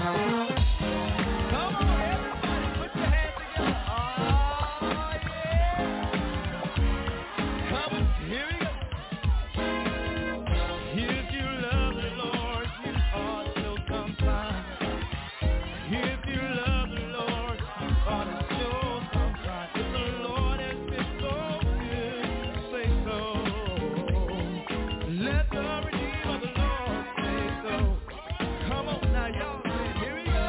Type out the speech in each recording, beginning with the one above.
Come on, everybody, put your hands together. Oh, yeah. Come on, here we go. If you love the Lord, you ought to come by. If you love the Lord, you ought to show some sign. If the Lord has been so good, say so. Let the redeemed of the Lord say so. Come on now, y'all. Here we go.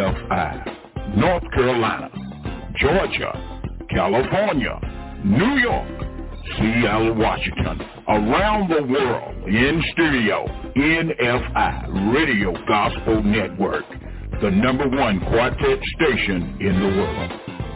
NFI, North Carolina, Georgia, California, New York, Seattle, Washington, around the world, in studio, NFI, Radio Gospel Network, the #1 quartet station in the world.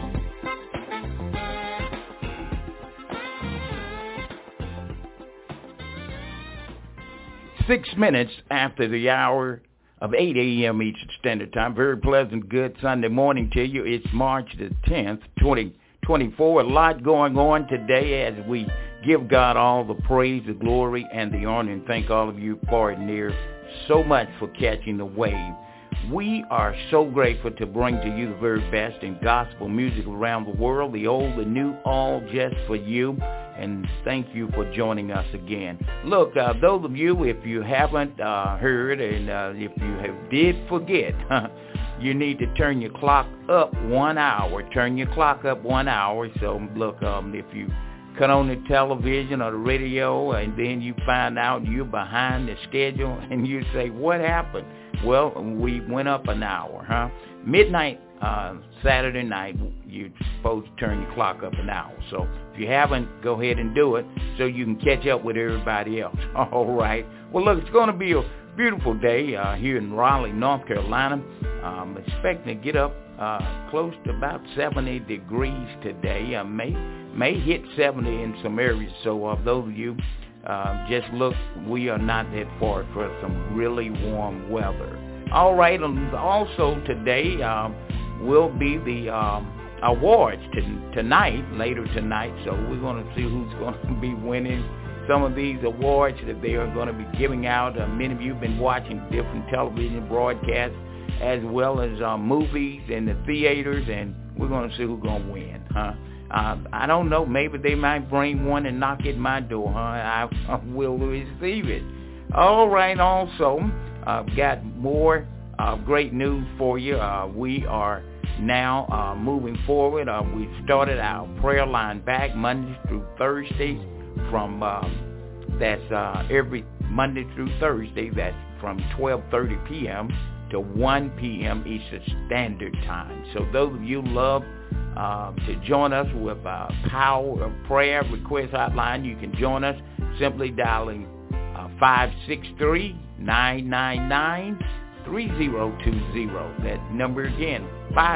6 minutes after the hour of 8 a.m. Eastern Standard Time. Very pleasant, good Sunday morning to you. It's March the 10th, 2024. A lot going on today as we give God all the praise, the glory, and the honor, and thank all of you far and near so much for catching the wave. We are so grateful to bring to you the very best in gospel music around the world, the old, the new, all just for you. And thank you for joining us again. Look, those of you, if you haven't heard, and if you did forget, you need to turn your clock up 1 hour. Turn your clock up 1 hour. So, look, if you cut on the television or the radio and then you find out you're behind the schedule and you say, what happened? Well, we went up an hour, huh? Midnight Saturday night, you're supposed to turn your clock up an hour. So if you haven't, go ahead and do it so you can catch up with everybody else. All right. Well, look, it's going to be a beautiful day here in Raleigh, North Carolina. I'm expecting to get up close to about 70 degrees today. May hit 70 in some areas. So those of you, just look, we are not that far for some really warm weather. All right, also today will be the awards tonight, later tonight. So we're going to see who's going to be winning some of these awards that they are going to be giving out. Many of you have been watching different television broadcasts as well as movies in the theaters, and we're going to see who's going to win, huh? I don't know. Maybe they might bring one and knock at my door, huh? I will receive it. All right, also, I've got more great news for you. We are now moving forward. We started our prayer line back Mondays through Thursdays from, that's every Monday through Thursday. That's from 12:30 p.m. to 1 p.m. Eastern Standard Time. So those of you love to join us with Power of Prayer Request Hotline, you can join us simply dialing 563-999-3020. That number again,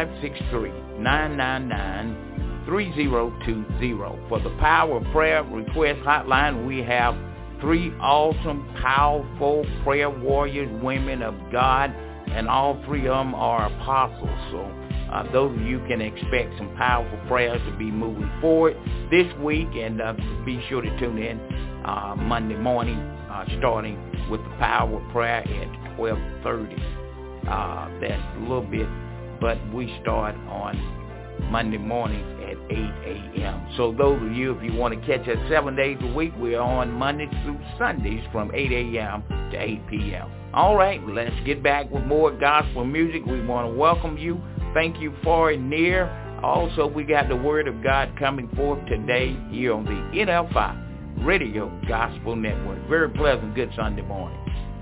563-999-3020. For the Power of Prayer Request Hotline, we have 3 awesome, powerful prayer warriors, women of God, and all 3 of them are apostles. So those of you can expect some powerful prayers to be moving forward this week, and be sure to tune in Monday morning, starting with the Power of Prayer at 12:30. That's a little bit, but we start on Monday mornings at 8 a.m. So those of you, if you want to catch us 7 days a week, we're on Mondays through Sundays from 8 a.m. to 8 p.m. All right, let's get back with more gospel music. We want to welcome you. Thank you far and near. Also, we got the Word of God coming forth today here on the NFI Radio Gospel Network. Very pleasant, good Sunday morning.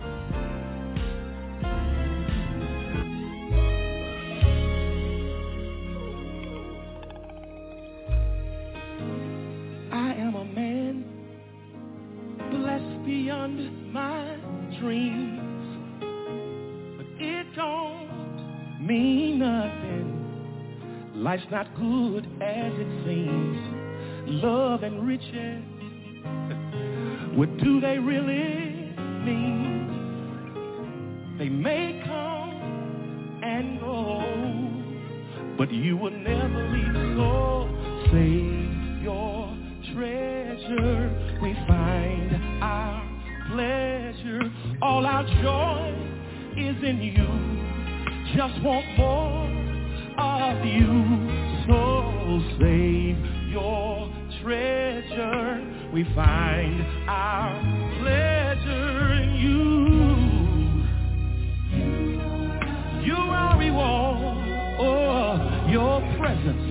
I am a man blessed beyond my dreams, but it don't mean nothing. Life's not good as it seems. Love and riches, what do they really mean? They may come and go, but you will never leave. So save your treasure. We find our pleasure. All our joy is in you. Just want more of you. So save your treasure. We find our pleasure in you. You are reward. Oh, your presence.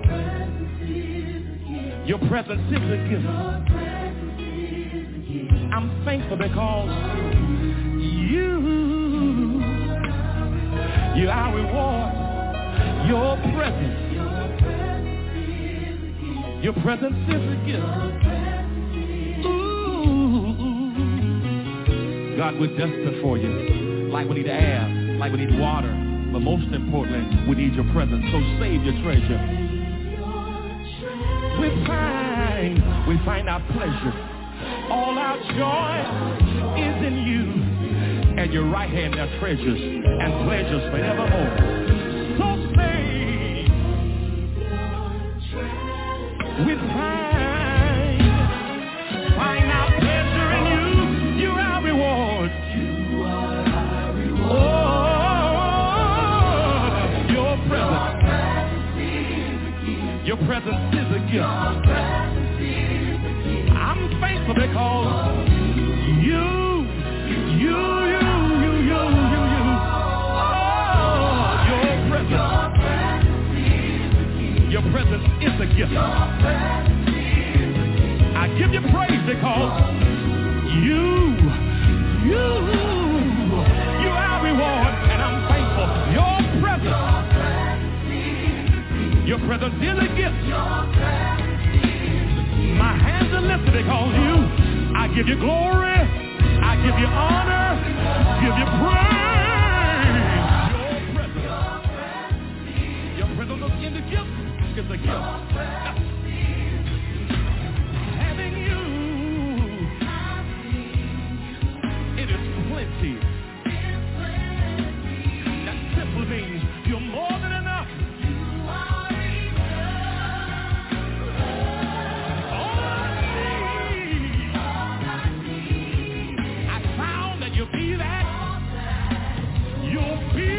Your presence is a gift. I'm thankful because You're our reward. Your presence. Your presence is a gift. Ooh. God, we're desperate for you. Like we need air, like we need water. But most importantly, we need your presence. So save your treasure. We find our pleasure. All our joy is in you. At your right hand there are treasures and pleasures forevermore. So save. We find our pleasure in you. You're our reward. Your presence is a gift. I'm thankful because you. Your presence is a gift. I give you praise because you are our reward, and I'm thankful. Your presence is a gift. My hands are lifted because I give you glory, I give you honor, give you praise. Your presence is a gift. It's a gift. Having you, it is plenty. That simply means you're more than enough. You'll be that. You'll be.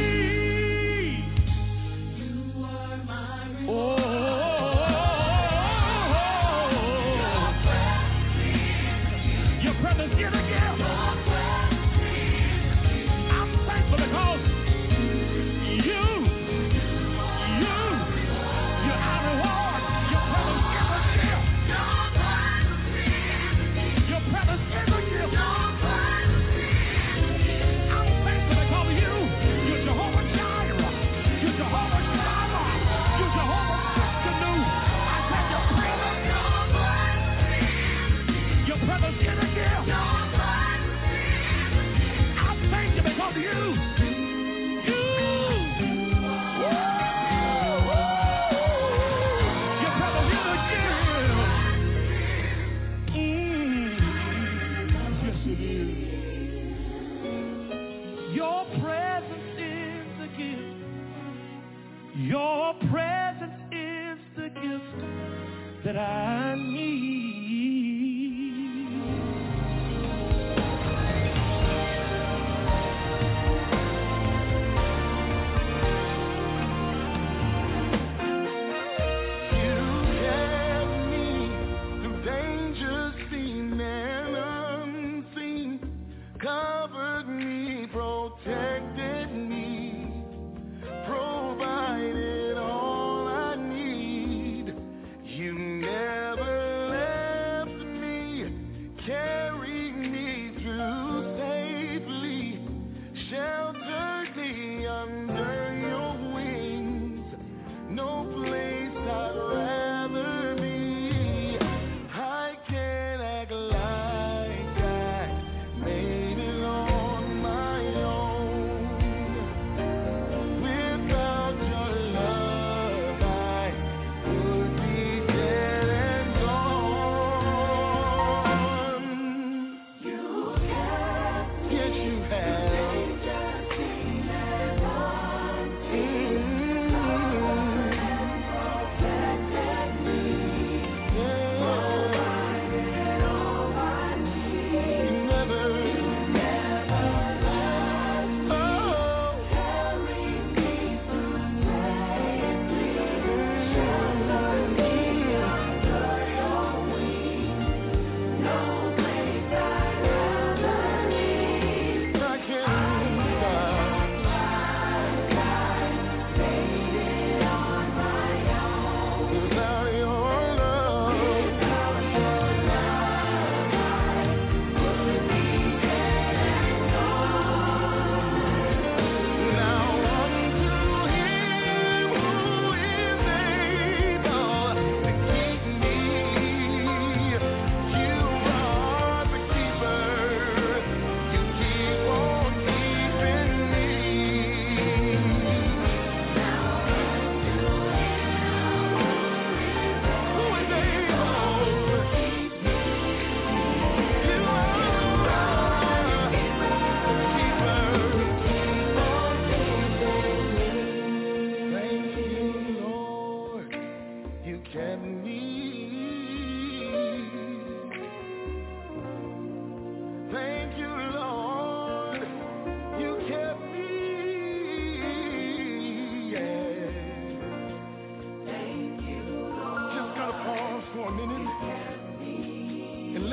You are my reward. Your presence is a gift. I'm thankful because you're our reward. Your presence is a gift. Your presence is a gift. Your presence is the gift that I need. You kept me through dangers seen and unseen, covered me, protected me. Provided all I need. You never left me, carried me through safely, sheltered me under your wings. No place I'd rather be. I can't act like I made it on my own. Without your love, I would be dead and gone. You kept me. Yes, you have.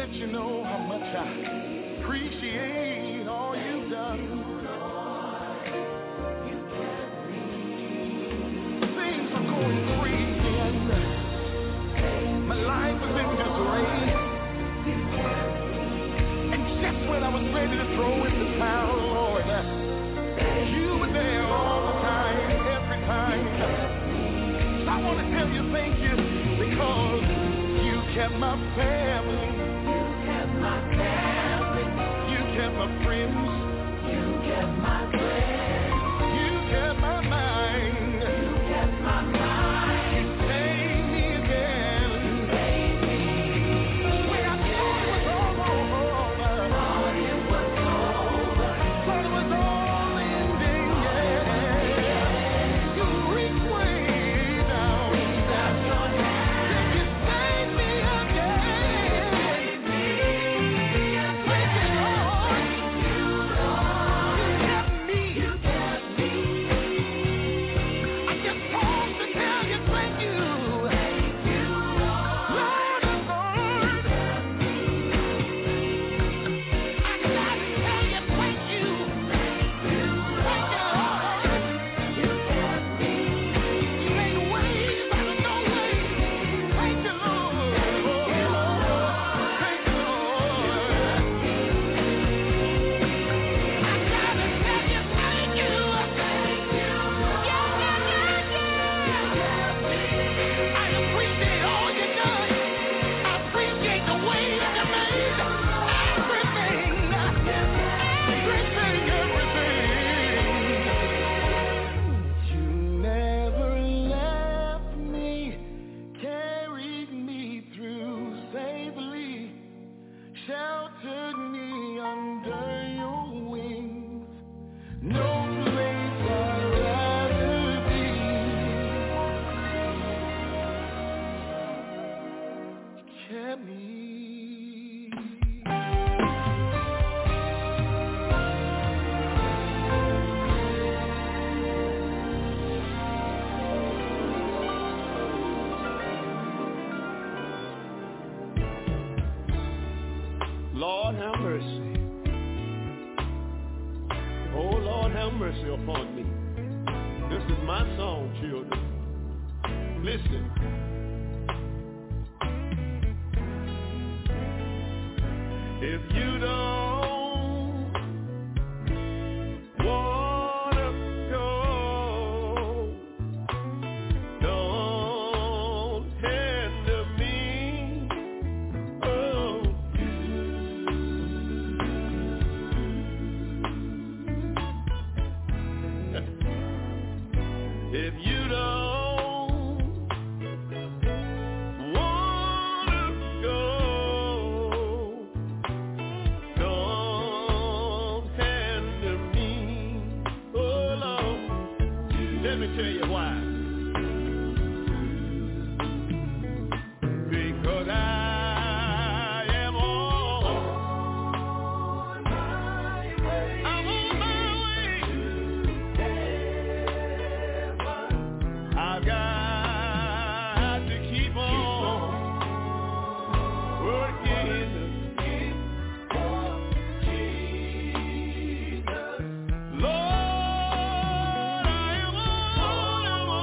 let you know how much I appreciate all you've done. Things are going crazy and my life is in disarray. And just when I was ready to throw in the towel, Lord, you were there all the time, every time. So I want to tell you thank you because you kept my family. You kept my family. You kept my friends. You kept my friends. You kept my mind. You kept my mind. You saved me again. You saved me. When I thought it was all over. Thought it was over. Thought it was all ending, yeah. You reached way down. Reached out your hand. And you saved me again. Saved me. Thank you, Lord. You kept me. You kept me. I just want to tell you thank you. Thank you, Lord. Lord, Lord. I gotta tell you thank you. Thank you, Lord. You kept me. You made ways out of no way. Thank you, Lord. Thank you, Lord. Thank you, Lord. I gotta tell you thank you. Thank you, Lord. I appreciate all you done. I appreciate the way that you made everything. You never left me, carried me through safely, sheltered me under your wings. No place I'd rather be. Kept me. Lord, have mercy. Oh, Lord, have mercy upon me. This is my song, children. Listen. If you don't wanna go, don't hinder me. Oh, if you don't wanna go, don't hinder me. Oh Lord, let me tell you why. Because I am on my way. I'm on my way. I've got to keep on working. Lord, I am on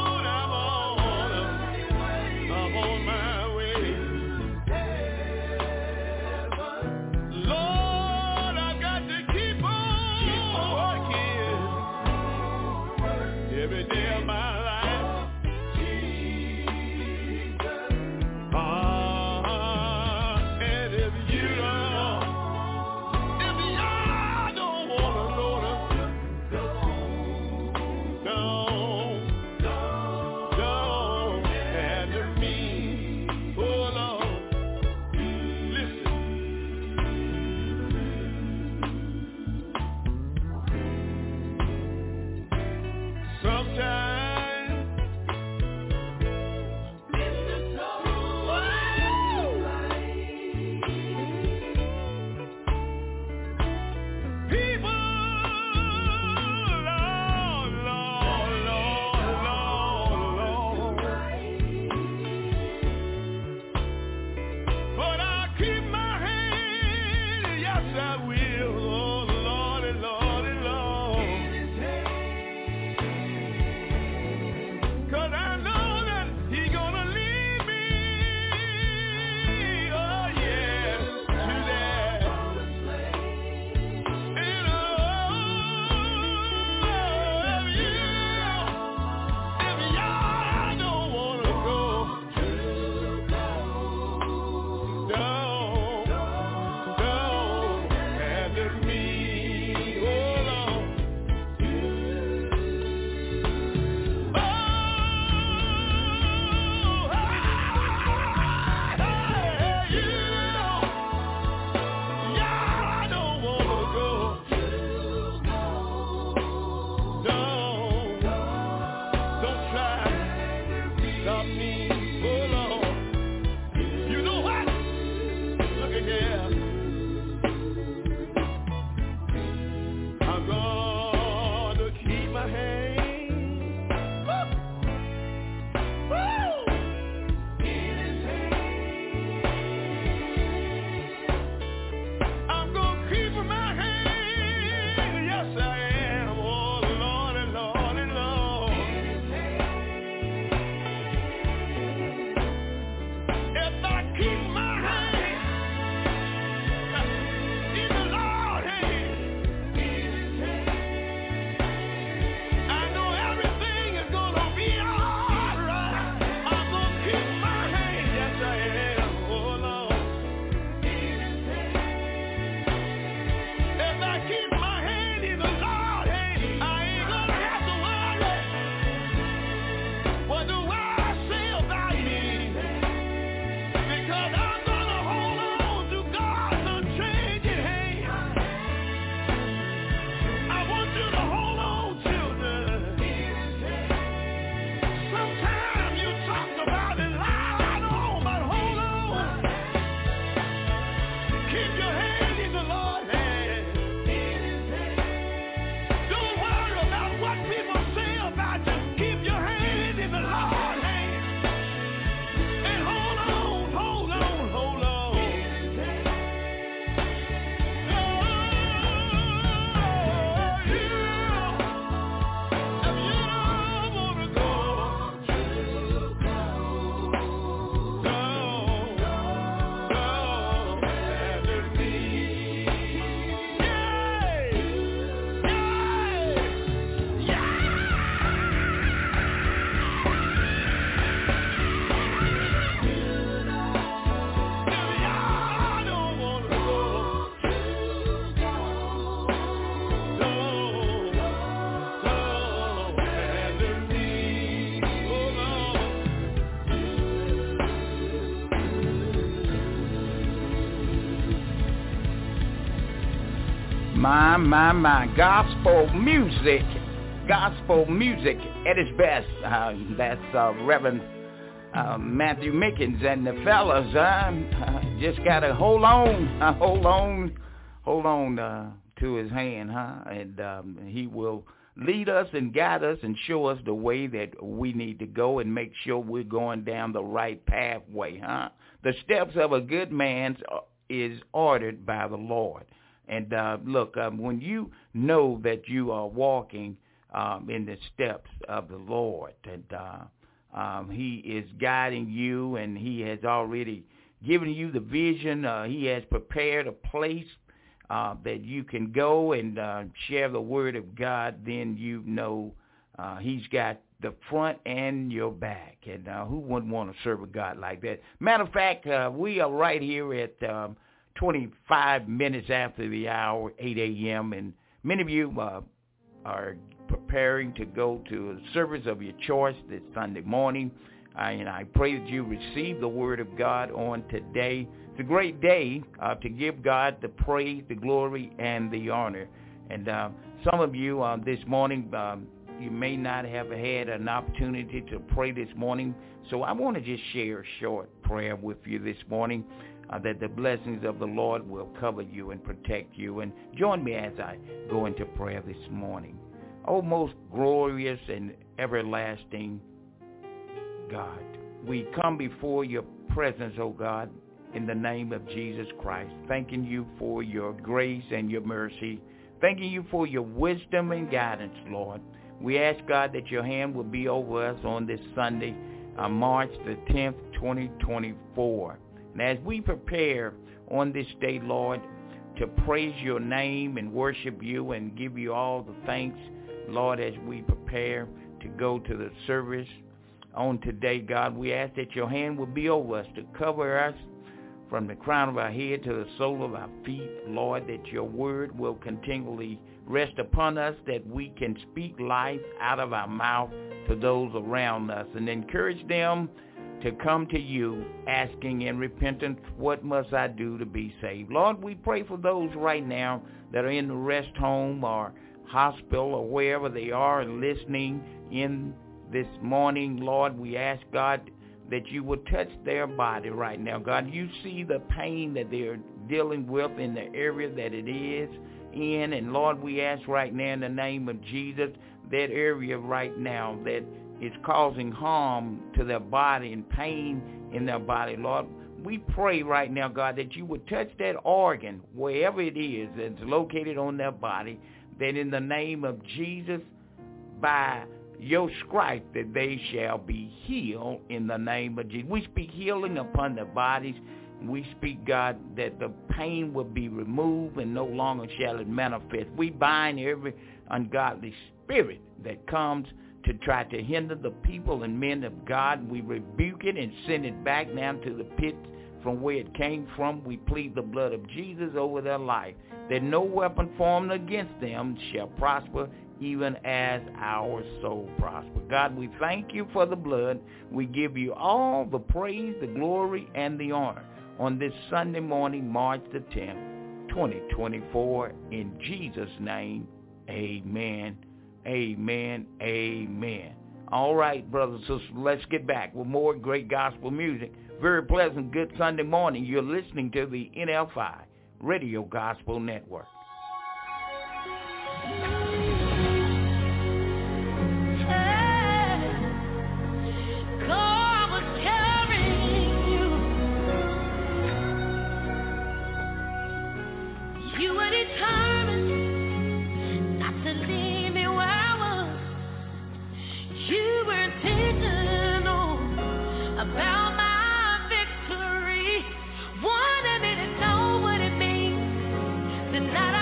My. Gospel music at its best. That's Reverend Matthew Mickens and the fellas. Just gotta hold on to his hand, and he will lead us and guide us and show us the way that we need to go and make sure we're going down the right pathway, The steps of a good man is ordered by the Lord. And look, when you know that you are walking in the steps of the Lord, and he is guiding you, and he has already given you the vision. He has prepared a place that you can go and share the word of God. Then you know he's got the front and your back. And who wouldn't want to serve a God like that? Matter of fact, we are right here at 25 minutes after the hour, 8 a.m., and many of you are preparing to go to a service of your choice this Sunday morning, and I pray that you receive the word of God on today. It's a great day to give God the praise, the glory, and the honor. And some of you this morning, you may not have had an opportunity to pray this morning, so I want to just share a short prayer with you this morning. That the blessings of the Lord will cover you and protect you. And join me as I go into prayer this morning. Oh, most glorious and everlasting God, we come before your presence, oh God, in the name of Jesus Christ, thanking you for your grace and your mercy, thanking you for your wisdom and guidance, Lord. We ask, God, that your hand will be over us on this Sunday, March the 10th, 2024. And as we prepare on this day, Lord, to praise your name and worship you and give you all the thanks, Lord, as we prepare to go to the service on today, God, we ask that your hand will be over us to cover us from the crown of our head to the sole of our feet, Lord, that your word will continually rest upon us, that we can speak life out of our mouth to those around us and encourage them to come to you asking in repentance, what must I do to be saved? Lord, we pray for those right now that are in the rest home or hospital or wherever they are and listening in this morning. Lord, we ask, God, that you would touch their body right now. God, you see the pain that they're dealing with in the area that it is in. And Lord, we ask right now in the name of Jesus, that area right now that is causing harm to their body and pain in their body, Lord, we pray right now, God, that you would touch that organ, wherever it is that's located on their body, that in the name of Jesus, by your stripe, that they shall be healed in the name of Jesus. We speak healing upon their bodies. We speak, God, that the pain will be removed and no longer shall it manifest. We bind every ungodly spirit that comes to try to hinder the people and men of God. We rebuke it and send it back now to the pit from where it came from. We plead the blood of Jesus over their life, that no weapon formed against them shall prosper, even as our soul prosper. God, we thank you for the blood. We give you all the praise, the glory, and the honor on this Sunday morning, March the 10th, 2024. In Jesus' name, amen. Amen. Amen. All right, brothers and sisters, let's get back with more great gospel music. Very pleasant, good Sunday morning. You're listening to the NFI Radio Gospel Network. About my victory, wanted me to know what it means to not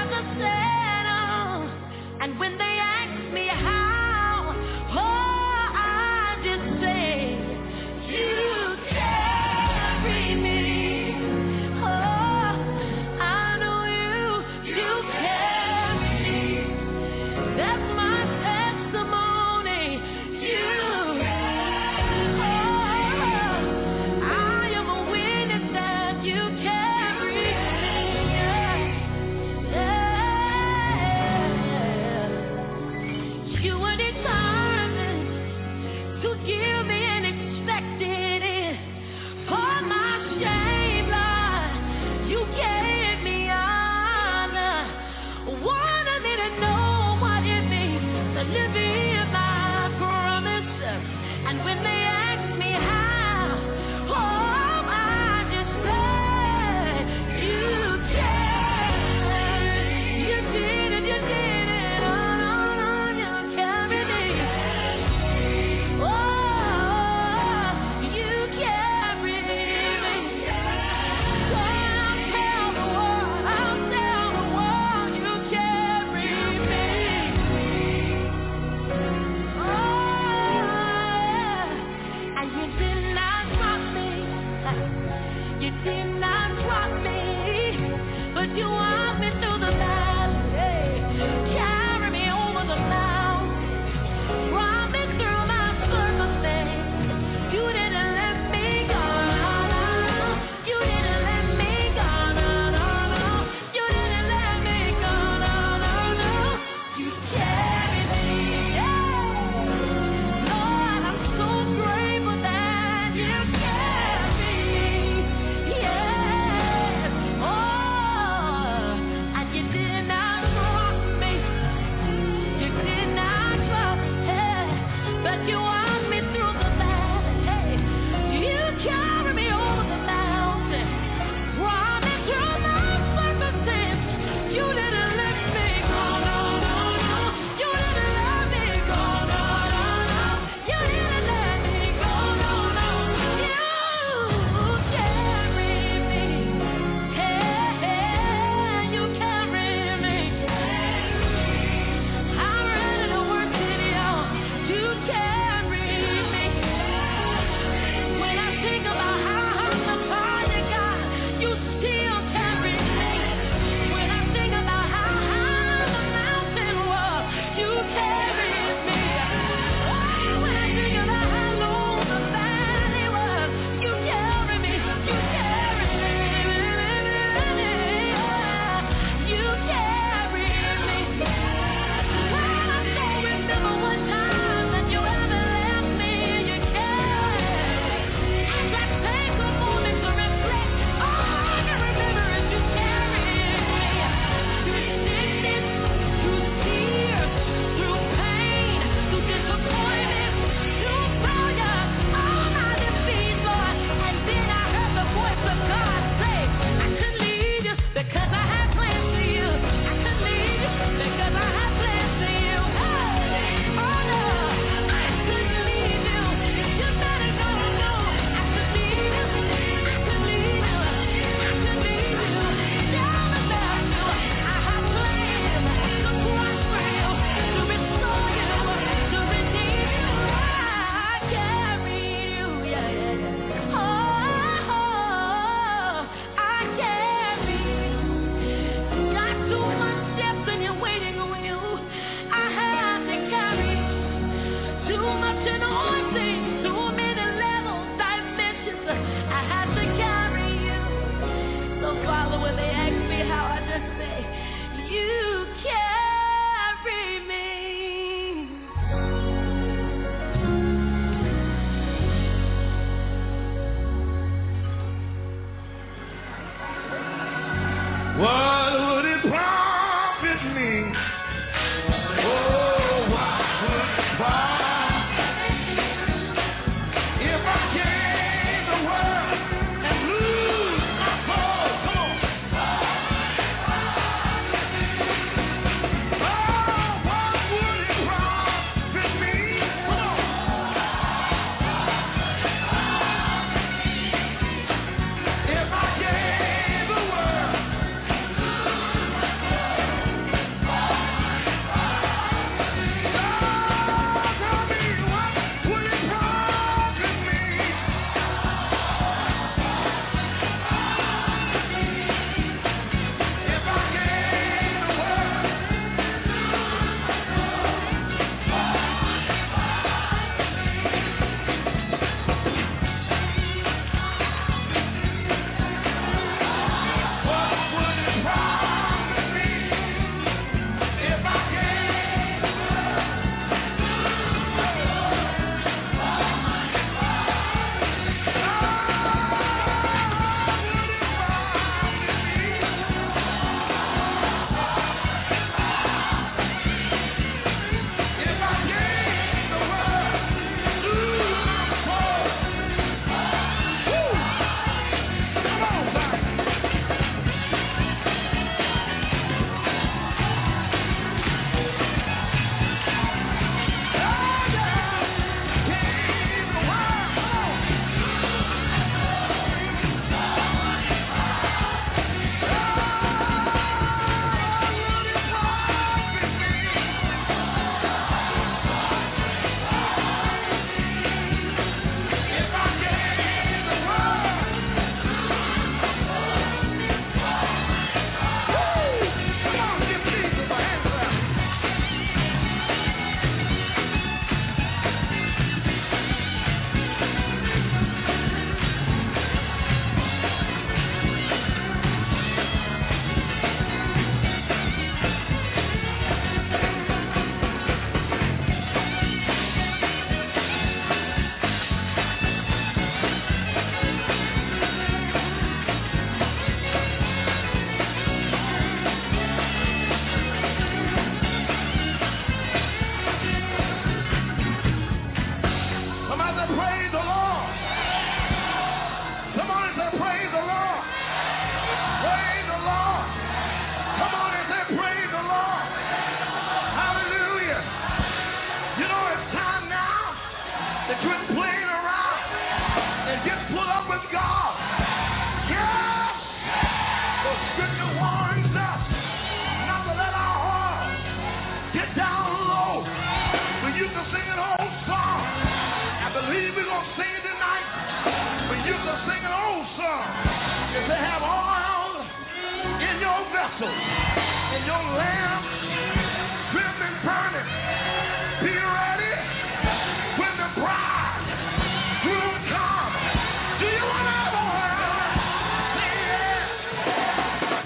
get put up with God. Yes! The scripture warns us not to let our heart get down low. We used to sing an old song. I believe we're going to sing it tonight. We used to sing an old song. If they have oil in your vessel, in your lamp, trimmed and burning, be ready when the bride will come. Do you want to have oil? Say yes.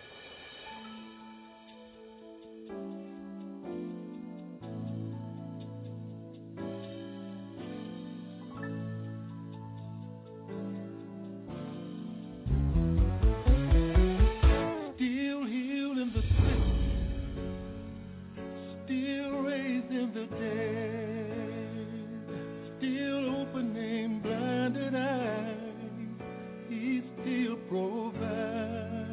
Still healing the sick, still raising the dead, still opening blinded eyes, he still provides,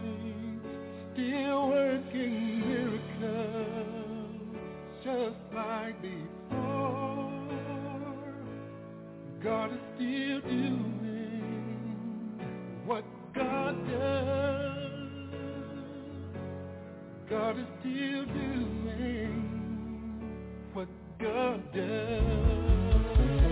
still working miracles, just like before. God is still doing what God does. God is still doing what God does.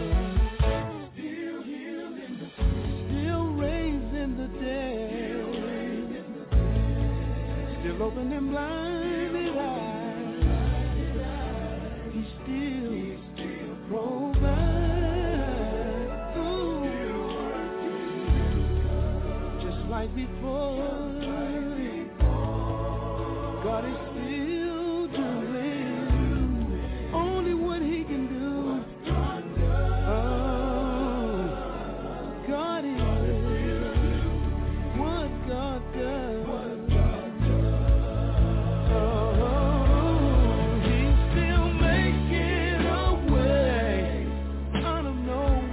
Still healing the sick, still raising the dead, still opening blinded eyes. He still provides. Just like before. God is still doing only what he can do. Oh, God is what God does. Oh, he's still making a way out of no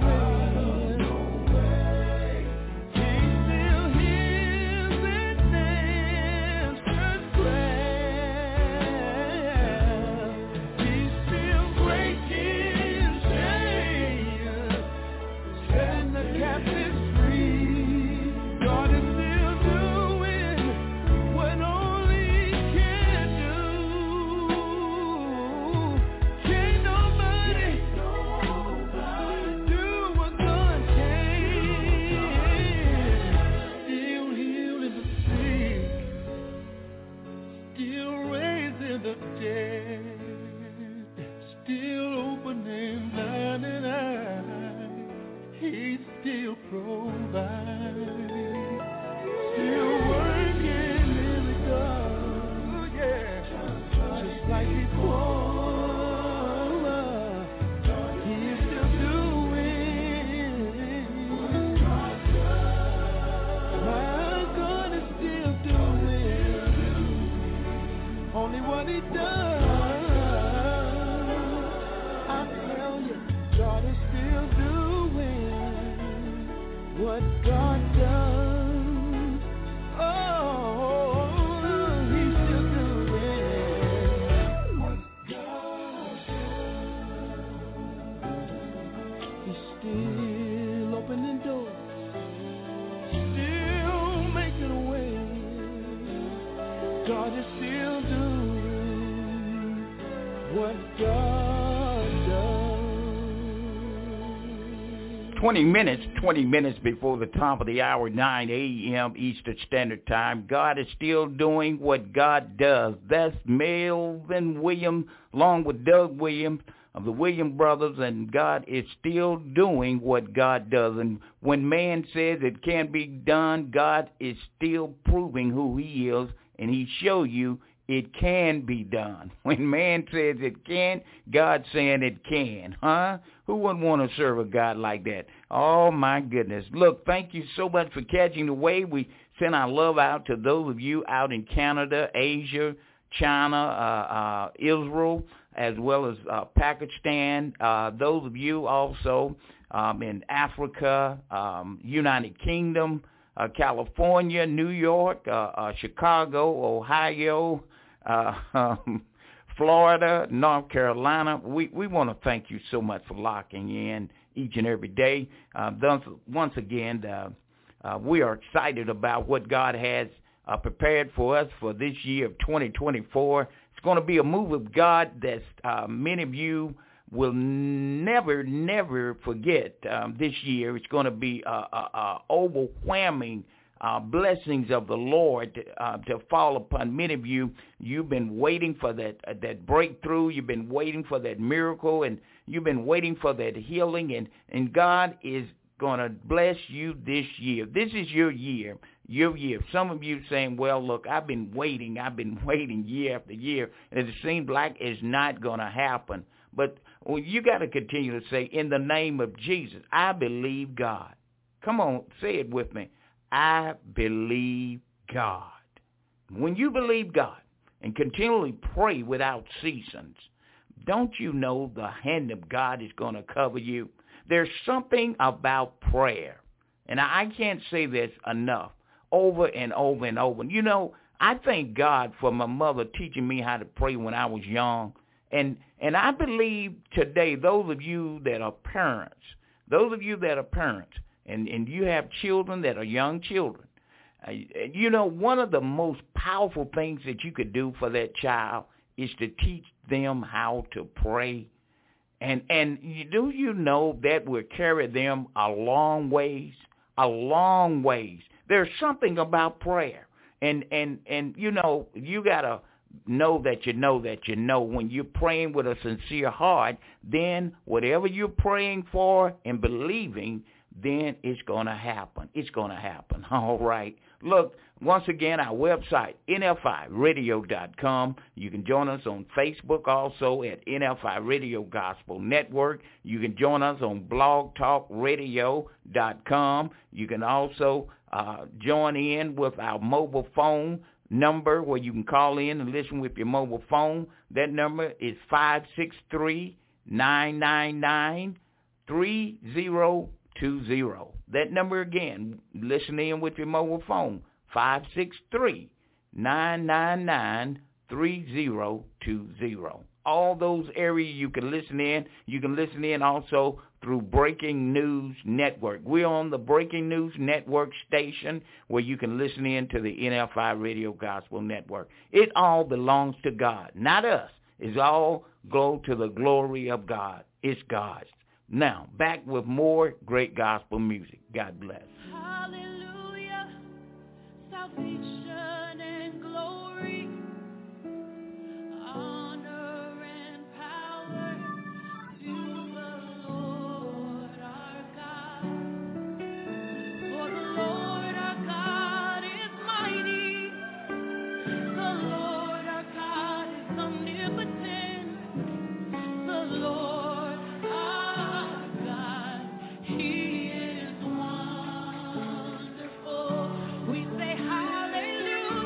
way. He still hears and answers prayer. He's still breaking chains, setting the captives free. God is still doing what only he can do. Can't nobody do what God can. Still healing the sick, still raising the dead, still opening blinded eyes. He still provides, still working miracles, yeah, just like before. He is still doing my God is still doing only what he does. I tell you, God is still doing what God does. Oh, he's still doing what God does. He's still opening doors, still making a way. God is still doing what God does. 20 minutes before the top of the hour, 9 a.m. Eastern Standard Time. God is still doing what God does. That's Melvin Williams, along with Doug Williams of the Williams Brothers, and God is still doing what God does. And when man says it can't be done, God is still proving who he is, and he show you it can be done. When man says it can, God's saying it can. Huh? Who wouldn't want to serve a God like that? Oh, my goodness. Look, thank you so much for catching the wave. We send our love out to those of you out in Canada, Asia, China, Israel, as well as Pakistan. Those of you also in Africa, United Kingdom, California, New York, Chicago, Ohio, Florida, North Carolina. We want to thank you so much for locking in each and every day. Once again, we are excited about what God has prepared for us for this year of 2024. It's going to be a move of God that many of you will never forget this year. It's going to be overwhelming blessings of the Lord to fall upon many of you. You've been waiting for that breakthrough. You've been waiting for that miracle, and you've been waiting for that healing, and God is going to bless you this year. This is your year. Some of you saying, well, look, I've been waiting year after year, and it seems like it's not going to happen. But you got to continue to say, in the name of Jesus, I believe God. Come on, say it with me. I believe God. When you believe God and continually pray without ceasing, don't you know the hand of God is going to cover you? There's something about prayer, and I can't say this enough, over and over and over. You know, I thank God for my mother teaching me how to pray when I was young. And I believe today, those of you that are parents, and you have children that are young children, you know, one of the most powerful things that you could do for that child is to teach them how to pray. And do you know that will carry them a long ways? There's something about prayer. And you know, you got to know that you know when you're praying with a sincere heart, then whatever you're praying for and believing, then it's going to happen. It's going to happen. All right. Look, once again, our website, NFIRadio.com. You can join us on Facebook also at NFI Radio Gospel Network. You can join us on blogtalkradio.com. You can also join in with our mobile phone number where you can call in and listen with your mobile phone. That number is 563-999-3020. That number again, listen in with your mobile phone, 563-999-3020. All those areas you can listen in. You can listen in also through Breaking News Network. We're on the Breaking News Network station where you can listen in to the NFI Radio Gospel Network. It all belongs to God, not us. It's all go to the glory of God. It's God's. Now, back with more great gospel music. God bless. Hallelujah, salvation and glory, honor and power to the Lord our God. For the Lord our God is mighty, the Lord our God is omnipotent, the Lord He is wonderful. We say hallelujah.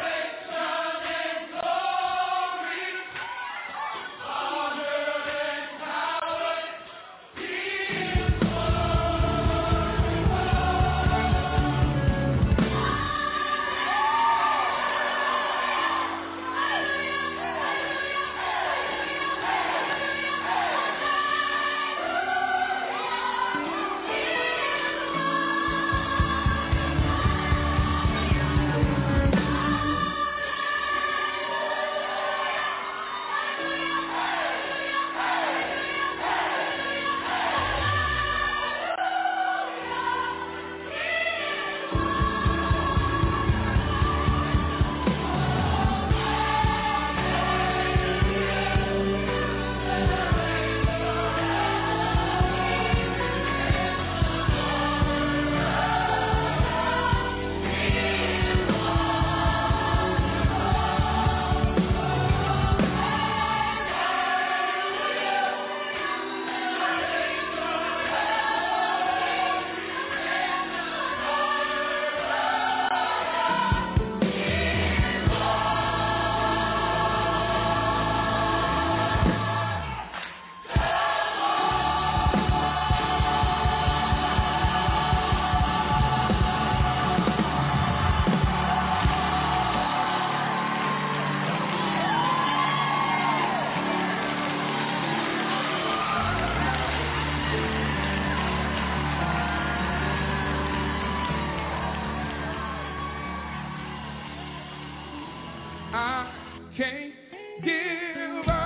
can't give up.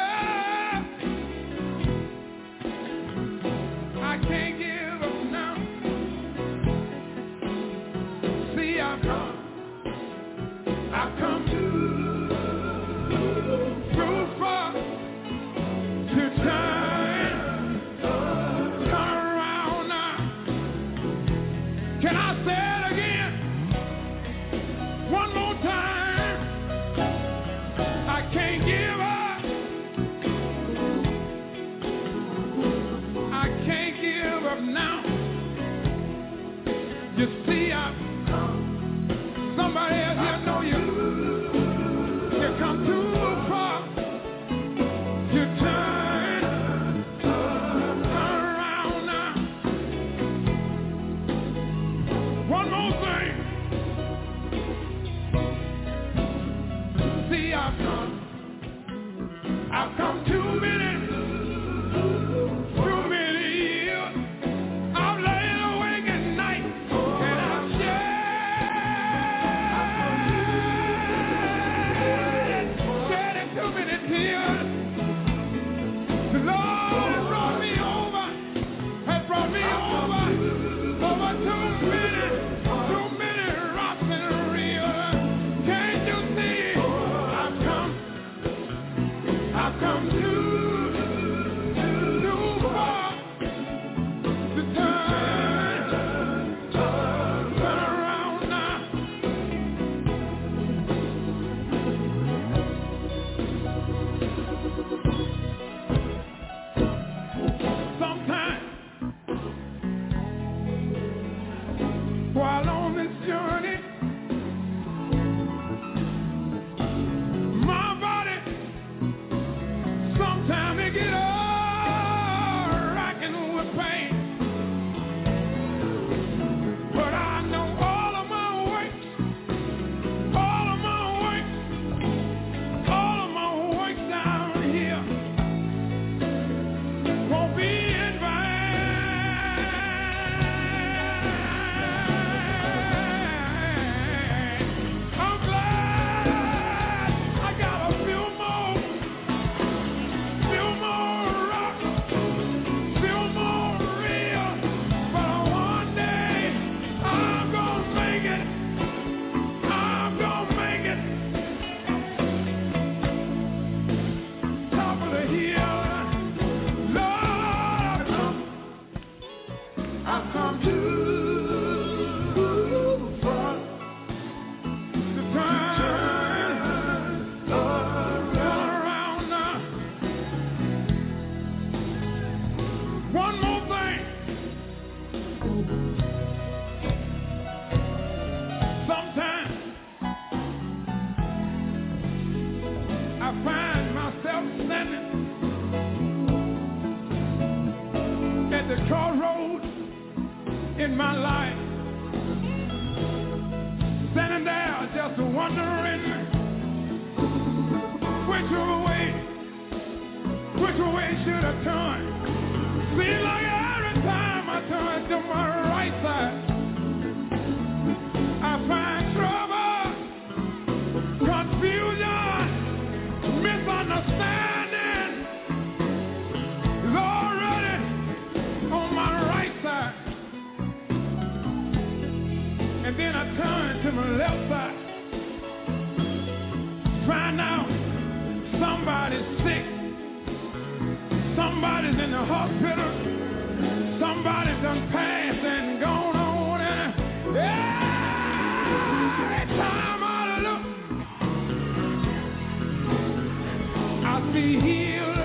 I can't give up now. See, I've come too far to turn around now. Can I say it again? One more time. I can't give up. I can't give up now. You see, somebody else here know you come too far. You turn around now. One more thing. See, I've come too many years. I've laid awake at night and I've shed too many tears. The Lord has brought me over too many rocks and reels. Can't you see? I've come Which way should I turn? Seems like every time I turn to my right side, I find trouble, confusion, misunderstanding is already on my right side. And then I turn to my left side, find out somebody's sick, somebody's in the hospital, somebody's done passed and gone on, and every time I look, I see healed,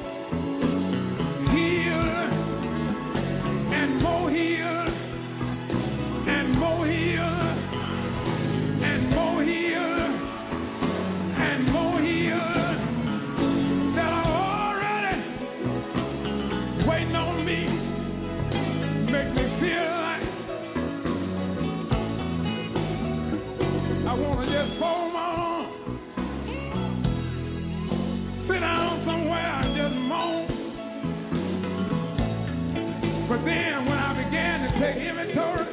and more healed, and more healed, and more healed, and more healed, that are already waiting on me, make me feel like I want to just fold my arms, sit down somewhere and just moan. But then when I began to take inventory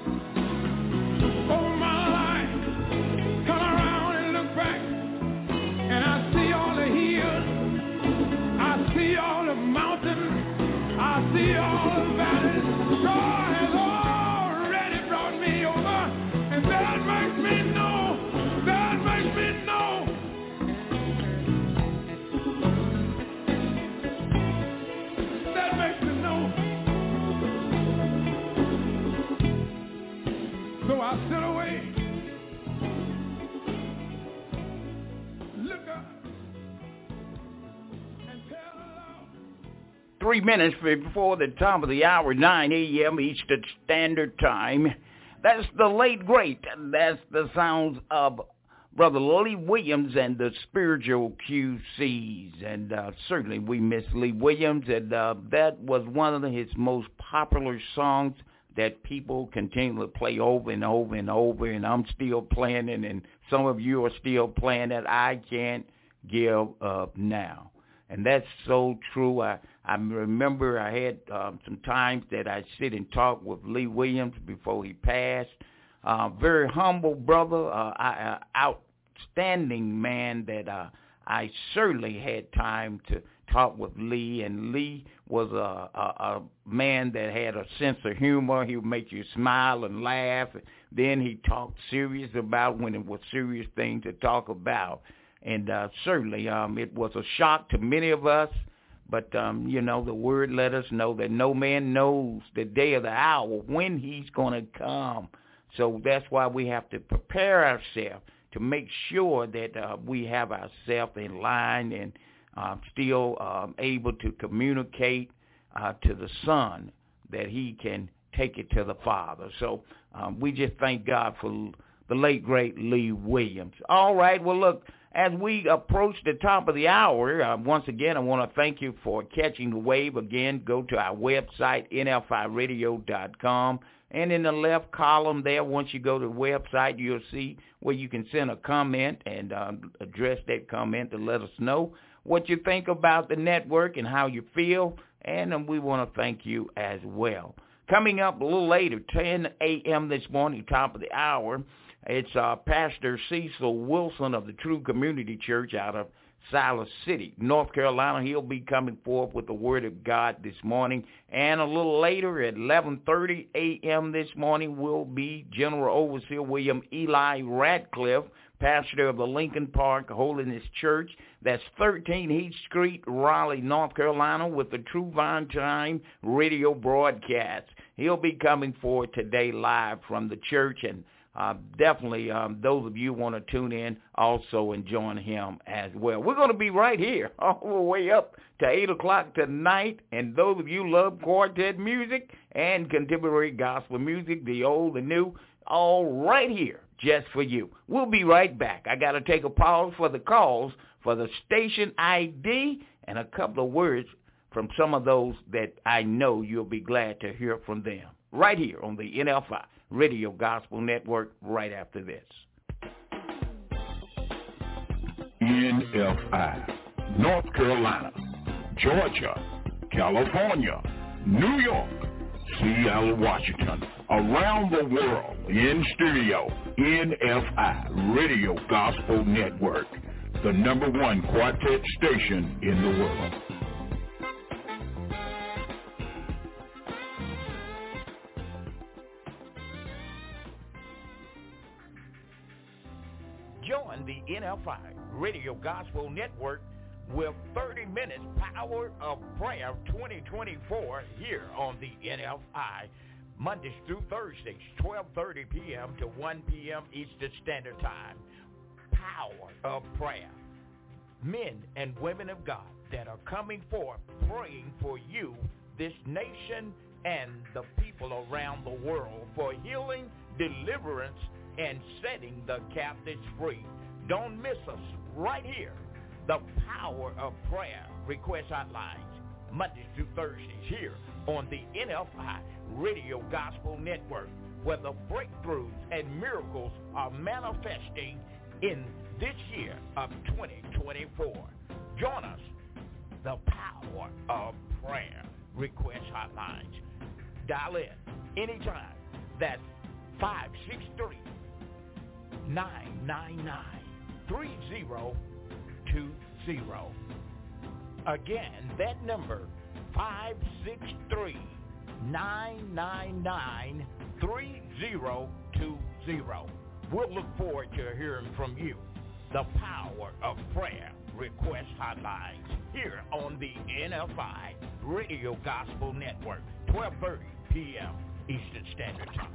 over my life, turn around and look back, and I see all the hills, I see all the mountains, I see all the valleys. God has already brought me over, and that makes me know, that makes me know So I sit away, look up, and tell the Lord. 3 minutes before the top of the hour, 9 a.m. Eastern Standard Time. That's the late great. That's the sounds of Brother Lee Williams and the Spiritual QCs. And certainly we miss Lee Williams. And that was one of his most popular songs that people continually play over and over and over. And I'm still playing it, and some of you are still playing it. I can't give up now. And that's so true. I remember I had some times that I sit and talk with Lee Williams before he passed. Very humble brother, outstanding man that I certainly had time to talk with Lee. And Lee was a man that had a sense of humor. He would make you smile and laugh. Then he talked serious about when it was serious things to talk about. And certainly it was a shock to many of us. But, the word let us know that no man knows the day or the hour when he's going to come. So that's why we have to prepare ourselves to make sure that we have ourselves in line and still able to communicate to the Son that he can take it to the Father. So we just thank God for the late, great Lee Williams. All right, well, look, as we approach the top of the hour, once again, I want to thank you for catching the wave. Again, go to our website, nfiradio.com. And in the left column there, once you go to the website, you'll see where you can send a comment and address that comment to let us know what you think about the network and how you feel. And we want to thank you as well. Coming up a little later, 10 a.m. this morning, top of the hour, it's Pastor Cecil Wilson of the True Community Church out of Silas City, North Carolina. He'll be coming forth with the Word of God this morning. And a little later at 11:30 a.m. this morning will be General Overseer William Eli Radcliffe, pastor of the Lincoln Park Holiness Church. That's 13 Heath Street, Raleigh, North Carolina, with the True Vine Time radio broadcast. He'll be coming forward today live from the church, and definitely those of you who want to tune in also and join him as well. We're going to be right here all the way up to 8 o'clock tonight, and those of you love quartet music and contemporary gospel music, the old, the new, all right here just for you. We'll be right back. I got to take a pause for the calls for the station ID and a couple of words from some of those that I know you'll be glad to hear from them right here on the NFI Radio Gospel Network right after this. NFI, North Carolina, Georgia, California, New York, Seattle, Washington, around the world, in stereo, NFI Radio Gospel Network, the #1 quartet station in the world. Join the NFI Radio Gospel Network with 30 minutes Power of Prayer 2024 here on the NFI, Mondays through Thursdays, 12:30 p.m. to 1 p.m. Eastern Standard Time. Power of Prayer. Men and women of God that are coming forth praying for you, this nation, and the people around the world for healing, deliverance, and setting the captives free. Don't miss us right here. The Power of Prayer request hotlines, Mondays through Thursdays here on the NFI Radio Gospel Network, where the breakthroughs and miracles are manifesting in this year of 2024. Join us, the Power of Prayer request hotlines. Dial in anytime. That's 563-999-3020. Again, that number, 563-999-3020. We'll look forward to hearing from you. The Power of Prayer request hotlines here on the NFI Radio Gospel Network, 12:30 p.m. Eastern Standard Time.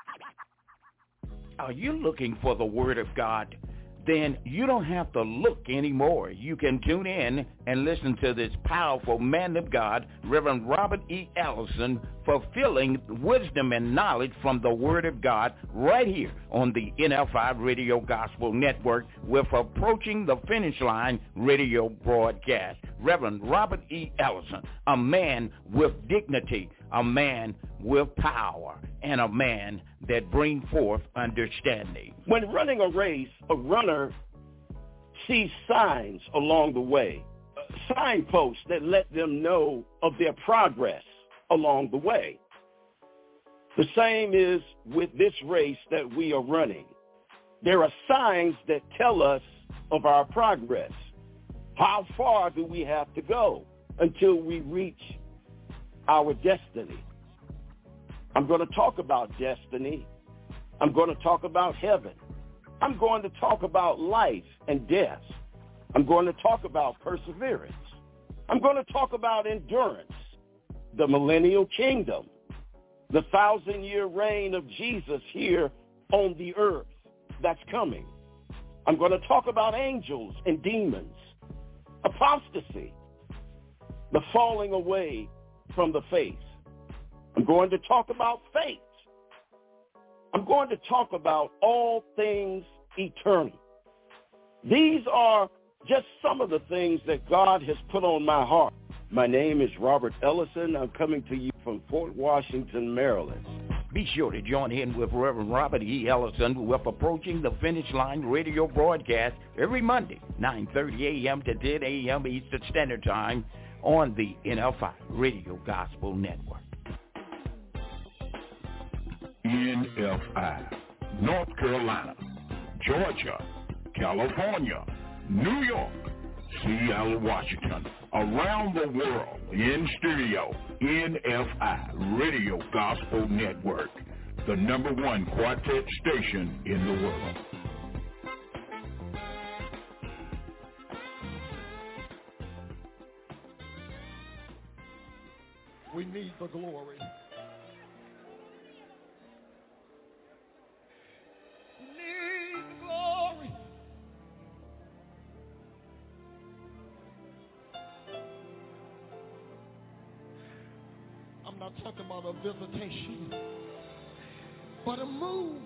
Are you looking for the Word of God? Then you don't have to look anymore. You can tune in and listen to this powerful man of God, Reverend Robert E. Ellison, fulfilling wisdom and knowledge from the Word of God right here on the NFI Radio Gospel Network with Approaching the Finish Line radio broadcast. Reverend Robert E. Ellison, a man with dignity, a man with power, and a man that brings forth understanding. When running a race, a runner sees signs along the way, signposts that let them know of their progress along the way. The same is with this race that we are running. There are signs that tell us of our progress. How far do we have to go until we reach our destiny? I'm going to talk about destiny. I'm going to talk about heaven. I'm going to talk about life and death. I'm going to talk about perseverance. I'm going to talk about endurance, the millennial kingdom, the 1,000-year reign of Jesus here on the earth that's coming. I'm going to talk about angels and demons, apostasy, the falling away from the faith. I'm going to talk about faith. I'm going to talk about all things eternal. These are just some of the things that God has put on my heart. My name is Robert Ellison. I'm coming to you from Fort Washington, Maryland. Be sure to join in with Reverend Robert E. Ellison with Approaching the Finish Line radio broadcast every Monday, 9:30 a.m. to 10 a.m. Eastern Standard Time on the NFI Radio Gospel Network. NFI, North Carolina, Georgia, California, New York, Seattle, Washington, around the world, in stereo, NFI Radio Gospel Network, the #1 quartet station in the world. We need the glory. Need the glory. I'm not talking about a visitation, but a move.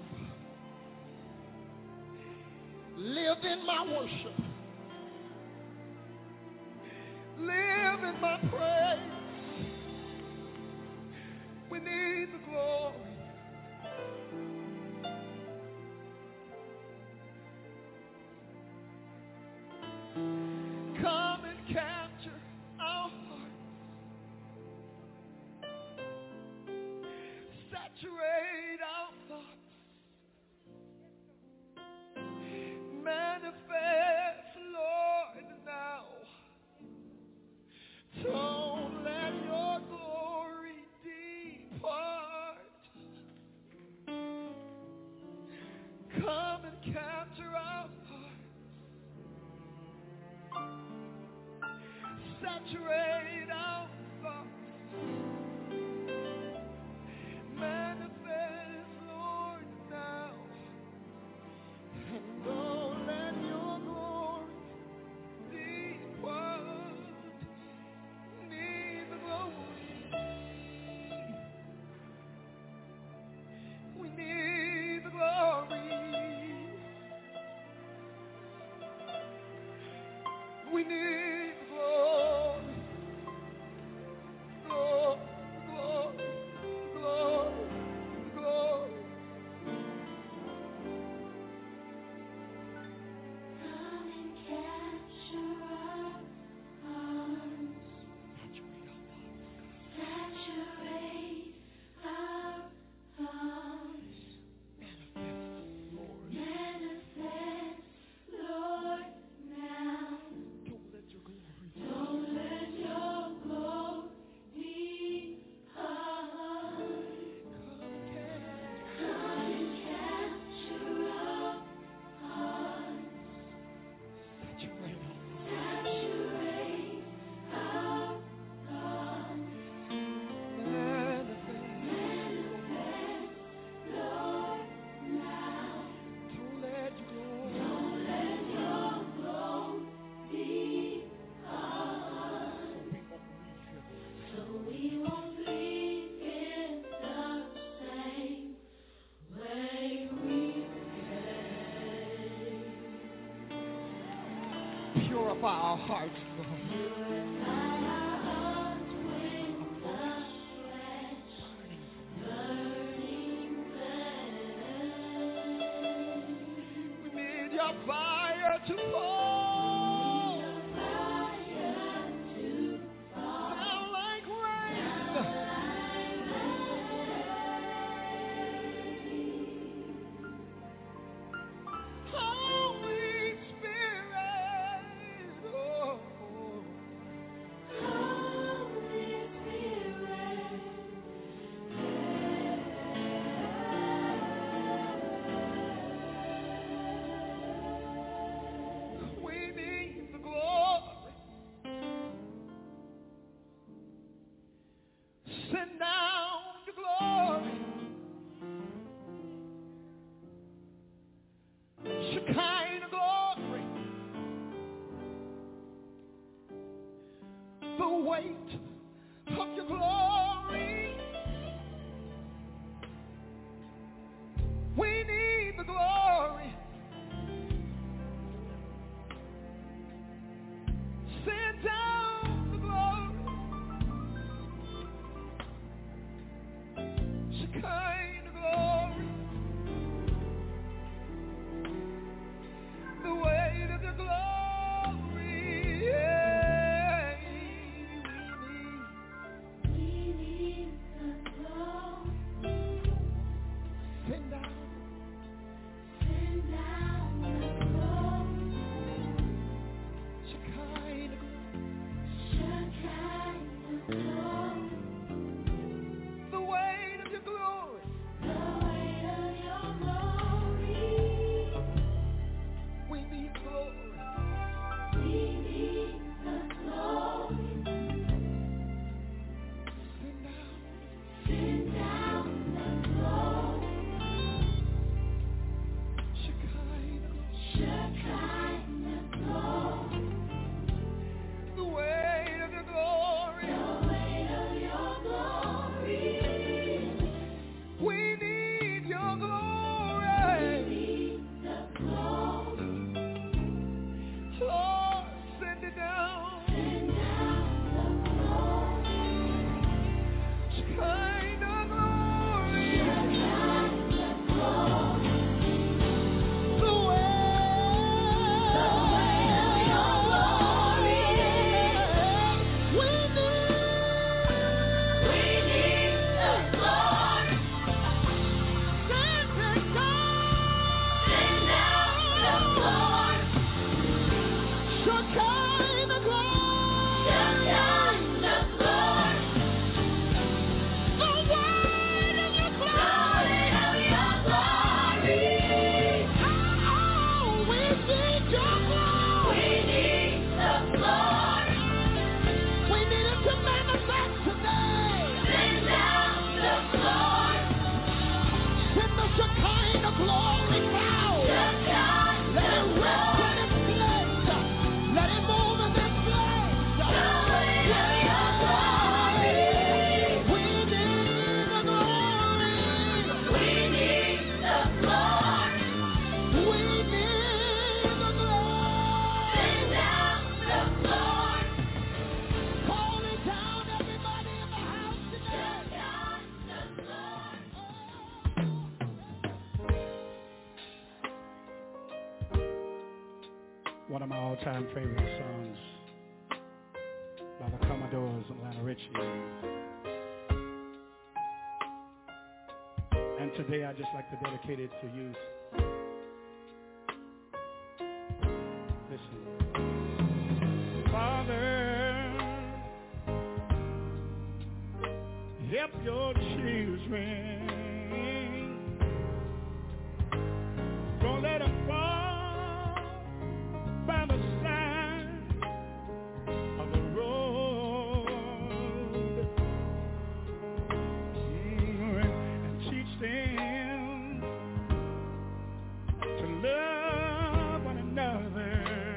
Live in my worship. Live in my praise. We need the glory. Come and capture our hearts. saturate our thoughts. Manifest, Lord, now. And oh, let your glory depart. Need the glory. We need the glory. We need the glory. Glory, glory, glory, glory. Come and capture our hearts. Saturate our thoughts. Manifest, Lord, now. Don't let your glory Come and capture our hearts. Saturate our thoughts. Manifest, Lord, now. Don't let your glory so we won't leave it the same way we came. Purify our hearts, Lord. Purify our hearts with the fresh, burning flame. We need your fire to fall. Down like rain. Holy Spirit. Oh. Holy Spirit, We need the glory. Send down the glory. Shekinah glory. The weight of your glory. We need the glory. Send down the glory. Shekinah glory. The weight of your glory. Yeah. we need the glory. Send down. Send down the glory. Shekinah Shekinah glory. the weight of your glory. The weight of your glory. We need glory. We need the glory. Send down. Send down the glory. Shekinah Shekinah glory. the weight of your glory. The weight of your glory. We need your We glory. need the glory. Lord, One of my all-time favorite songs by the Commodores and Lionel Richie. And today I'd just like to dedicate it to you. Listen. Father, help your children. Don't let them fall by the side of the road. And teach them to love one another.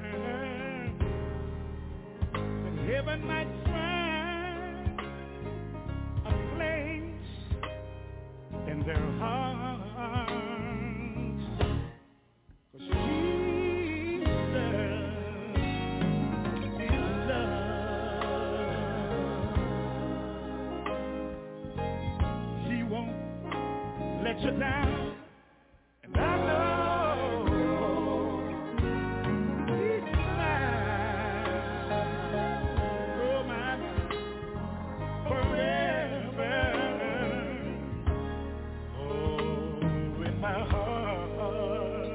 That heaven might find a place in their hearts. 'Cause Jesus is love. He won't let you down. And I know He's mine. Oh, my, forever. Oh, in my heart.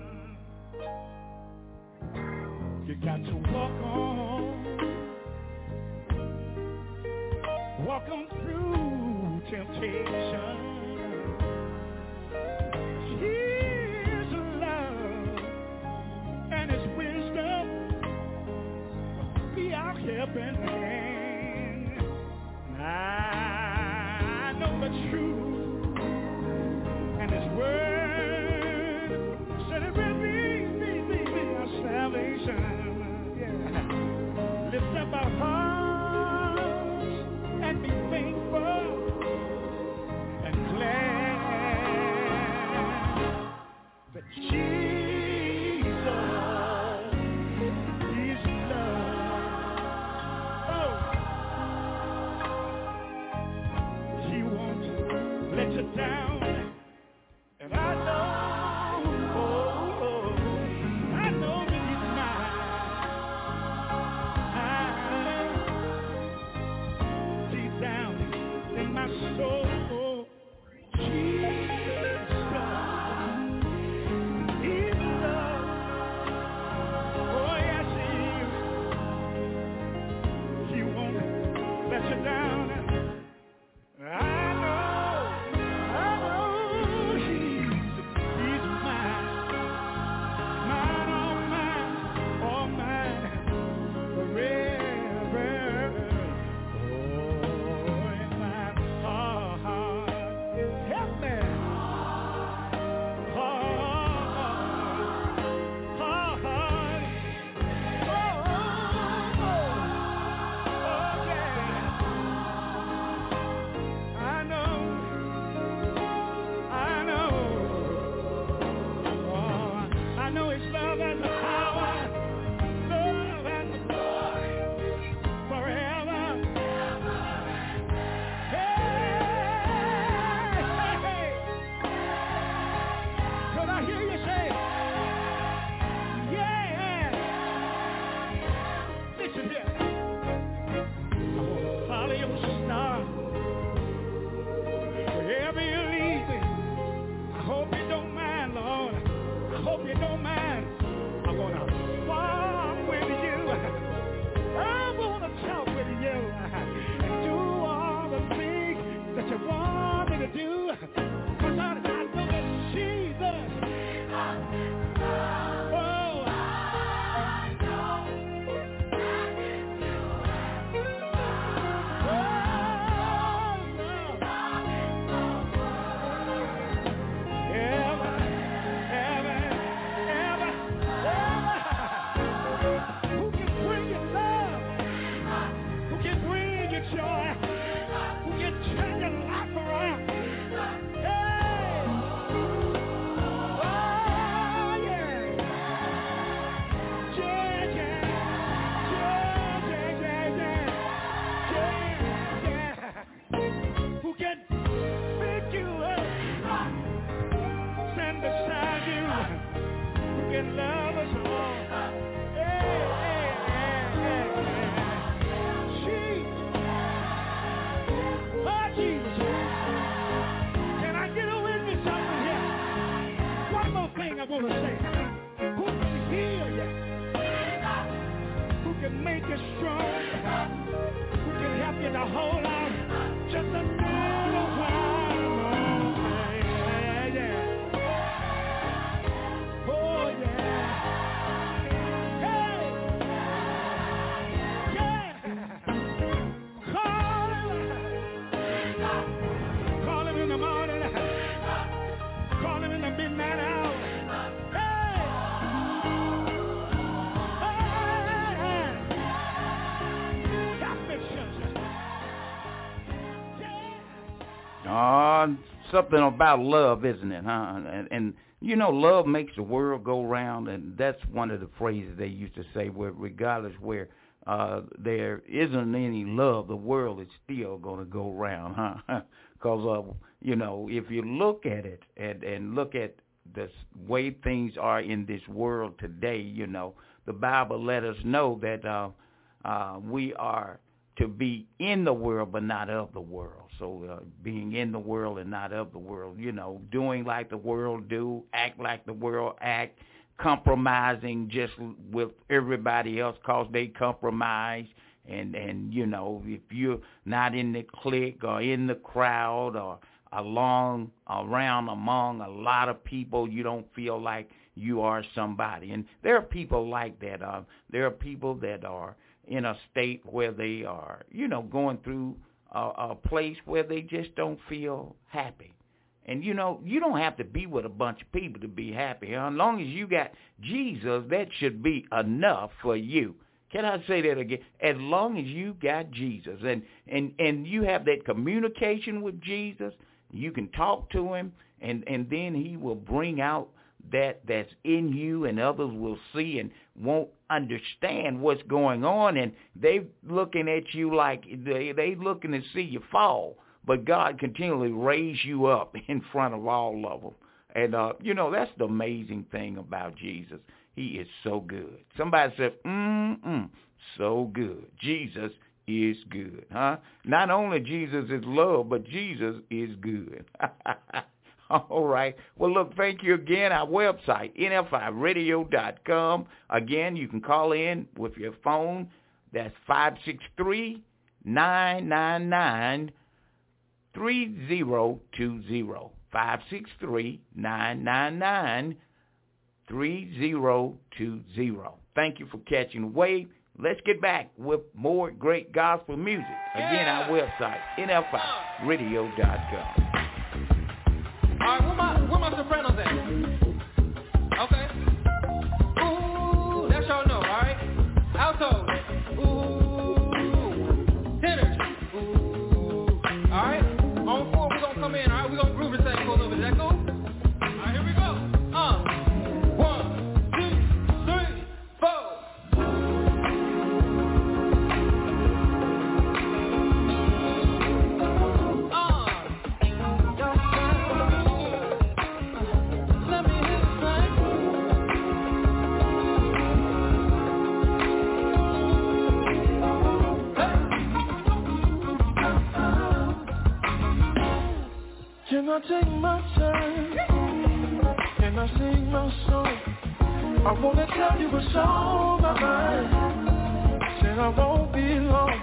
You got to walk on through temptation. His love and His wisdom will be our helping hand. I know the truth and His word said it will be our salvation. Yeah. Lift up our hearts and be thankful and glad that Jesus is love. Oh, He won't let you down. And I know that He's mine. Deep down in my soul, Jesus is love. Oh yes, He is. He won't let you down. I know He's mine. Mine, all mine, forever. Oh, in my heart, help me. Heart, oh, yeah. make you strong. We can help you to hold on just a little while more. Yeah, yeah. Oh, yeah. Hey. Yeah. Call him in the morning. Call him in the midnight hour. Something about love, isn't it, huh? And you know, love makes the world go round, and that's one of the phrases they used to say, where regardless where there isn't any love, the world is still going to go round, huh? Because, you know, if you look at it and look at the way things are in this world today, you know, the Bible let us know that we are to be in the world but not of the world. So being in the world and not of the world, you know, doing like the world do, act like the world act, compromising just with everybody else because they compromise. And you know, if you're not in the clique or in the crowd or around among a lot of people, you don't feel like you are somebody. And there are people like that. There are people that are in a state where they are, you know, going through a place where they just don't feel happy. And, you know, you don't have to be with a bunch of people to be happy. As long as you got Jesus, that should be enough for you. Can I say that again? As long as you got Jesus and you have that communication with Jesus, you can talk to him, and then he will bring out that's in you, and others will see and won't understand what's going on, and they looking at you like they looking to see you fall, but God continually raise you up in front of all of them. And you know, that's the amazing thing about Jesus. He is so good. Somebody said, so good. Jesus is good, huh? Not only Jesus is love, but Jesus is good. All right. Well, look, thank you again. Our website, NFIradio.com. Again, you can call in with your phone. That's 563-999-3020. 563-999-3020. Thank you for catching the wave. Let's get back with more great gospel music. Again, our website, NFIradio.com. All right, where my sopranos at? Okay. Ooh, that's y'all know, all right? Alto. Ooh. Tenors. Ooh. All right. On four, we're going to come in, all right? We're going to groove this thing for a little bit. Is that cool? All right, here we go. 1, 2, 3, 4. Can I take my time? Can I sing my song? I wanna tell you what's on my mind. Said I won't be long.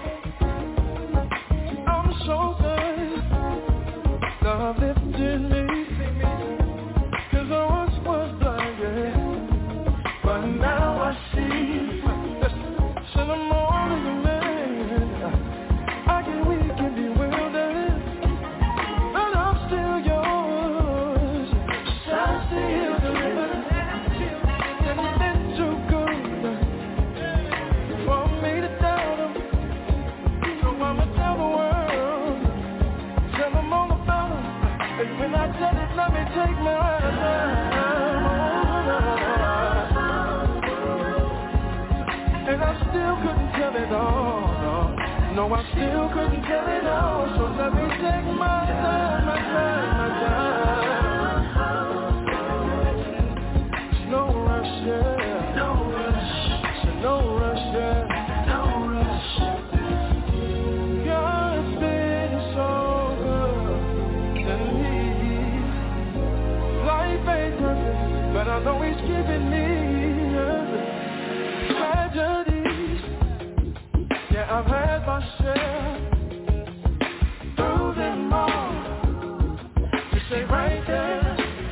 I'm so good. God lifted me. 'Cause I once was blind, yeah. But now I see. Said I'm more than a man. I get weak and bewildered. When I tell it, let me take my time. And I still couldn't tell it all. No, I still couldn't tell it all. So let me take my time, my time. It's no rush, yeah. No rush. It's no rush, yeah. No rush. God's been so good to me. Life ain't perfect, but I know he's giving me tragedies. I've had my share through them all. You stay right there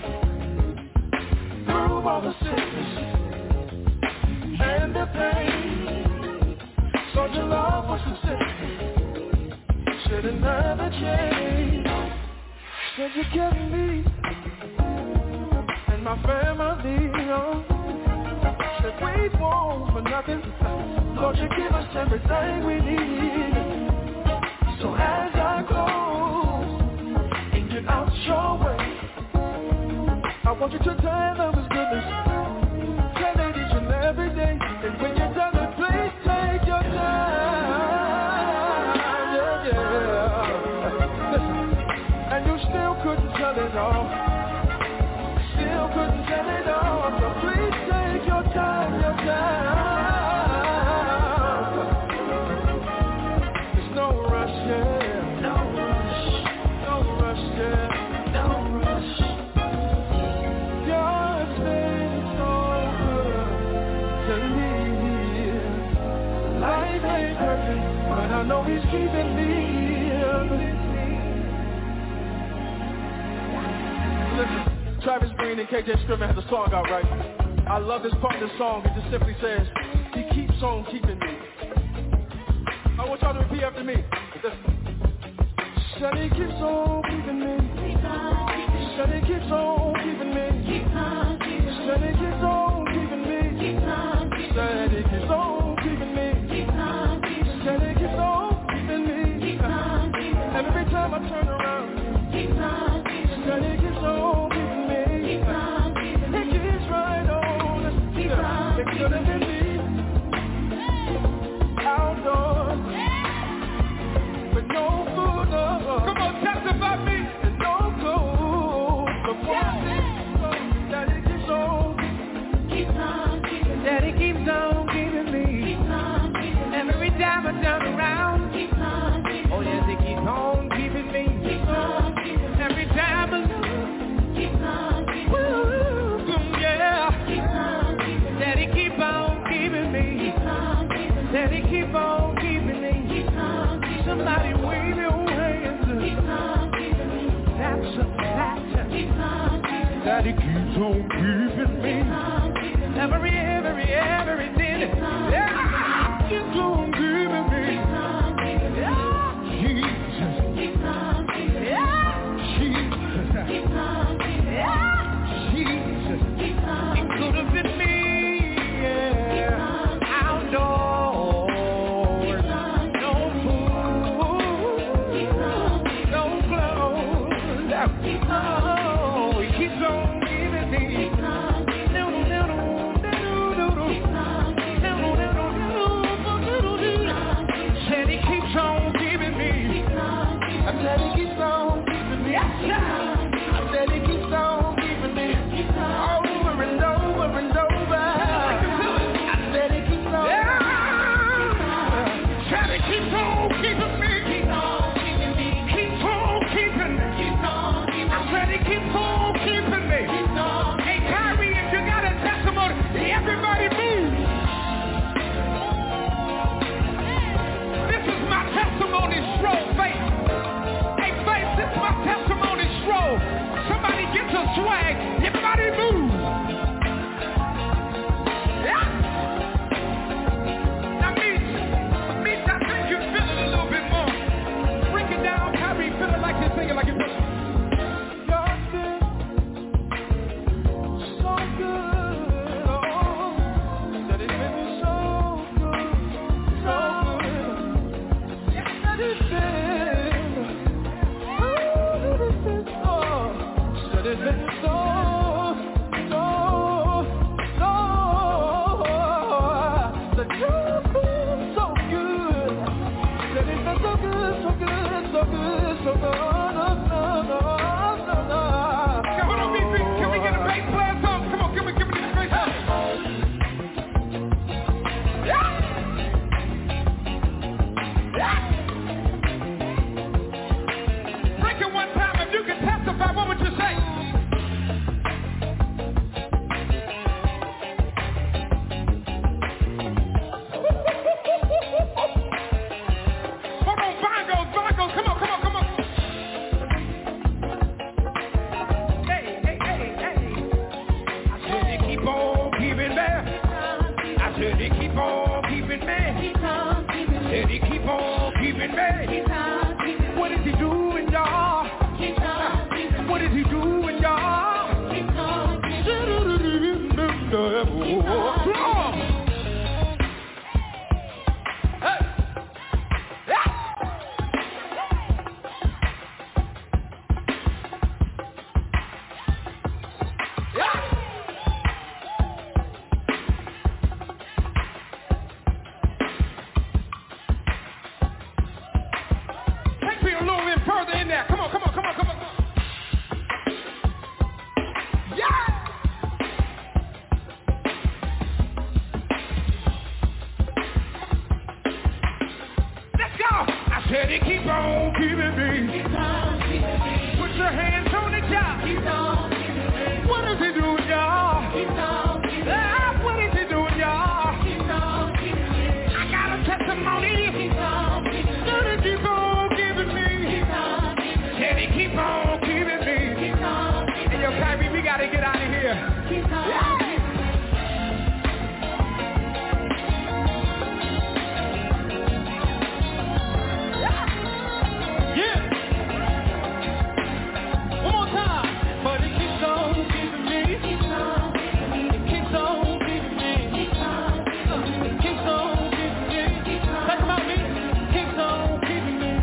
through all the sickness and the pain. So your love was consistent, should have never changed. Said you kept me and my family, said we won't for nothing. Lord, you give us everything we need. So as I close and get out your way, I want you to tell them His goodness. Tell it each and every day. And when you're done, please take your time. Yeah, yeah. Listen, and you still couldn't tell it all. Still couldn't tell it all. So please take your time, your time. There's no rush, yeah. No rush. No rush, yeah. No rush. God's been so good to me. Life ain't perfect, but I know He's keeping me. Listen, Travis Green and KJ Scriven have the song out right. I love this part of the song. It just simply says, He keeps on keeping me. I want y'all to repeat after me. Listen. Said He keeps on keeping me. Said He keeps on keeping me. Said He keeps on keeping me. Said He keeps on keeping me. Said He keeps on keeping me. Every time I turn around, said He keeps on keeping me. He keeps right on. It could have been me outdoors with no food. Come on, testify me. And no clothes. But one thing, Daddy keeps on keeping. Daddy keeps on keeping me. Every time I turn around, oh yes, He keeps on keeping me. Every time I look, yeah, Daddy keep on keeping me. Daddy keep on keeping me. Somebody wave your hands. That's a fact. Daddy keeps on keeping me. Every minute. Yeah, keeps on keeping me. Yeah, Jesus. Yeah, Jesus. Yeah, Jesus. It could have been me. Yeah, outdoors keep on keeping me. Said he keep on keeping me. What is he doing, y'all? What is he doing, y'all? Take me a little bit further in there. Come on. Yeah! Let's go! I said he keep on keeping me. Put your hands on the job. What is he doing, y'all? What is he doing, y'all? I got a testimony. Said he keep on keeping me. Said he keep on keeping me. And yo, Kyrie, we gotta get out of here. Yeah. Yeah. One more time. But it keeps on keeping me. It keeps on keeping me. It keeps on keeping me. Talk about me. Keeps on keeping me.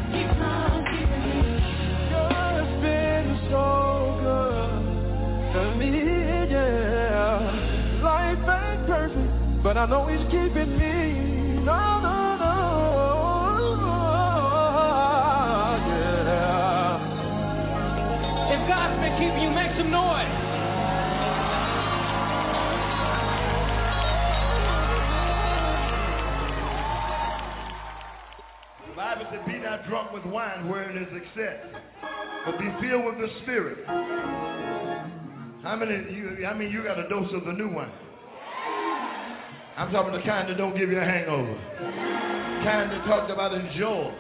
You've been so good to me, yeah. Life ain't perfect, but I know he's keeping me. No, yeah. If God's been keeping you, make some noise. The Bible said, be not drunk with wine wherein is excess, but be filled with the Spirit. How many you got a dose of the new wine? I'm talking the kind that don't give you a hangover. Kind that talks about enjoy.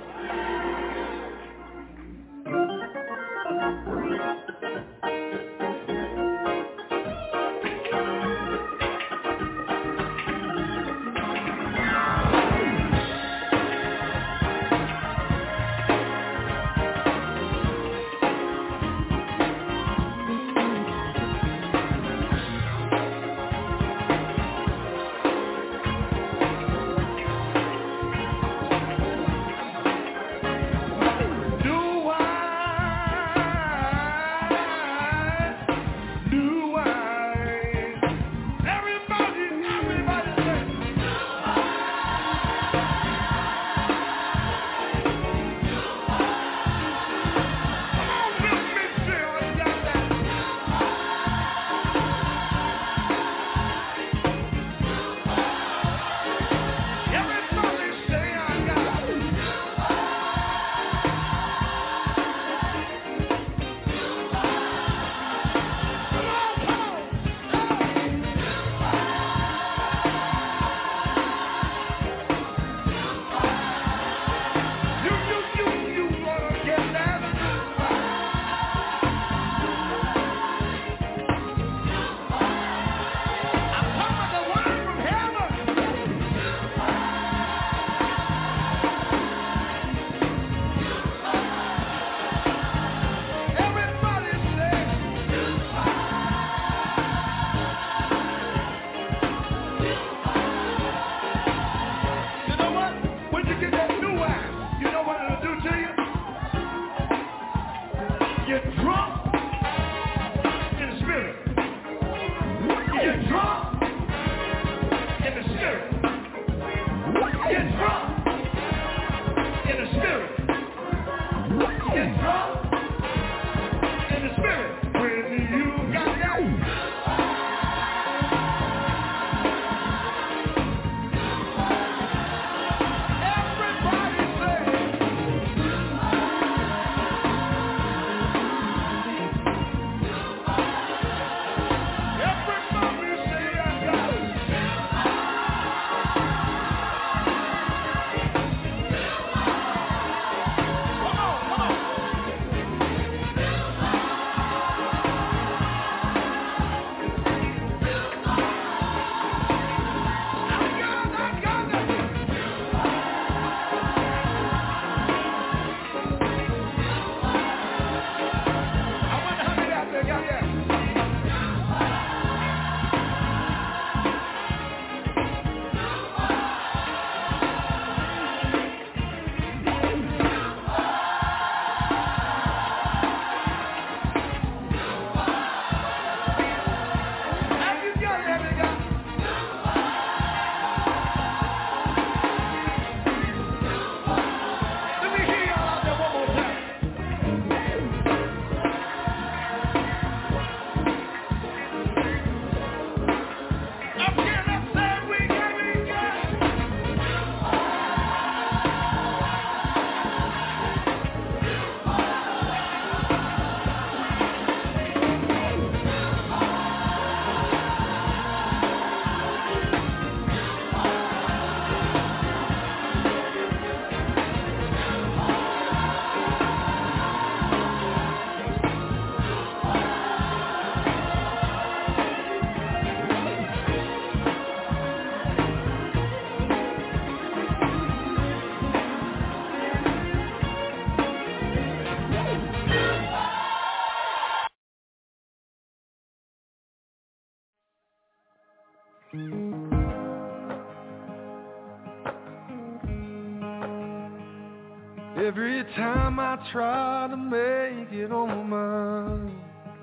Every time I try to make it on my own,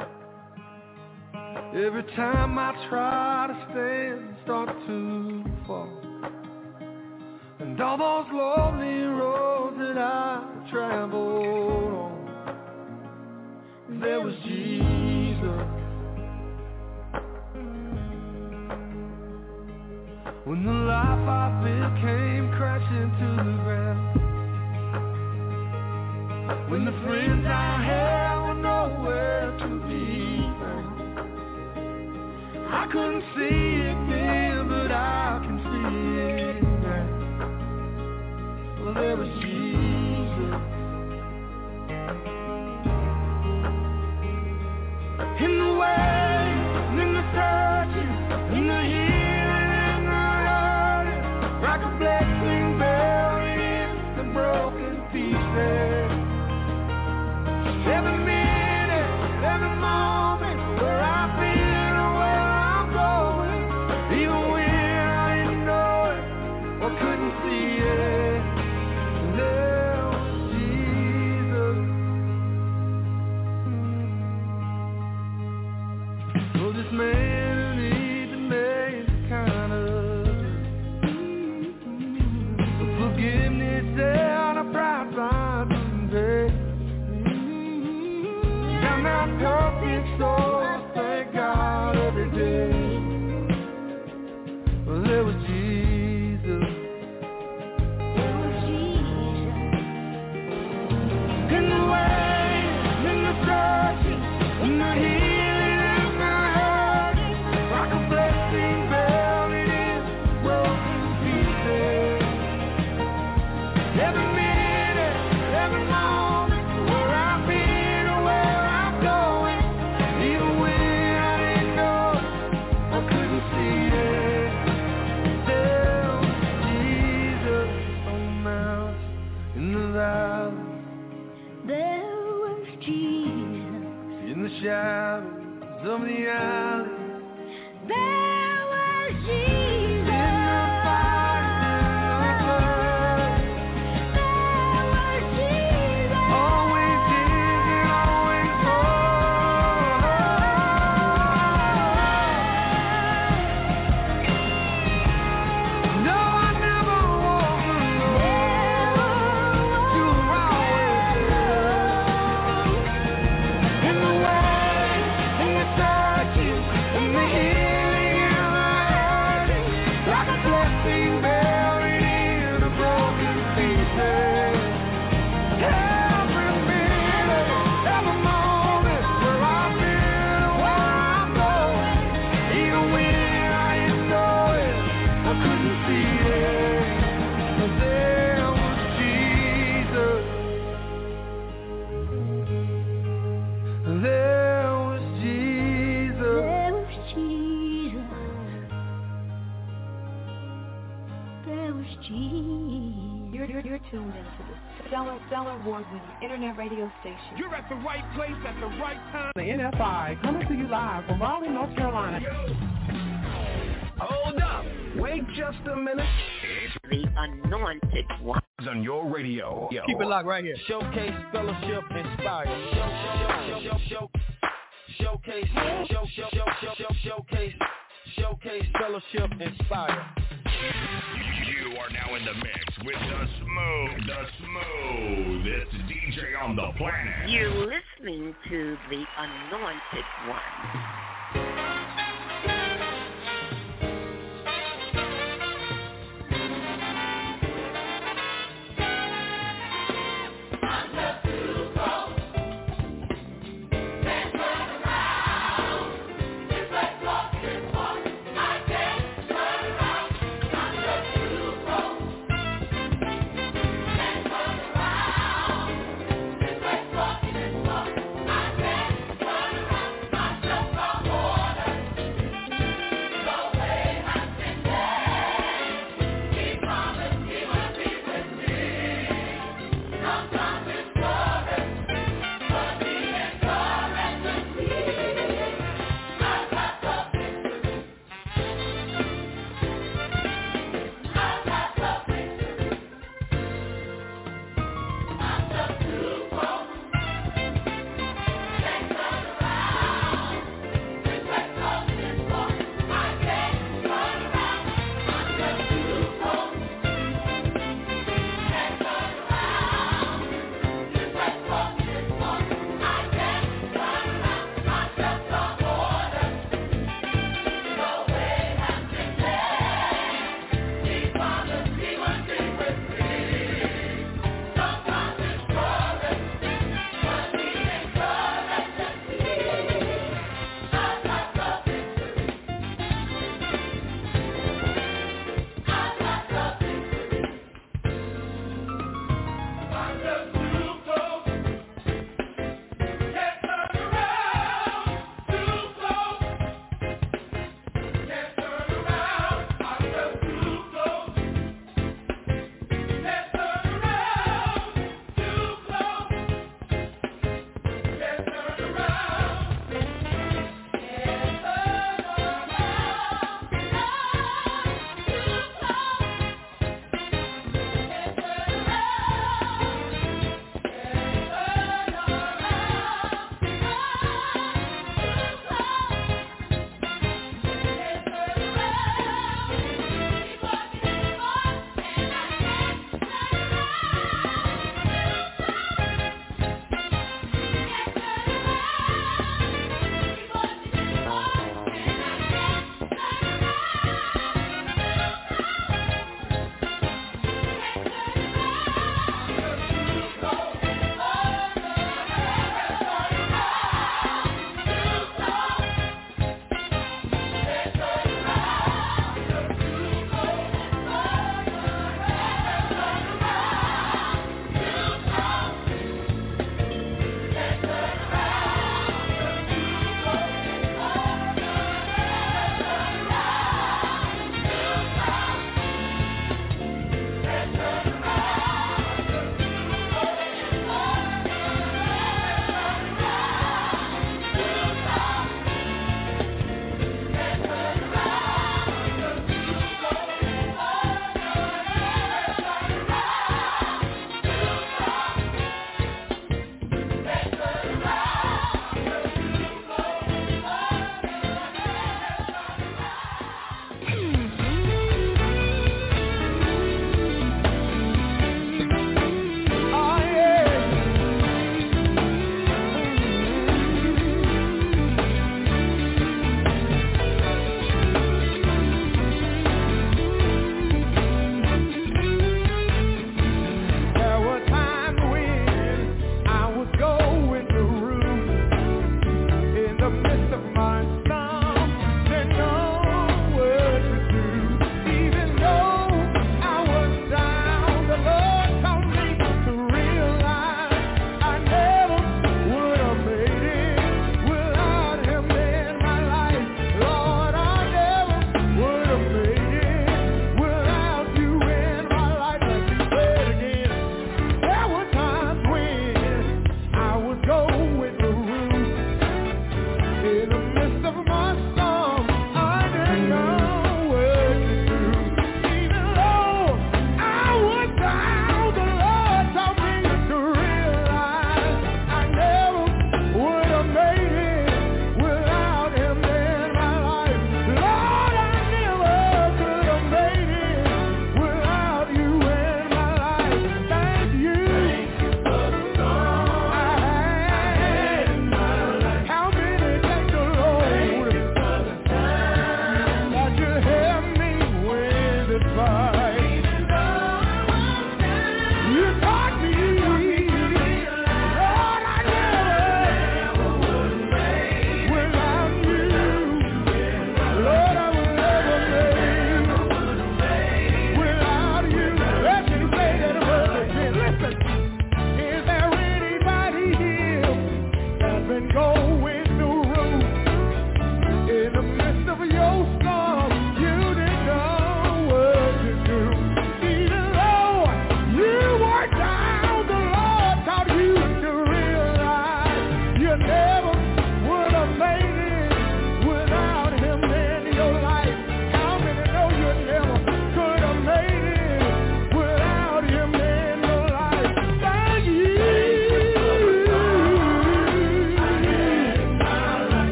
every time I try to stand, start to fall. And all those lonely roads that I traveled on, there was Jesus. When the life I built came crashing to the ground, when the friends I had were nowhere to be found, I couldn't see it then, but I can see it now. Well, there was Jesus. In the way, in the searching, in the healing, in the hurting, like a blessing buried in the broken pieces. Every minute, every moment, where I've been or where I'm going, even when I didn't know it or couldn't see it, there was Jesus. Oh, this man who needs a man's kind of forgiveness and a bright line to pay. I'm not perfect, so I thank God every day. Well, there was Jesus. There was Jesus. In the way, in the searching, in the healing, in the hurting, like a blessing buried in broken pieces. Every minute, every moment, where I've been or where I'm going, even when I didn't know or couldn't see it, there was Jesus on the mountain, in the valley. There was Jesus in the shadows of the alley. There was Jesus in the fire, in the blood. There was Jesus, always is and always was. No, I never walked alone. You were always there. In the way, in the searching, in the healing, in the hurting, like a blessing buried in the broken pieces. Every minute, every moment, where I've been and where I'm going, even when I didn't know it or couldn't see it, there was Jesus. There was Jesus. There was Jesus. There was Jesus. You're tuned into the Stellar award-winning internet radio station. You're at the right place at the right time. The NFI coming to you live from Raleigh, North Carolina. Hold up. Wait just a minute. The Anointed One. On your radio. Keep it locked right here. Showcase, fellowship, inspire. Showcase, fellowship, inspire. You are now in the mix with the smoothest DJ on the planet. You're listening to the Anointed One. Oh,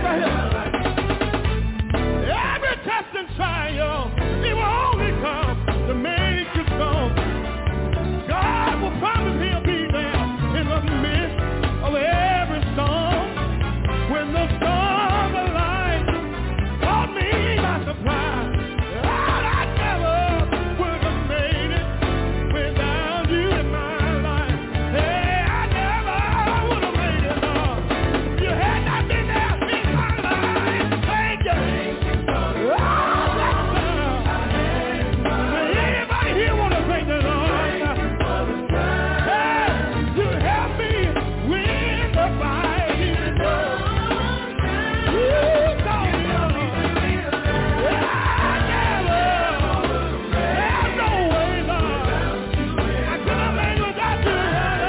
right here. Every test and trial, it will only come to make you strong. God will promise he'll be there in the midst of every storm. When the storm of life caught me by surprise, I never would have made it without you in my life. Hey, I never would have made it, Lord. You had not been there in my life. Thank you. Anybody here want to thank the Lord? Hey, you helped me win the fight. You taught me, Lord. There's no way, Lord. I could have made without you,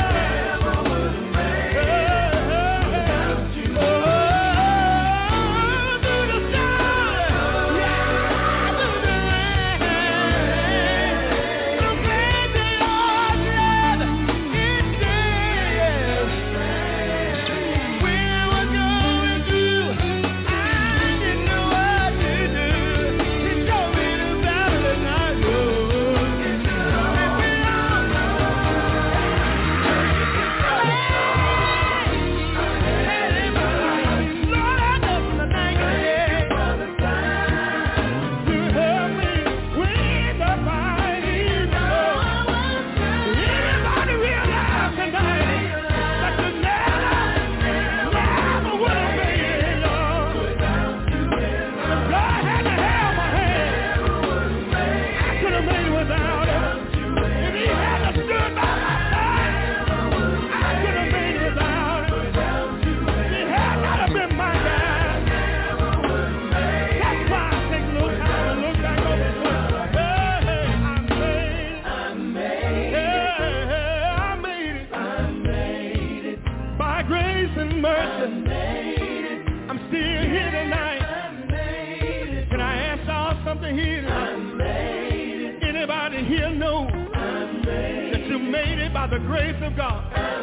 by the grace of God.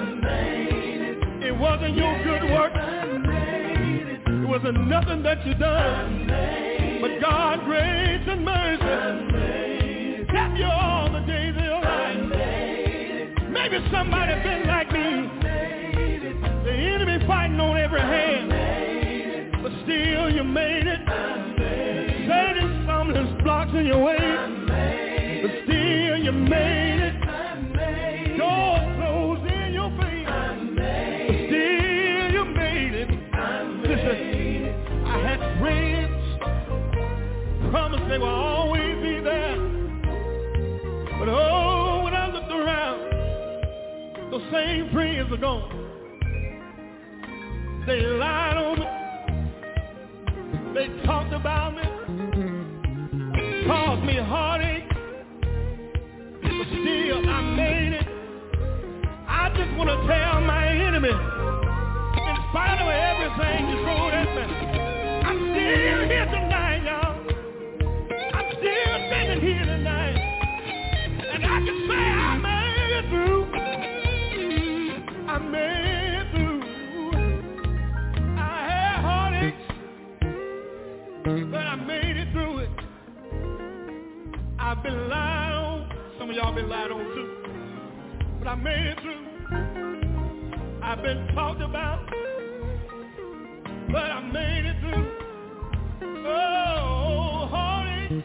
It wasn't your good work. It wasn't nothing that you done. But God's grace and mercy kept you all the days of your life. Maybe somebody been like me. The enemy fighting on every hand. But still you made it. Satan stumbling blocks in your way. But still you made it. Doors closed in your face, but still you made it. Listen, I had friends, promised they will always be there. But oh, when I looked around, those same friends are gone. They lied on me, they talked about me, caused me heartache, but still I made it. I just want to tell my enemy, in spite of everything you throw at me, I'm still here tonight, y'all. I'm still standing here tonight. And I can say I made it through. I made it through. I had heartaches, but I made it through it. I've been lied on. Some of y'all been lied on too. But I made it through. I've been talked about, but I made it through. Oh, heartache,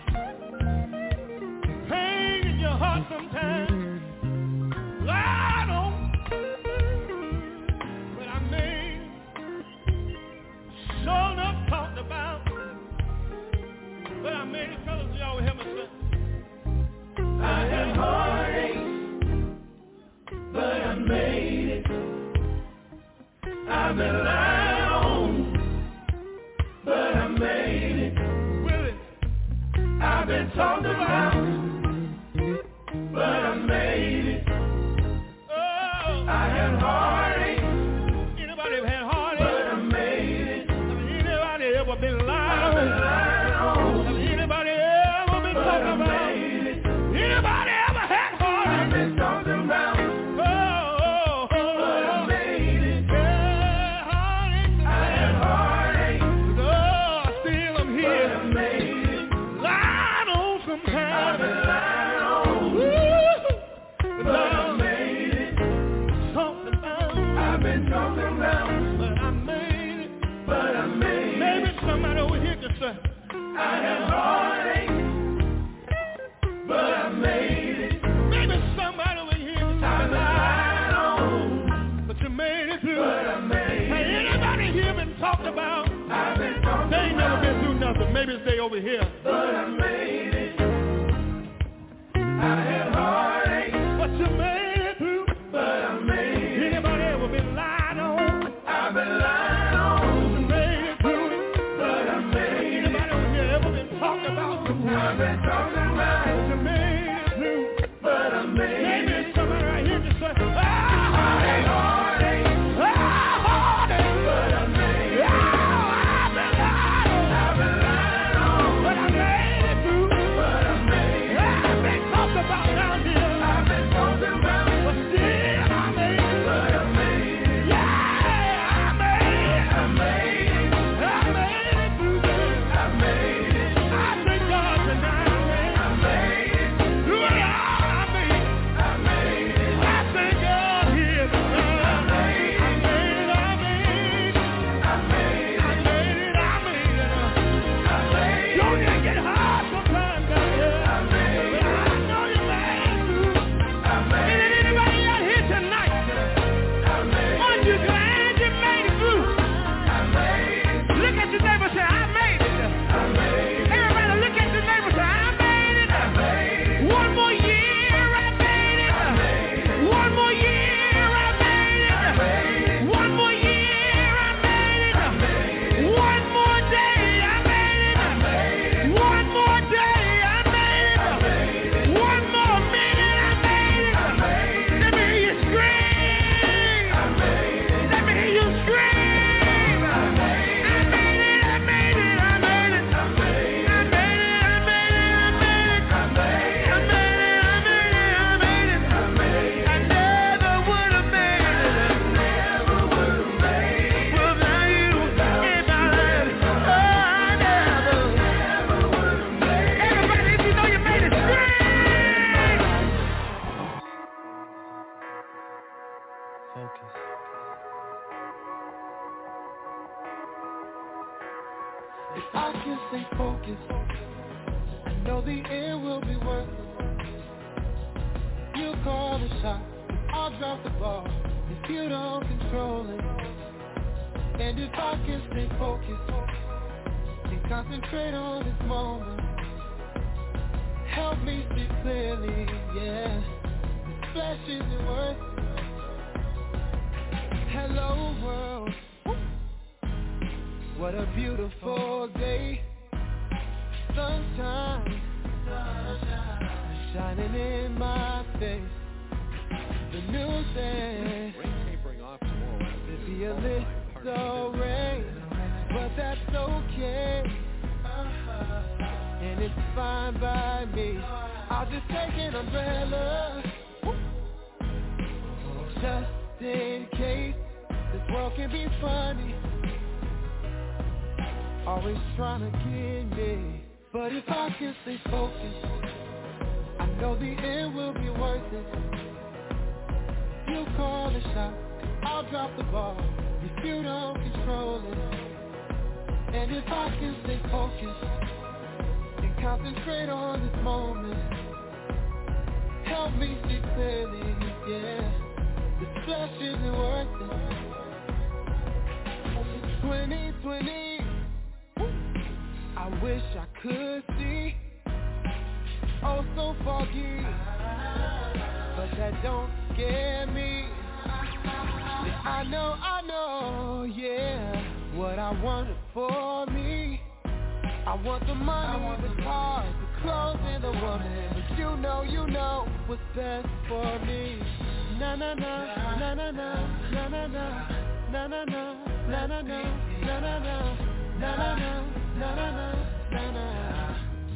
pain in your heart sometimes, lied on, but I made it. Sure enough talked about, but I made it. Fellas, y'all will help me say. I had heartache, but I made it. I've been lied on, but I made it. Willie, I've been talked about, but I made it. Oh, I had heartache. Anybody ever had heartache? But I made it. Anybody ever been lied on? I've been lied on. Anybody ever been talked about? Anybody ever had heartache? I've been talked about. talked about. They ain't never been through nothing. Maybe stay over here. But I made it. I had heartache. But you made it through. But I made it. Anybody ever been lied on? I've been lied on. You made it through. But I made it. Anybody over here ever been talked about? I've been talked about. You made it through. But I made it. Maybe it's somebody right here just say, I had heartache. But I made it. I've been lied on. But I made it through. But I made it. I've been talked about down here. I've been talked about. But still I made it. But I made it. Yeah, I made it. I made it. I made it through there. I made it. I thank God tonight, man. I made it. Through it all, I made it. I made it. I thank God here tonight. I made it. I made it. I made it. I made it. I made it. I made it. Don't you get hard sometimes down here? I made it. But I know you made it through. I made Is it. anybody out here tonight? I made it. Aren't you glad you made it through? I made it. Look at your neighbor and say, I made it. I made it. Everybody look at your neighbor and say, I made it. I made it. One more year, I made it. I made it. One more year, I made it. I made it. One more year, I made it. I made it. One more day, I made it. I made it. One more day, I made I it. made it. One more minute, I made it. I made it. Let me hear you scream. I made it. Let me hear you scream. I made it. I made it, I made it, I made it. I made it. I made it, I made it, I made it. I made it. I made it, I made it, I made it. I made it. I never would have made it. Never would have made it. Without you in my life. Oh, I never. Never would have made it. Everybody, if you know you made it, scream. Focus. If I can stay focused, I know the end will be worth it. You call the shot, I'll drop the ball if you don't control it. And if I can stay focused and concentrate on this moment, help me see clearly, yeah. This flesh isn't worth it. Hello world. What a beautiful day. Sunshine shining in my face. The news says there'll be a little rain, but that's okay. And it's fine by me. I'll just take an umbrella just in case. This world can be funny, always trying to get me. But if I can stay focused, I know the end will be worth it. You call the shot, I'll drop the ball if you don't control it. And if I can stay focused and concentrate on this moment, help me see clearly, yeah. This flesh isn't worth it. 2020, I wish I could see, oh so foggy, but that don't scare me. I know, yeah, what I wanted for me. I want the money, the cars, the clothes, and the woman. But you know what's best for me. Na na na, na na na, na na na, na na na. Na na na, na na na, na na na, na na na, na na.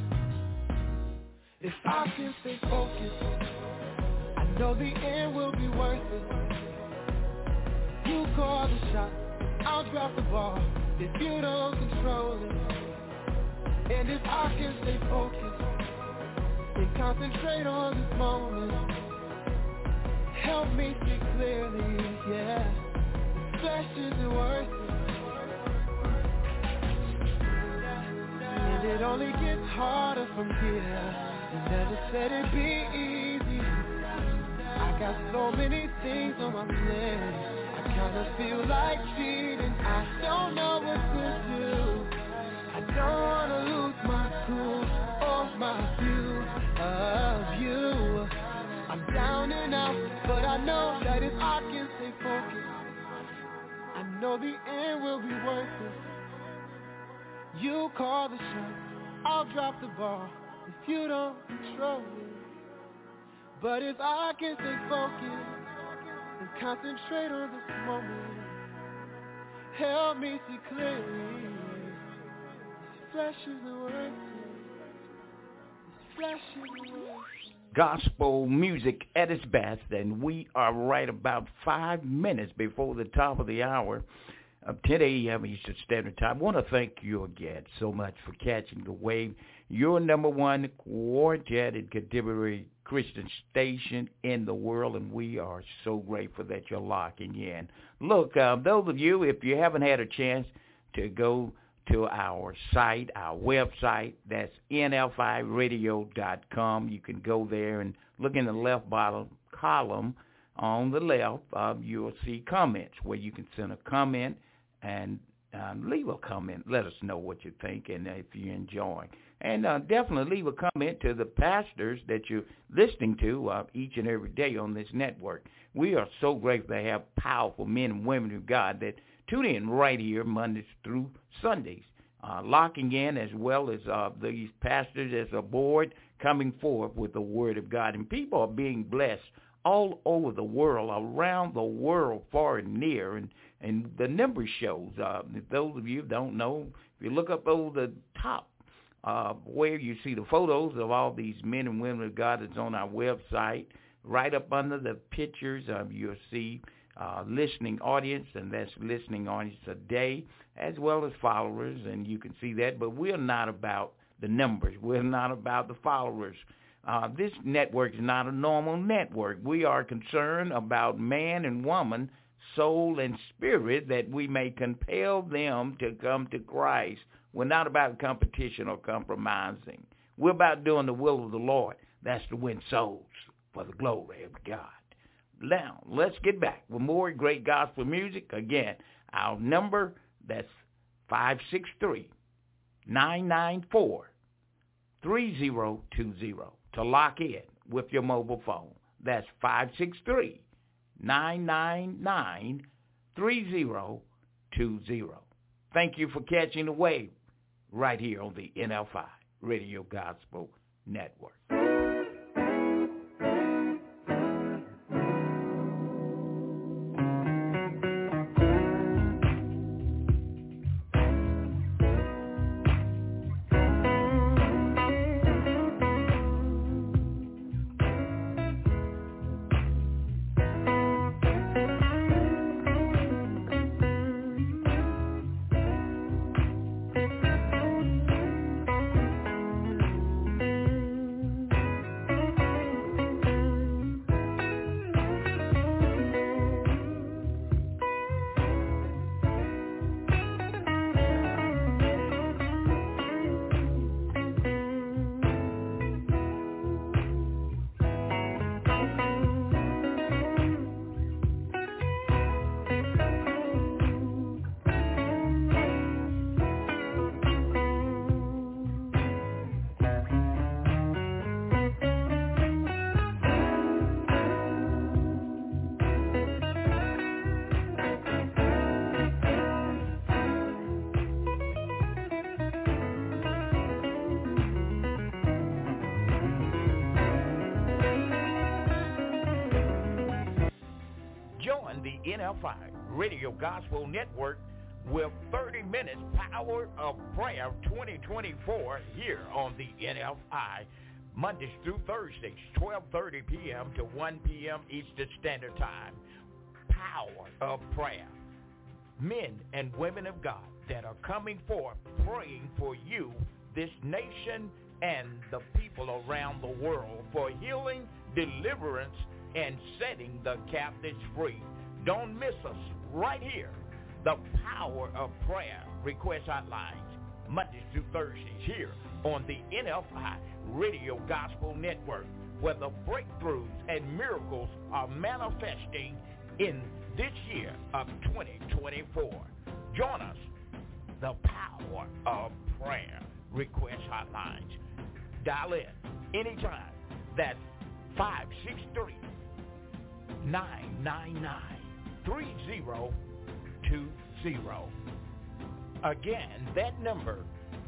If I can stay focused, I know the end will be worth it. You call the shot, I'll drop the ball if you don't control it. And if I can stay focused and concentrate on this moment, help me see clearly, yeah. Flesh isn't worth it. And it only gets harder from here. You never said it'd be easy. I got so many things on my plate. I kinda feel like cheating. I don't know I know that if I can stay focused, I know the end will be worth it. You call the shot, I'll drop the ball if you don't control it. But if I can stay focused and concentrate on this moment, help me see clearly. This flesh isn't worth it. This flesh isn't worth it. Gospel music at its best, and we are right about 5 minutes before the top of the hour of 10 a.m. Eastern Standard Time. I want to thank you again so much for catching the wave. Your number one quartet and contemporary Christian station in the world, and we are so grateful that you're locking in. Look, those of you, if you haven't had a chance to go to our site, our website, that's nfiradio.com. You can go there and look in the left bottom column on the left. You'll see comments where you can send a comment and leave a comment. Let us know what you think and if you're enjoying. And definitely leave a comment to the pastors that you're listening to each and every day on this network. We are so grateful to have powerful men and women of God that tune in right here Mondays through Sundays, locking in, as well as these pastors as a board coming forth with the Word of God. And people are being blessed all over the world, around the world, far and near. And the number shows, if those of you don't know, if you look up over the top where you see the photos of all these men and women of God that's on our website, right up under the pictures, you'll see listening audience, and that's listening audience a day, as well as followers, and you can see that. But we're not about the numbers. We're not about the followers. This network is not a normal network. We are concerned about man and woman, soul and spirit, that we may compel them to come to Christ. We're not about competition or compromising. We're about doing the will of the Lord. That's to win souls for the glory of God. Now, let's get back with more great gospel music. Again, our number, that's 563-994-3020 to lock in with your mobile phone. That's 563-999-3020. Thank you for catching the wave right here on the NFI Radio Gospel Network. NFI Radio Gospel Network with 30 Minutes Power of Prayer 2024 here on the NFI, Mondays through Thursdays, 12:30 p.m. to 1 p.m. Eastern Standard Time. Power of Prayer. Men and women of God that are coming forth praying for you, this nation, and the people around the world for healing, deliverance, and setting the captives free. Don't miss us right here. The Power of Prayer request hotlines, Mondays through Thursdays here on the NFI Radio Gospel Network, where the breakthroughs and miracles are manifesting in this year of 2024. Join us. The Power of Prayer request hotlines. Dial in anytime. That's 563 563-999-3020. Again, that number,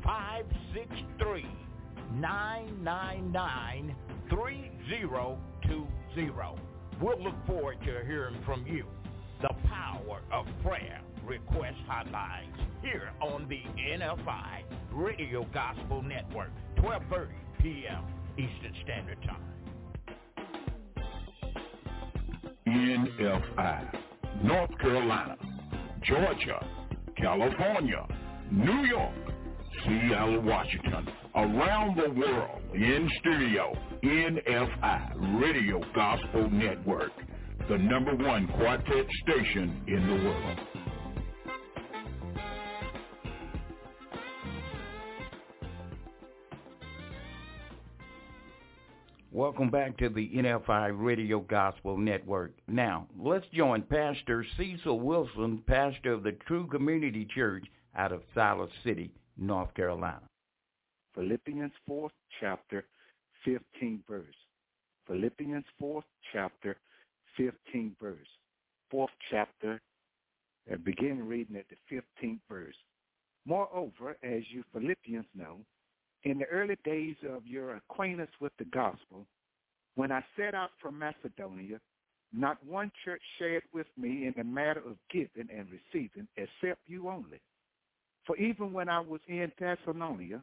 563-999-3020. We'll look forward to hearing from you. The Power of Prayer Request Hotlines here on the NFI Radio Gospel Network, 12:30 p.m. Eastern Standard Time. NFI, North Carolina, Georgia, California, New York, Seattle, Washington, around the world, in studio, NFI Radio Gospel Network, the #1 quartet station in the world. Welcome back to the NFI Radio Gospel Network. Now, let's join Pastor Cecil Wilson, pastor of the True Community Church out of Siler City, North Carolina. Philippians 4th chapter, 15th verse. Philippians 4th chapter, 15th verse. 4th chapter, and begin reading at the 15th verse. Moreover, as you Philippians know, in the early days of your acquaintance with the gospel, when I set out from Macedonia, not one church shared with me in the matter of giving and receiving, except you only. For even when I was in Thessalonica,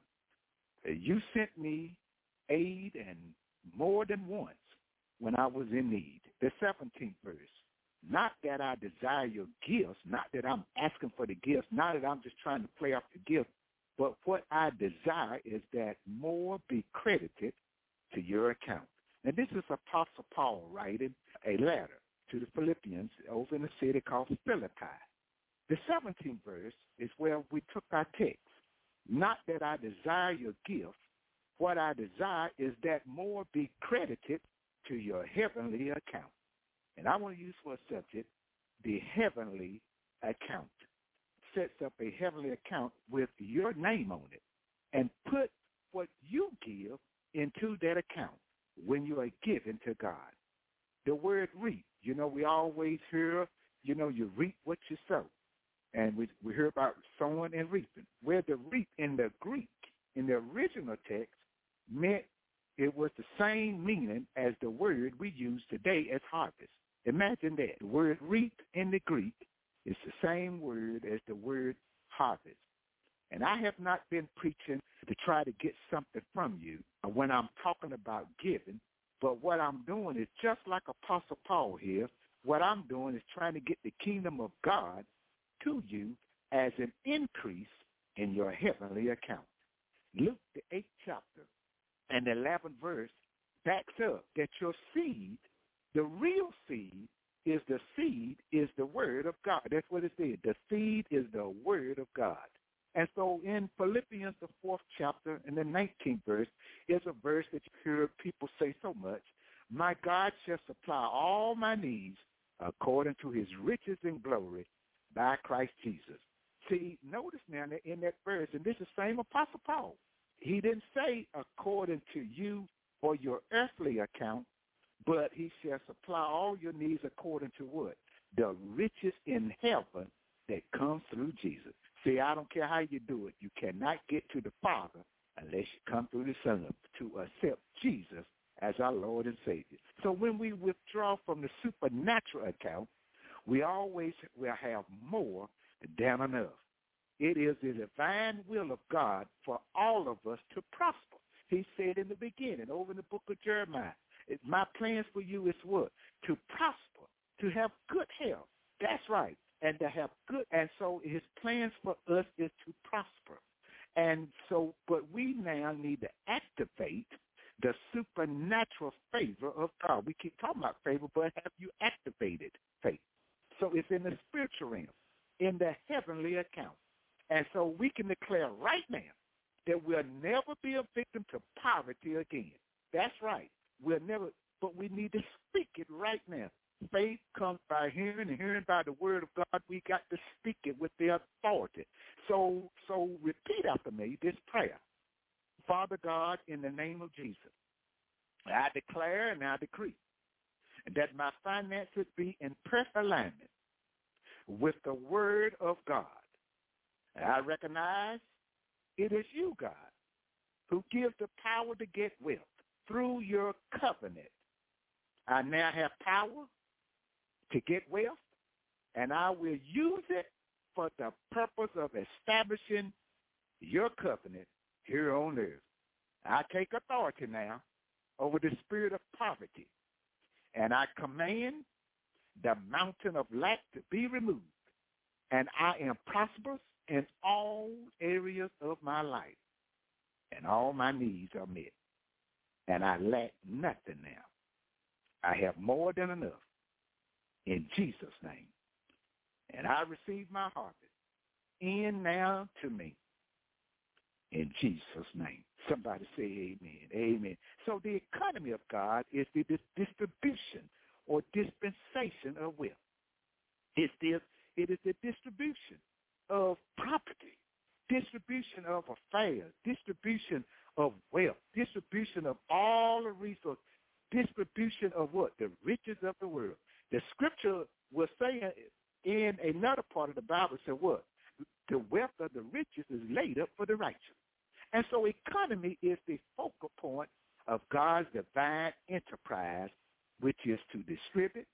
you sent me aid, and more than once when I was in need. The 17th verse. Not that I desire your gifts, not that I'm asking for the gifts, not that I'm just trying to play off the gift, but what I desire is that more be credited to your account. Now, this is Apostle Paul writing a letter to the Philippians over in a city called Philippi. The 17th verse is where we took our text. Not that I desire your gift. What I desire is that more be credited to your heavenly account. And I want to use for a subject the heavenly account. Sets up a heavenly account with your name on it and put what you give into that account when you are giving to God. The word reap, we always hear, you reap what you sow. And we hear about sowing and reaping. Where the reap in the Greek, in the original text, meant it was the same meaning as the word we use today as harvest. Imagine that. The word reap in the Greek is the same word as the word harvest. And I have not been preaching to try to get something from you when I'm talking about giving, but what I'm doing is just like Apostle Paul here, what I'm doing is trying to get the kingdom of God to you as an increase in your heavenly account. Luke, the 8th chapter and the 11th verse backs up that your seed, the real seed, is the word of God. That's what it said. The seed is the word of God. And so in Philippians, the 4th chapter and the 19th verse is a verse that you hear people say so much. My God shall supply all my needs according to his riches and glory by Christ Jesus. See, notice now in that verse, and this is the same Apostle Paul. He didn't say according to you or your earthly account, but he shall supply all your needs according to what? The riches in heaven that comes through Jesus. See, I don't care how you do it. You cannot get to the Father unless you come through the Son to accept Jesus as our Lord and Savior. So when we withdraw from the supernatural account, we always will have more than enough. It is the divine will of God for all of us to prosper. He said in the beginning, over in the book of Jeremiah, my plans for you is what? To prosper, to have good health. That's right. And to have good. And so his plans for us is to prosper. And so, but we now need to activate the supernatural favor of God. We keep talking about favor, but have you activated faith? So it's in the spiritual realm, in the heavenly account. And so we can declare right now that we'll never be a victim to poverty again. That's right. We'll never, but we need to speak it right now. Faith comes by hearing, and hearing by the word of God. We got to speak it with the authority. So repeat after me this prayer. Father God, in the name of Jesus, I declare and I decree that my finances be in perfect alignment with the word of God. I recognize it is you, God, who gives the power to get wealth through your covenant. I now have power to get wealth, and I will use it for the purpose of establishing your covenant here on earth. I take authority now over the spirit of poverty, and I command the mountain of lack to be removed, and I am prosperous in all areas of my life, and all my needs are met, and I lack nothing now. I have more than enough in Jesus' name, and I receive my harvest in now to me in Jesus' name. Somebody say amen, amen. So the economy of God is the distribution or dispensation of wealth. It is the distribution of property, distribution of affairs, distribution of wealth, distribution of all the resources, distribution of what? The riches of the world. The scripture will say in another part of the Bible, said what? The wealth of the riches is laid up for the righteous. And so economy is the focal point of God's divine enterprise, which is to distribute,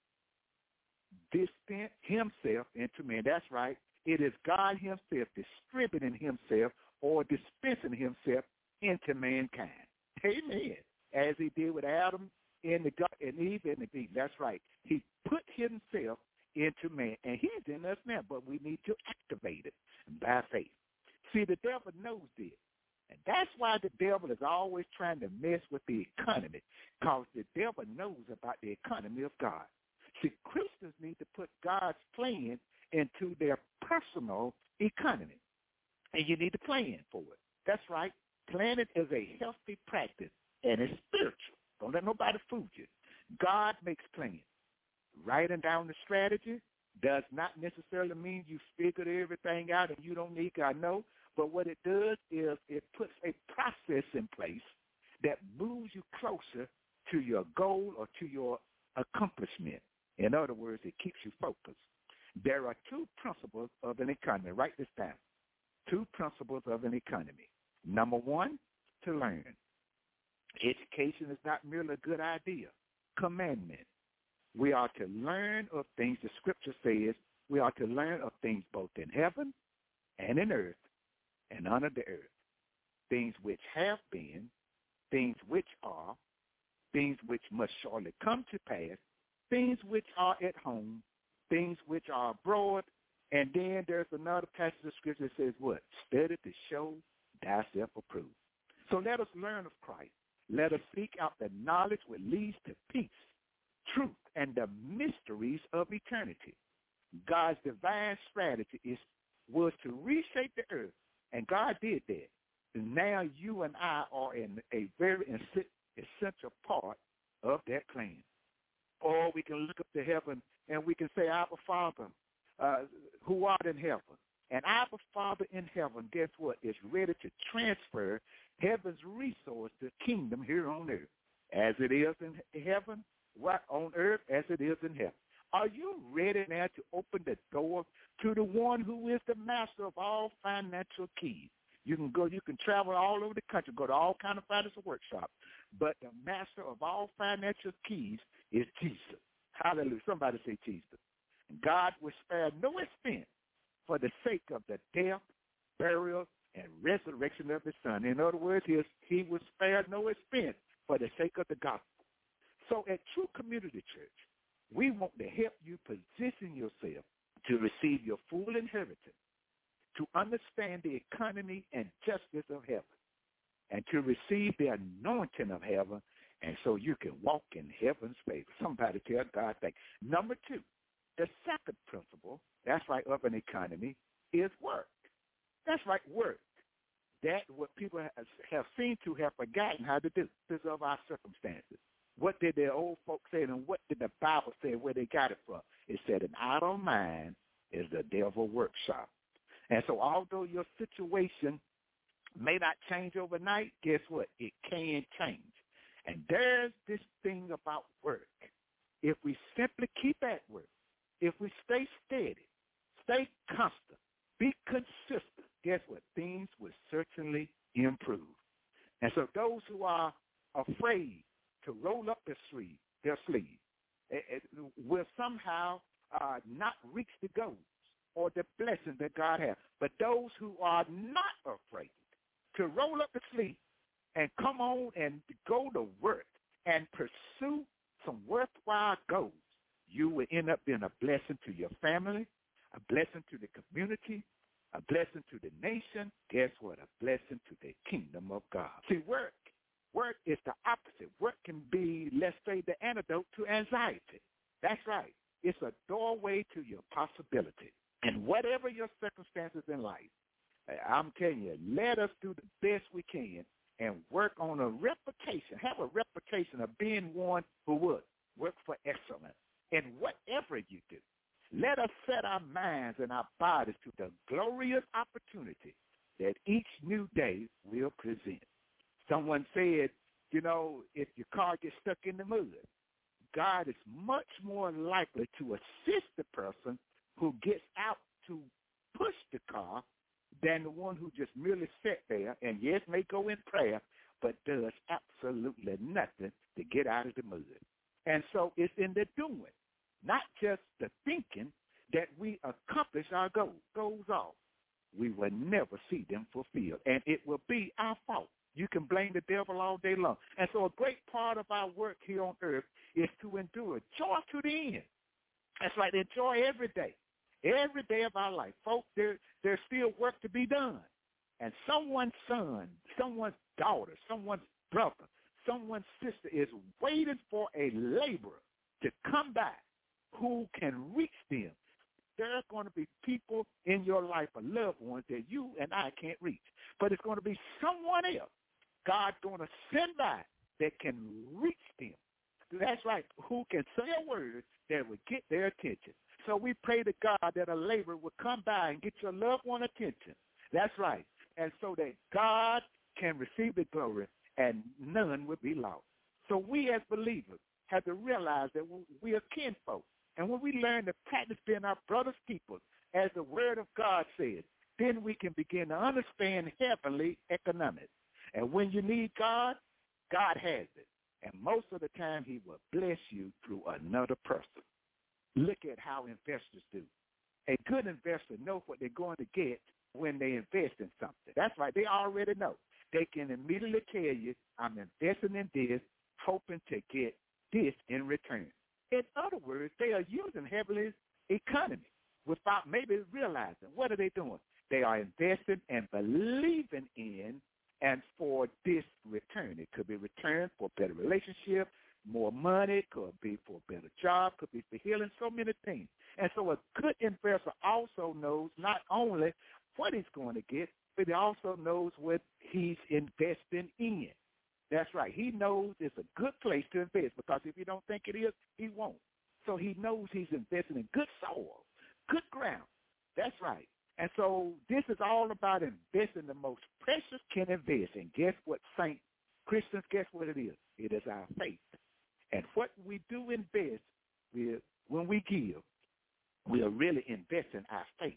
dispense himself into man. That's right. It is God himself distributing himself or dispensing himself into mankind. Amen. As he did with Adam and Eve in the garden. That's right. He put himself into man, and he's in us now, but we need to activate it by faith. See, the devil knows this. And that's why the devil is always trying to mess with the economy, because the devil knows about the economy of God. See, Christians need to put God's plan into their personal economy, and you need to plan for it. That's right. Planning is a healthy practice, and it's spiritual. Don't let nobody fool you. God makes plans. Writing down the strategy does not necessarily mean you figured everything out and you don't need God. No. But what it does is it puts a process in place that moves you closer to your goal or to your accomplishment. In other words, it keeps you focused. There are two principles of an economy. Write this down. Two principles of an economy. Number one, to learn. Education is not merely a good idea. Commandment. We are to learn of things. The scripture says we are to learn of things both in heaven and in earth and under the earth, things which have been, things which are, things which must surely come to pass, things which are at home, things which are abroad, and then there's another passage of scripture that says what? Study to show thyself approved. So let us learn of Christ. Let us seek out the knowledge which leads to peace, truth, and the mysteries of eternity. God's divine strategy was to reshape the earth. And God did that. And now you and I are in a very essential part of that plan. Or we can look up to heaven and we can say, Abba Father, who art in heaven. And Abba Father in heaven, guess what, is ready to transfer heaven's resource to kingdom here on earth. As it is in heaven, what on earth as it is in heaven. Are you ready now to open the door to the one who is the master of all financial keys? You can travel all over the country, go to all kinds of financial workshops, but the master of all financial keys is Jesus. Hallelujah. Somebody say Jesus. God will spare no expense for the sake of the death, burial, and resurrection of his son. In other words, he will spare no expense for the sake of the gospel. So at True Community Church, we want to help you position yourself to receive your full inheritance, to understand the economy and justice of heaven, and to receive the anointing of heaven, and so you can walk in heaven's favor. Somebody tell God thank you. Number two, the second principle, that's right, of an economy, is work. That's right, work. That's what people have seemed to have forgotten how to do because of our circumstances. What did the old folks say, and what did the Bible say where they got it from? It said, an idle mind is the devil's workshop. And so although your situation may not change overnight, guess what? It can change. And there's this thing about work. if we simply keep at work, if we stay steady, stay constant, be consistent, guess what? Things will certainly improve. And so those who are afraid to roll up their sleeve will somehow not reach the goals or the blessing that God has. But those who are not afraid to roll up the sleeve and come on and go to work and pursue some worthwhile goals, you will end up being a blessing to your family, a blessing to the community, a blessing to the nation. Guess what? A blessing to the kingdom of God. See, work is the opposite. Work can be, let's say, the antidote to anxiety. That's right. It's a doorway to your possibility. And whatever your circumstances in life, I'm telling you, let us do the best we can and work on a reputation, have a reputation of being one who would work for excellence in whatever you do. Let us set our minds and our bodies to the glorious opportunity that each new day will present. Someone said, you know, if your car gets stuck in the mud, God is much more likely to assist the person who gets out to push the car than the one who just merely sat there and, yes, may go in prayer, but does absolutely nothing to get out of the mud. And so it's in the doing, not just the thinking, that we accomplish our goals off. We will never see them fulfilled, and it will be our fault. You can blame the devil all day long. And so a great part of our work here on earth is to endure joy to the end. That's right, enjoy every day of our life. Folks, there's still work to be done. And someone's son, someone's daughter, someone's brother, someone's sister is waiting for a laborer to come by who can reach them. There are going to be people in your life, or loved ones, that you and I can't reach. But it's going to be someone else God's going to send by that can reach them. That's right, who can say a word that will get their attention. So we pray to God that a laborer will come by and get your loved one attention. That's right. And so that God can receive the glory and none will be lost. So we as believers have to realize that we are kinfolk. And when we learn to practice being our brother's keepers, as the word of God says, then we can begin to understand heavenly economics. And when you need God, God has it. And most of the time he will bless you through another person. Look at how investors do. A good investor knows what they're going to get when they invest in something. That's right. They already know. They can immediately tell you, I'm investing in this, hoping to get this in return. In other words, they are using heavenly economy without maybe realizing. What are they doing? They are investing and believing in and for this return. It could be return for a better relationship, more money, could be for a better job, could be for healing, so many things. And so a good investor also knows not only what he's going to get, but he also knows what he's investing in. That's right. He knows it's a good place to invest, because if you don't think it is, he won't. So he knows he's investing in good soil, good ground. That's right. And so this is all about investing the most precious can invest. And guess what, saints, Christians, guess what it is? It is our faith. And what we do invest, when we give, we are really investing our faith.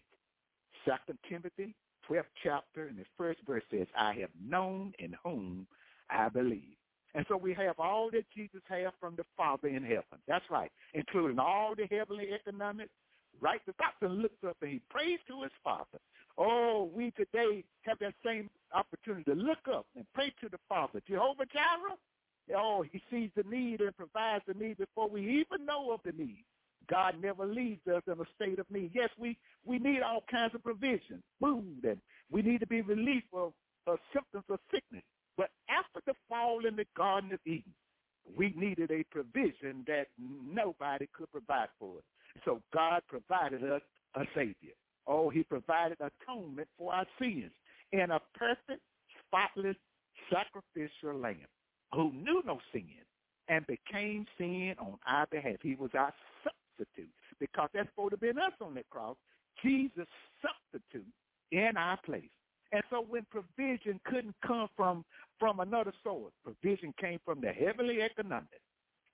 2 Timothy, 12th chapter, and the first verse says, I have known in whom I believe. And so we have all that Jesus has from the Father in heaven. That's right, including all the heavenly economics. Right, the doctor looks up and he prays to his Father. Oh, we today have that same opportunity to look up and pray to the Father. Jehovah Jireh, oh, he sees the need and provides the need before we even know of the need. God never leaves us in a state of need. Yes, we need all kinds of provision, food, and we need to be relieved of symptoms of sickness. But after the fall in the Garden of Eden, we needed a provision that nobody could provide for us. So God provided us a Savior. Oh, he provided atonement for our sins in a perfect, spotless, sacrificial lamb who knew no sin and became sin on our behalf. He was our substitute, because that's supposed to be us on that cross. Jesus substitute in our place. And so when provision couldn't come from another source, provision came from the heavenly economics.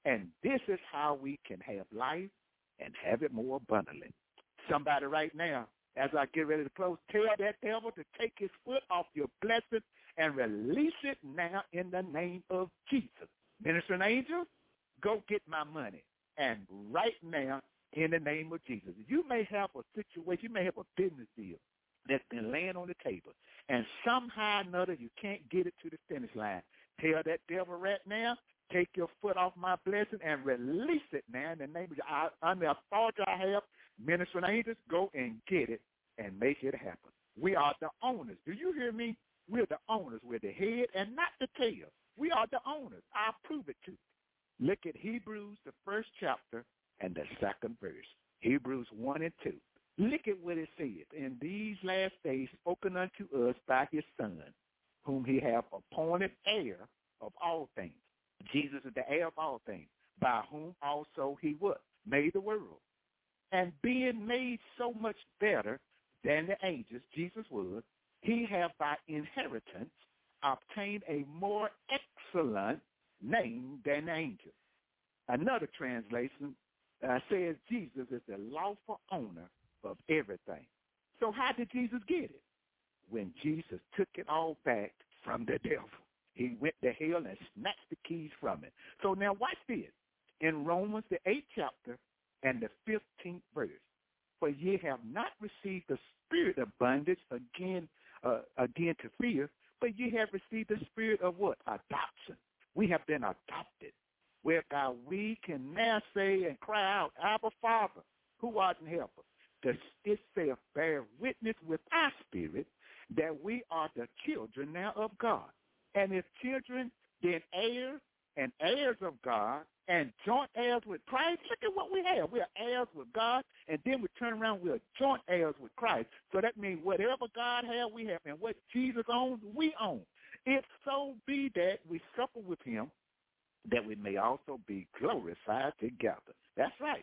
And this is how we can have life and have it more abundantly. Somebody right now, as I get ready to close, tell that devil to take his foot off your blessing and release it now in the name of Jesus. Minister and angels, go get my money. And right now, in the name of Jesus. You may have a situation, you may have a business deal that's been laying on the table, and somehow or another you can't get it to the finish line. Tell that devil right now, take your foot off my blessing and release it now in the name of Jesus. Under the authority I have, minister and angels, go and get it and make it happen. We are the owners. Do you hear me? We're the owners. We're the head and not the tail. We are the owners. I'll prove it to you. Look at Hebrews, the 1st chapter, and the 2nd verse. Hebrews 1 and 2. Look at what it says. In these last days spoken unto us by his Son, whom he hath appointed heir of all things. Jesus is the heir of all things, by whom also he what? Made the world. And being made so much better than the angels, Jesus was, he hath by inheritance obtained a more excellent name than the angels. Another translation says Jesus is the lawful owner of everything. So how did Jesus get it? When Jesus took it all back from the devil. He went to hell and snatched the keys from it. So now watch this. In Romans, the 8th chapter and the 15th verse, for ye have not received the spirit of bondage again to fear, but ye have received the spirit of what? Adoption. We have been adopted, whereby we can now say and cry out, Abba, Father, who art in heaven. It saith, bear witness with our spirit that we are the children now of God. And if children, then heirs and heirs of God and joint heirs with Christ. Look at what we have. We are heirs with God, and then we turn around, we are joint heirs with Christ. So that means whatever God has, we have, and what Jesus owns, we own. If so be that we suffer with him, that we may also be glorified together. That's right.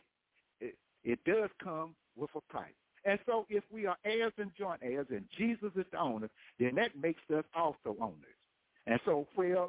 It does come with a price. And so if we are heirs and joint heirs, and Jesus is the owner, then that makes us also owners. And so, well,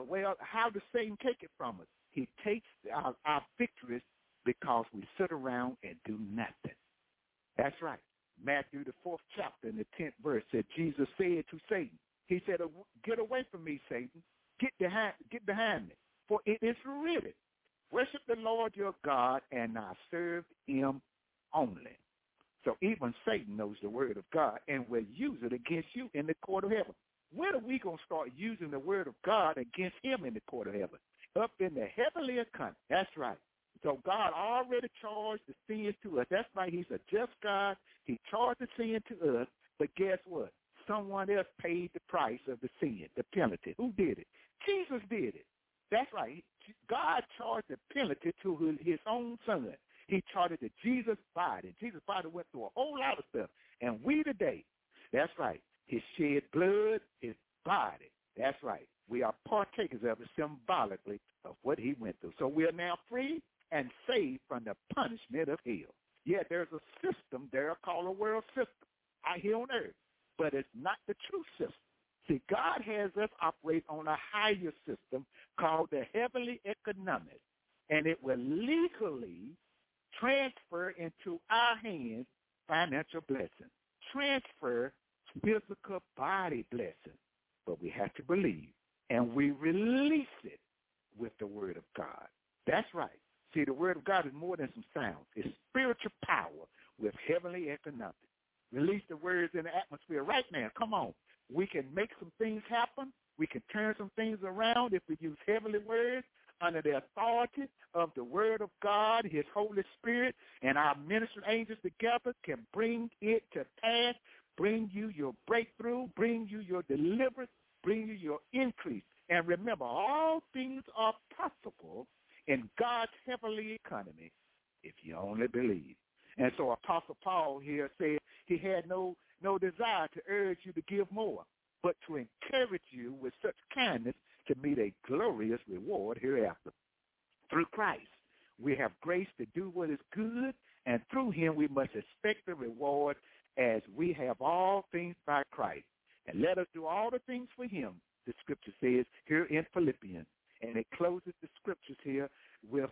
how does Satan take it from us? He takes our victories because we sit around and do nothing. That's right. Matthew, the 4th chapter, in the 10th verse, said Jesus said to Satan, he said, get away from me, Satan. Get behind me. For it is written, worship the Lord your God, and I serve him only. So even Satan knows the word of God and will use it against you in the court of heaven. When are we going to start using the word of God against him in the court of heaven? Up in the heavenly account. That's right. So God already charged the sins to us. That's why he's a just God. He charged the sin to us. But guess what? Someone else paid the price of the sin, the penalty. Who did it? Jesus did it. That's right. God charged the penalty to his own son. He charged it to Jesus' body. Jesus' body went through a whole lot of stuff. And we today, that's right, his shed blood, his body, that's right. We are partakers of it symbolically of what he went through. So we are now free and saved from the punishment of hell. Yeah, there's a system there called a world system out here on earth, but it's not the true system. See, God has us operate on a higher system called the heavenly economics, and it will legally transfer into our hands financial blessing, transfer physical body blessing. But we have to believe, and we release it with the word of God. That's right. See, the word of God is more than some sounds. It's spiritual power with heavenly economics. Release the words in the atmosphere right now. Come on. We can make some things happen. We can turn some things around if we use heavenly words under the authority of the word of God, his Holy Spirit, and our ministering angels together can bring it to pass, bring you your breakthrough, bring you your deliverance, bring you your increase. And remember, all things are possible in God's heavenly economy if you only believe. And so Apostle Paul here said he had no desire to urge you to give more, but to encourage you with such kindness to meet a glorious reward hereafter. Through Christ, we have grace to do what is good, and through him we must expect the reward as we have all things by Christ. And let us do all the things for him, the scripture says here in Philippians. And it closes the scriptures here with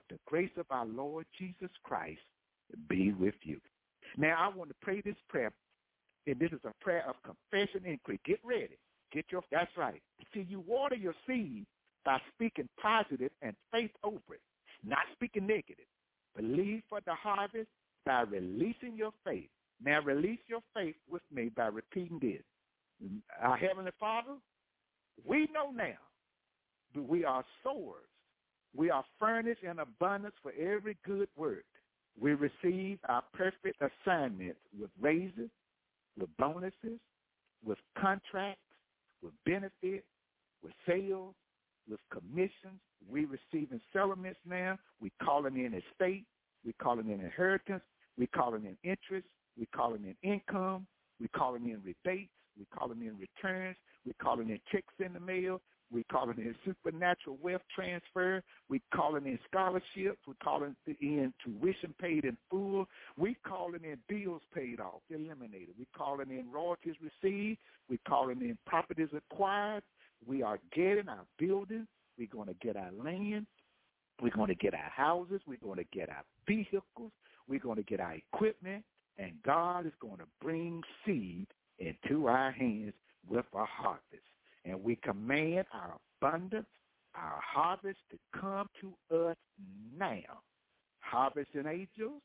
pray this prayer, and this is a prayer of confession and increase. Get ready. That's right. See, you water your seed by speaking positive and faith over it, not speaking negative. Believe for the harvest by releasing your faith. Now release your faith with me by repeating this. Our Heavenly Father, we know now that we are sowers. We are furnished in abundance for every good work. We receive our perfect assignments with raises, with bonuses, with contracts, with benefits, with sales, with commissions. We receiving settlements now. We calling in estate. We calling in inheritance. We calling in interest. We calling in income. We calling in rebates. We calling in returns. We calling in checks in the mail. We calling in supernatural wealth transfer. We calling in scholarships. We calling in tuition paid in full. We calling in bills paid off, eliminated. We calling in royalties received. We calling in properties acquired. We are getting our buildings. We're going to get our land. We're going to get our houses. We're going to get our vehicles. We're going to get our equipment. And God is going to bring seed into our hands with a harvest. And we command our abundance, our harvest to come to us now. Harvesting angels,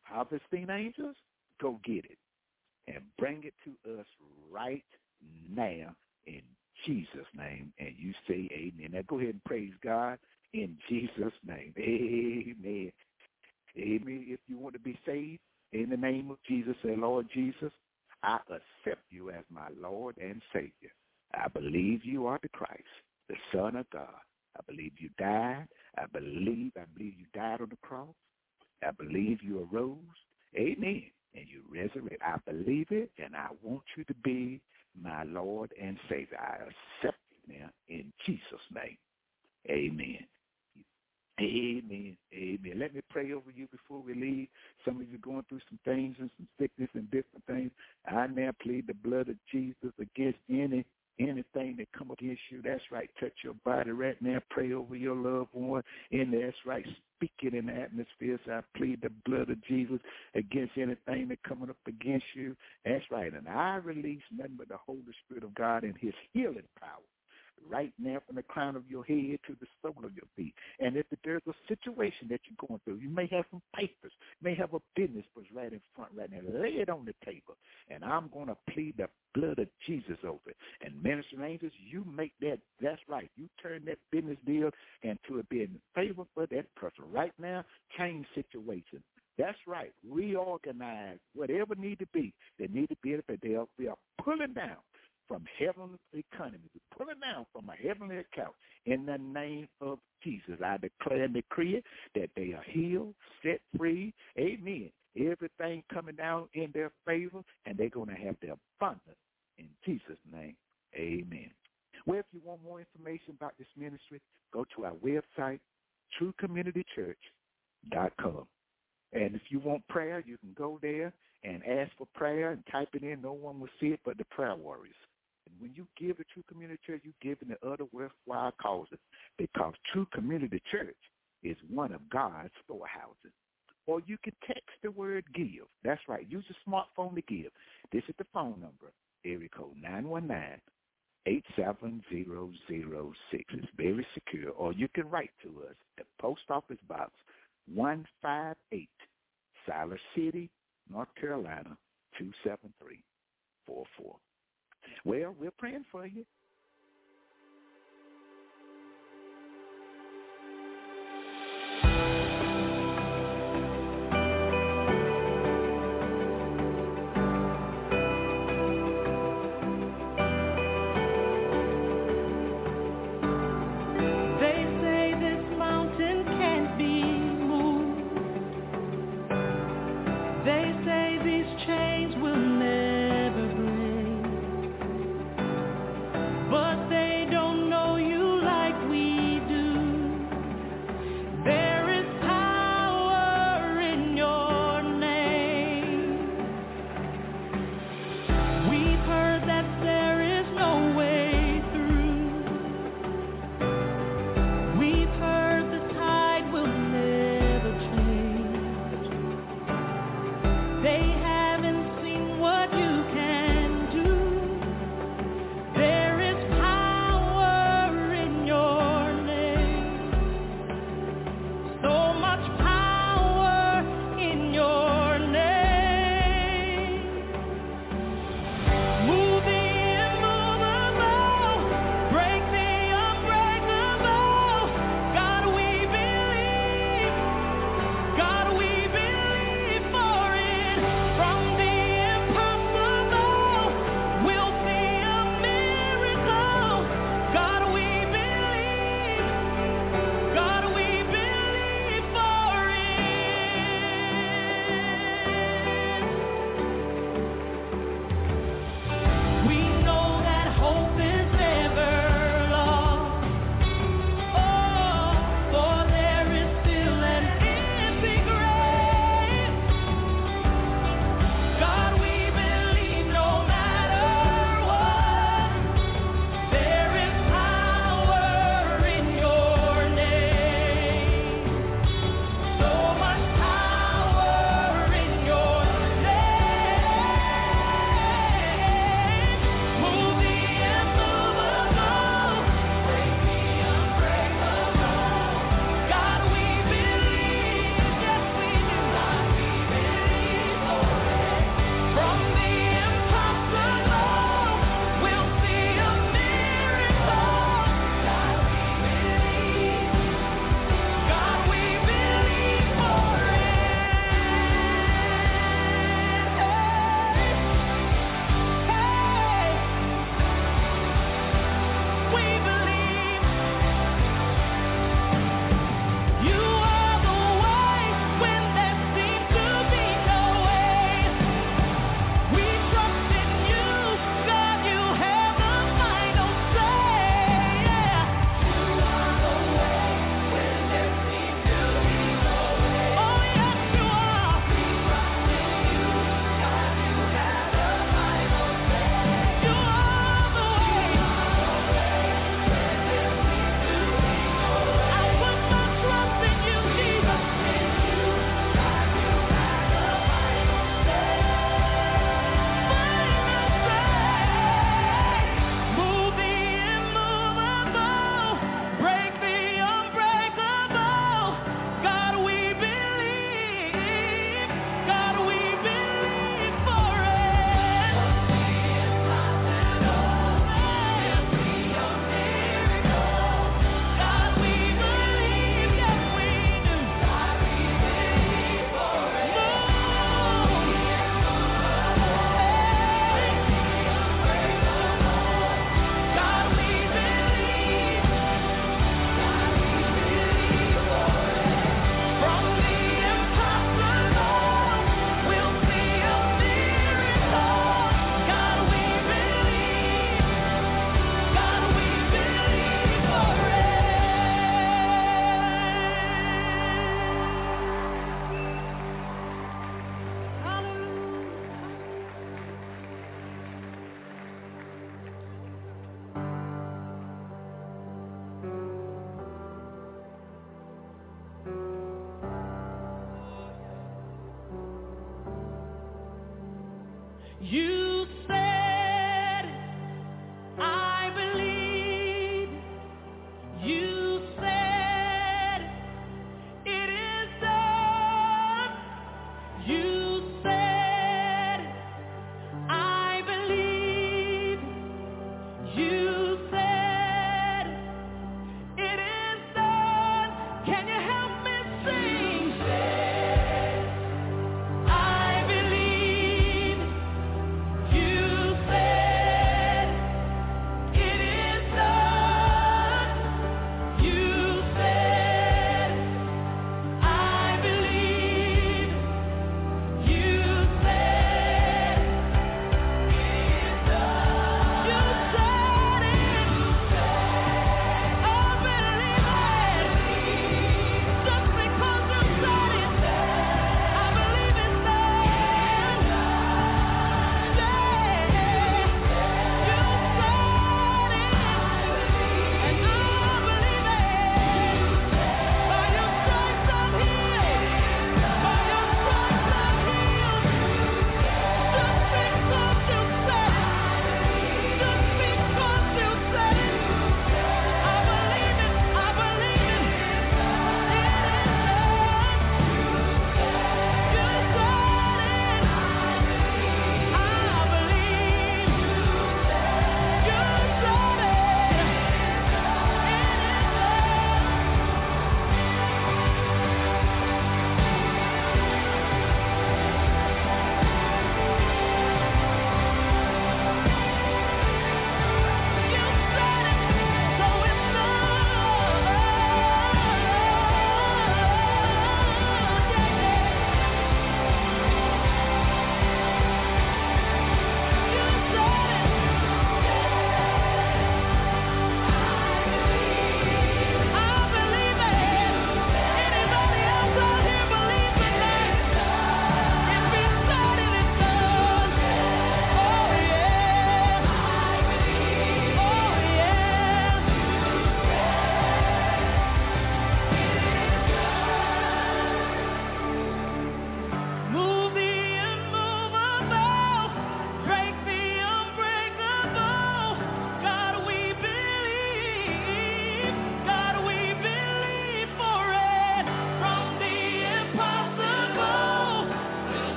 go get it and bring it to us right now in Jesus' name. And you say amen. Now go ahead and praise God in Jesus' name. Amen. Amen. If you want to be saved, in the name of Jesus, say, Lord Jesus, I accept you as my Lord and Savior. I believe you are the Christ, the Son of God. I believe you died. I believe you died on the cross. I believe you arose. Amen. And you resurrected. I believe it, and I want you to be my Lord and Savior. I accept you now in Jesus' name. Amen. Amen. Amen. Let me pray over you before we leave. Some of you going through some things and some sickness and different things. I now plead the blood of Jesus against anything that come against you. That's right. Touch your body right now. Pray over your loved one. And that's right. Speak it in the atmosphere. So I plead the blood of Jesus against anything that coming up against you. That's right. And I release nothing but the Holy Spirit of God and his healing power right now from the crown of your head to the sole of your feet. And if there's a situation that you're going through, you may have some papers, may have a business that's right in front right now. Lay it on the table, and I'm going to plead the blood of Jesus over it. And minister angels, you make that's right. You turn that business deal into it being in favor for that person. Right now, change situation. That's right. Reorganize whatever need to be. They need to be able to. We are pulling down from heavenly economy. We're pulling down from a heavenly account. In the name of Jesus, I declare and decree it that they are healed, set free. Amen. Everything coming down in their favor, and they're going to have their abundance. In Jesus' name, amen. Well, if you want more information about this ministry, go to our website, truecommunitychurch.com. And if you want prayer, you can go there and ask for prayer and type it in. No one will see it but the prayer warriors. And when you give to True Community Church, you're giving to other worthwhile causes, because True Community Church is one of God's storehouses. Or you can text the word give. That's right. Use your smartphone to give. This is the phone number, area code 919-870-006. It's very secure. Or you can write to us at Post Office Box 158, Siler City, North Carolina, 27344. Well, we're praying for you.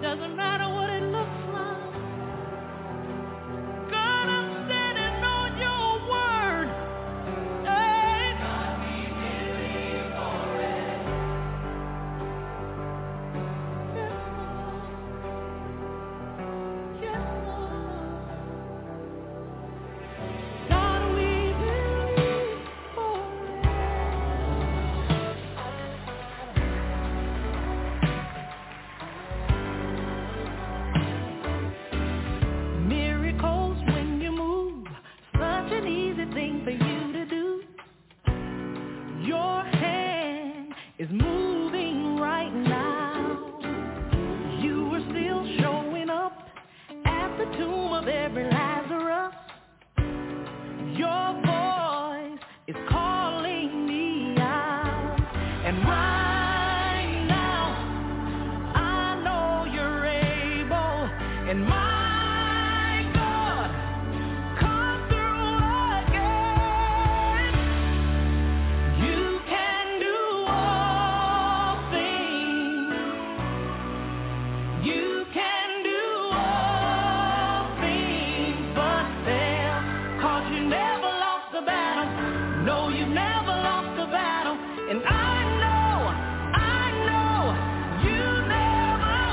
doesn't matter what it looks like. God, I'm standing on your word. Hey. God, we believe for it. Yes, Lord. Yes, Lord. God, we believe for miracles when you move, such an easy thing for you to do. Your hand is moving right now. You are still showing up at the tomb of every Lazarus. Your voice is calling me out. And right now, I know you're able. And my God, come through again. You can do all things. You can do all things but fail. 'Cause you never lost the battle. No, you never lost the battle. And I know you never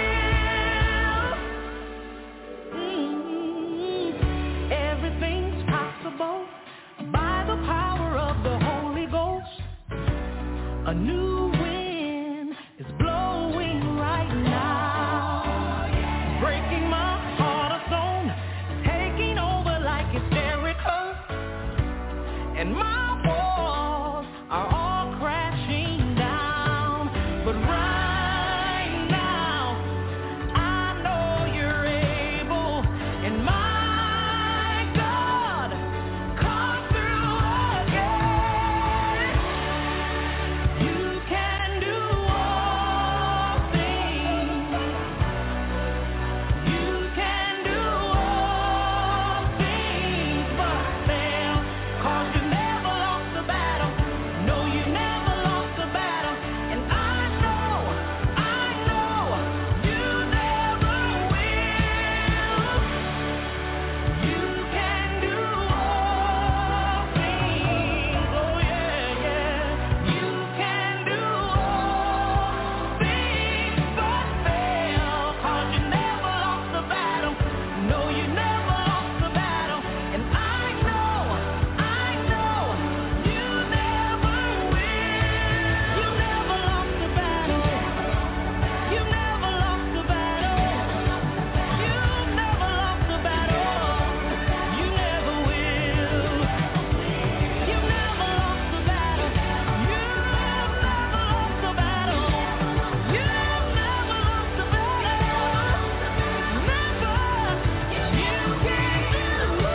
will. Everything's possible by the power of the Holy Ghost. A new wind is blowing right now, breaking my heart of stone, taking over like it's Jericho, and my walls are all crashing down. But right now, I know you're able, and my God, come through again. You can do all things. You can do all things but fail. 'Cause you never lost the battle. No, you never lost the battle. And I know you never will. You can do all things. Oh yeah, yeah. You can do all things but fail. 'Cause you never lost the battle. No, you never lost the battle. And I know you never will. You never lost the battle. You never lost the battle. You never lost the battle. You never will. You never lost the battle. You never lost the battle. You never lost the battle. Never. You can do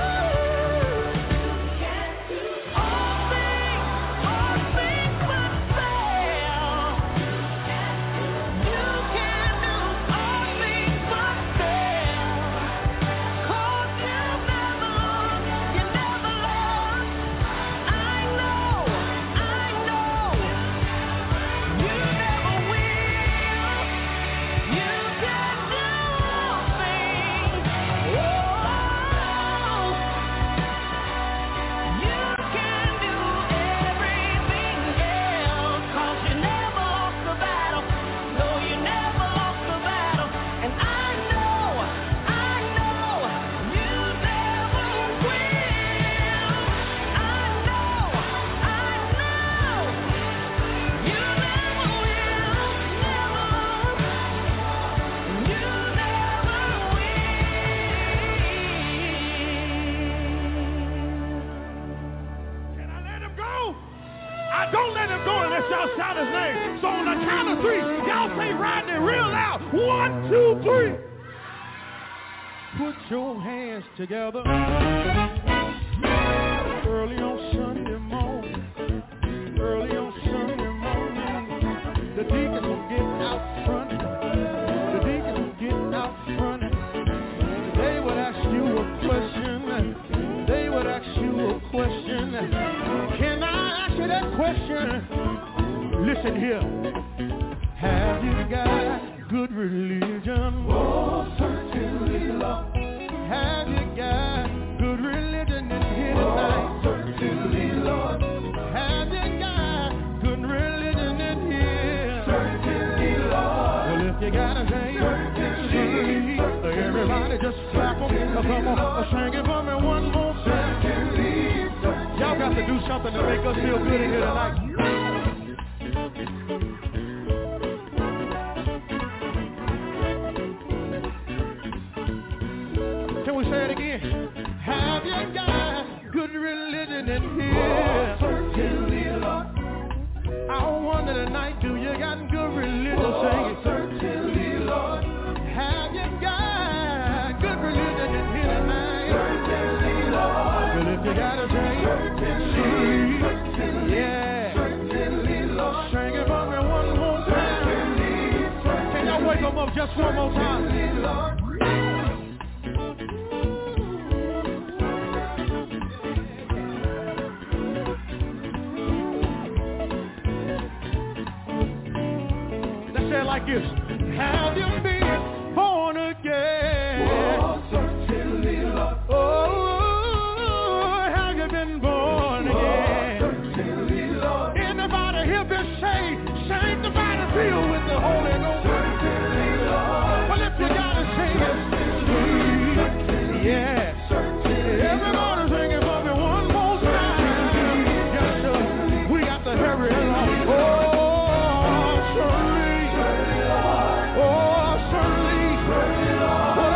all things but fail. You can do all things but fail. 'Cause you never lost. You never lost. I know. You never will. You can do all things. You can do everything else. 'Cause you never lost the battle. No, you never lost the battle. And I know you never will. I know you never will. You never will. Can I let him go? I don't let him go unless y'all shout his name. So on the count of three, y'all say Rodney real loud. 1, 2, 3. Put your hands together. Early on Sunday morning. The deacons will get out front. They would ask you a question. Can I ask you that question? Listen here. Have you got good religion? if you gotta say certainly. Everybody just clap them. Come on, sing it for me one more time. Y'all got to do something to make us feel good in here tonight. Can we say it again? Have you got good religion in here? Certainly, Lord. I wonder tonight, do you got good religion? Sing it. Certainly, Lord. Have you got good religion in here tonight? Certainly, Lord. Well, if you gotta say certainly, yeah. Certainly, Lord. Sing it for me one more time. Can y'all wake them up just one more time? Certainly, Lord. Like this. Have you been born again? Oh, certainly, Lord. Oh, have you been born again? Oh, certainly, Lord. Anybody here been saved, sanctified and filled with the Holy Ghost? Certainly, Lord. Well, if you gotta sing it, yeah. Certainly, everybody sing it for me one more time. Yes, sir. We got to hurry along. Oh. Oh,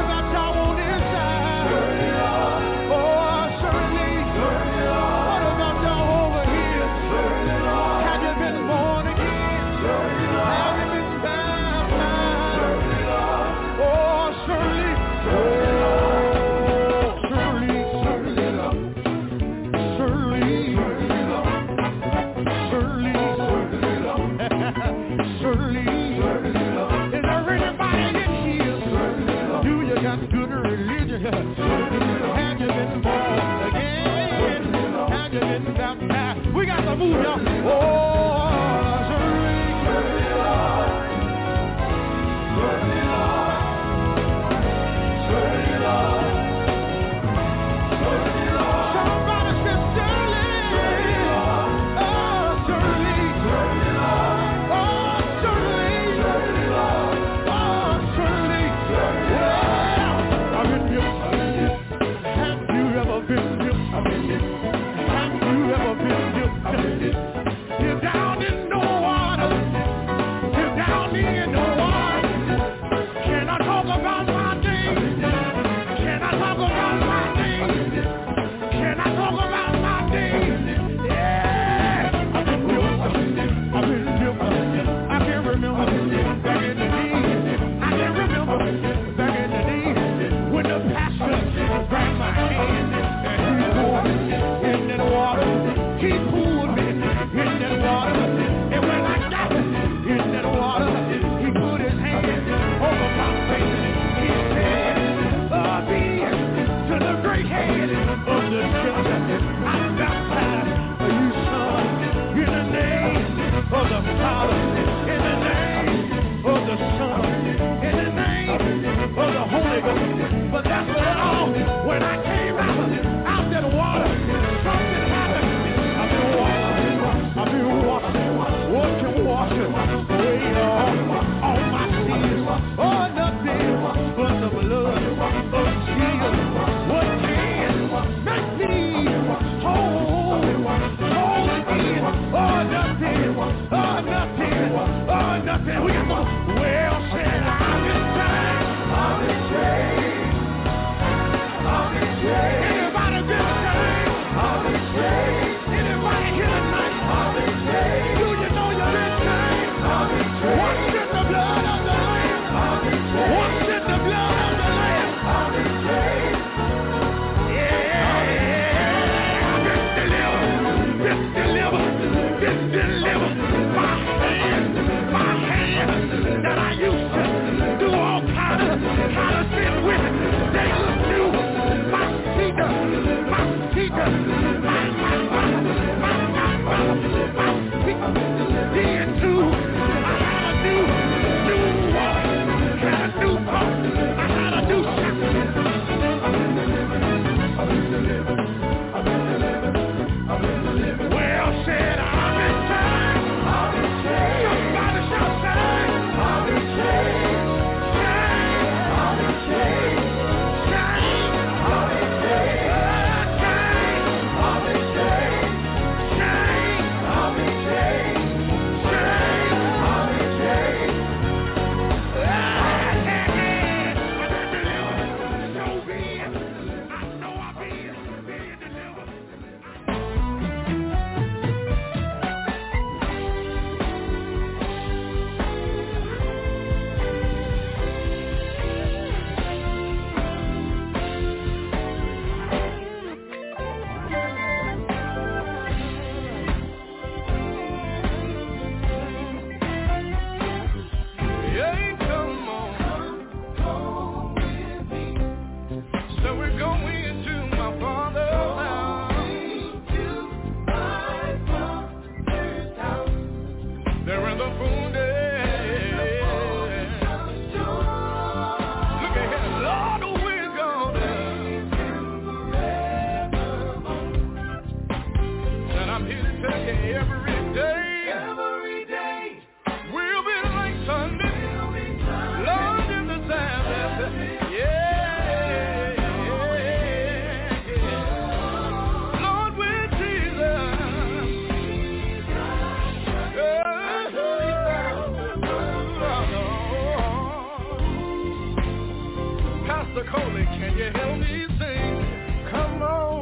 can you help me sing? Come on.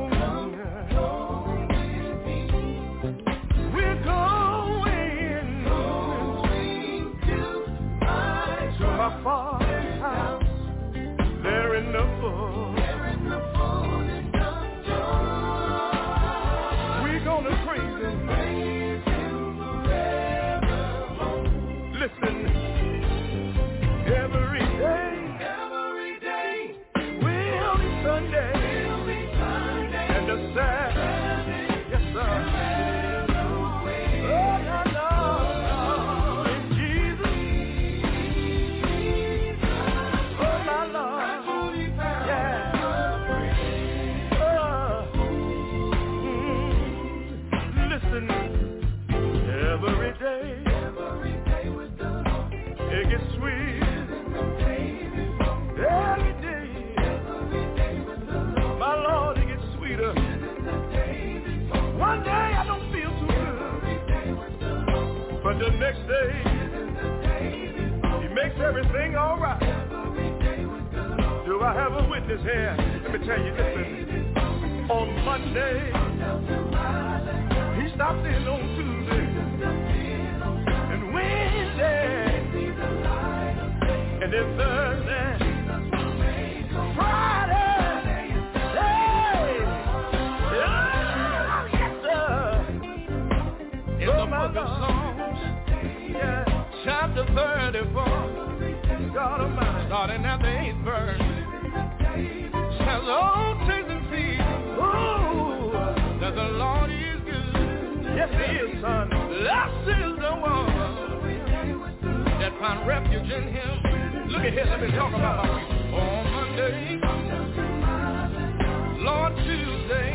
We're going to my Father's house. There in the full. We're gonna praise Him forevermore. Listen, every day will be Sunday, and the Sabbath, yes sir. Every day with the Lord, it gets sweet. Every day with the Lord, my Lord, it gets sweeter. One day I don't feel too good, but the next day He makes everything all right. Do I have a witness here? Let me tell you, listen. On Monday, He stopped in on Tuesday. And then Thursday, Friday, yes sir. In the book of Psalms, chapter 34, God Almighty, starting at the 8th verse, says, oh, taste and see, that the Lord is good. Yes, He is, son. Blessed is the one that find refuge in Him. Look at here, let me talk about my people. On Monday, Lord, Tuesday,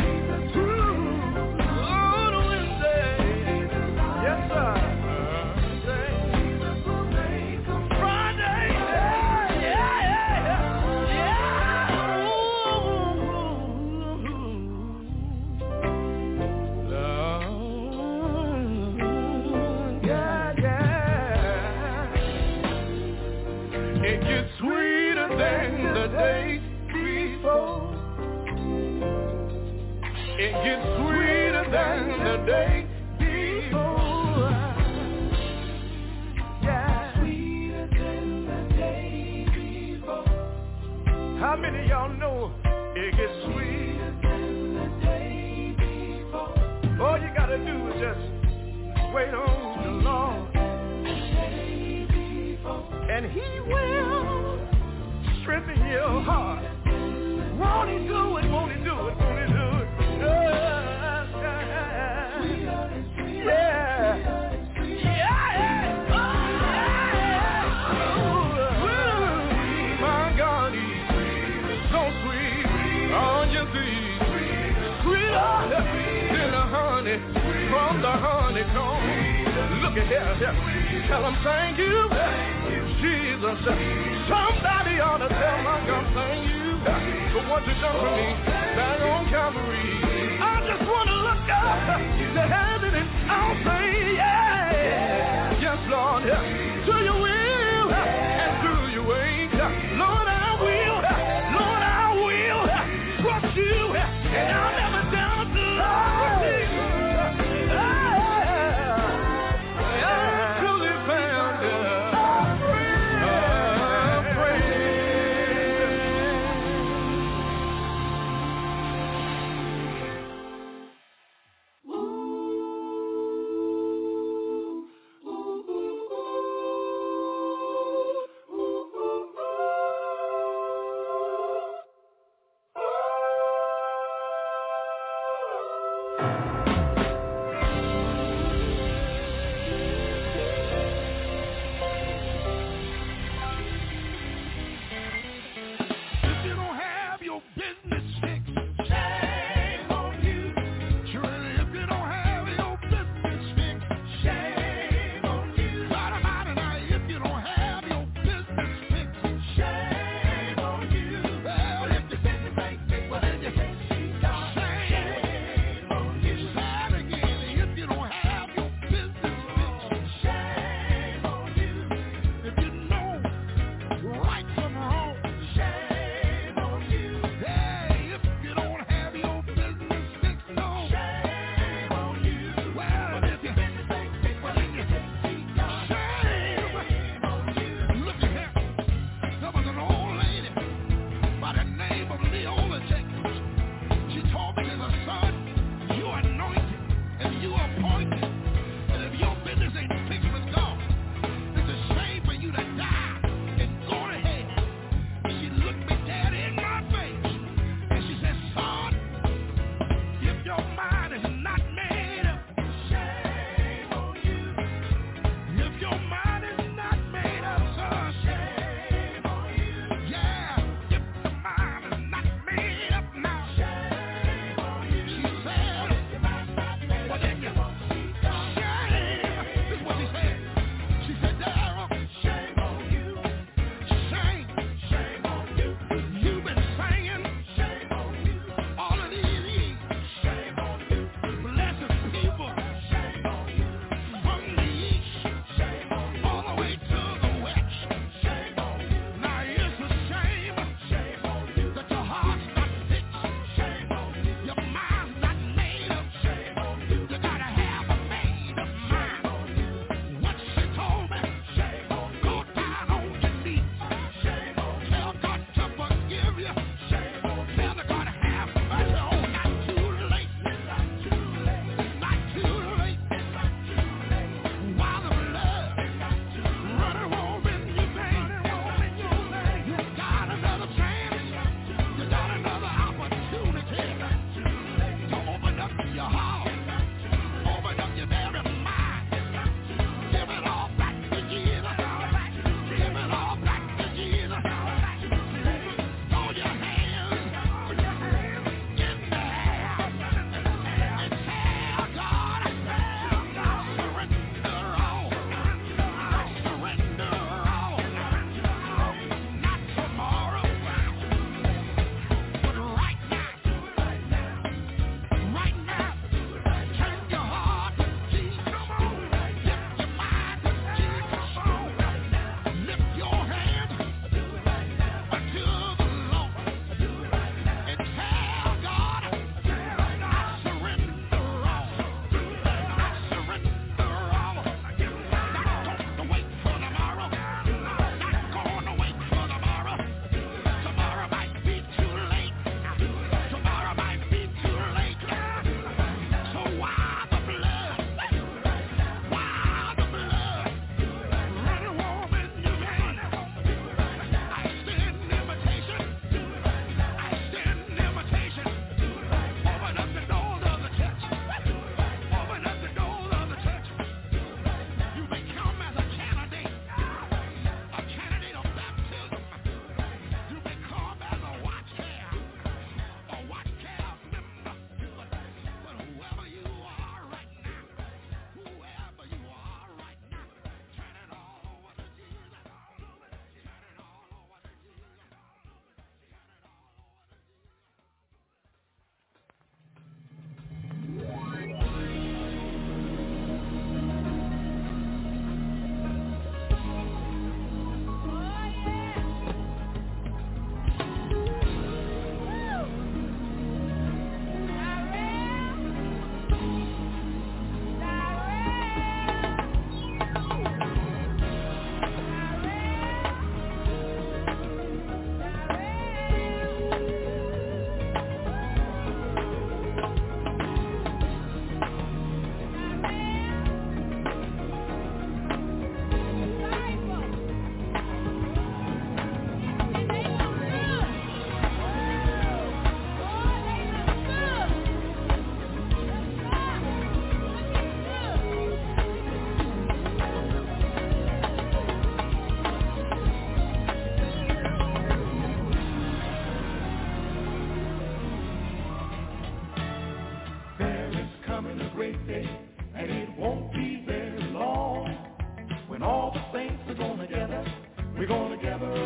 Lord, Wednesday, yes sir, Thursday, Friday, It gets sweeter than the day before. It gets sweeter than the day before. Yeah. Sweeter than the day before. How many of y'all know it gets sweeter than the day before? All you gotta do is just wait on the Lord. And He will strengthen your heart. Won't He do it? Won't He do it? Won't He do it? My God, He's so sweet on your feet. Sweeter than the honey from the honeycomb. Look at here. Tell Him thank you. Jesus, somebody ought to tell my God thank you for what you've done for me back on Calvary. I just want to look up to heaven and I'll say, yeah, yes, Lord, to your will and to your way. Lord, I will trust you, and I'll never doubt the Lord.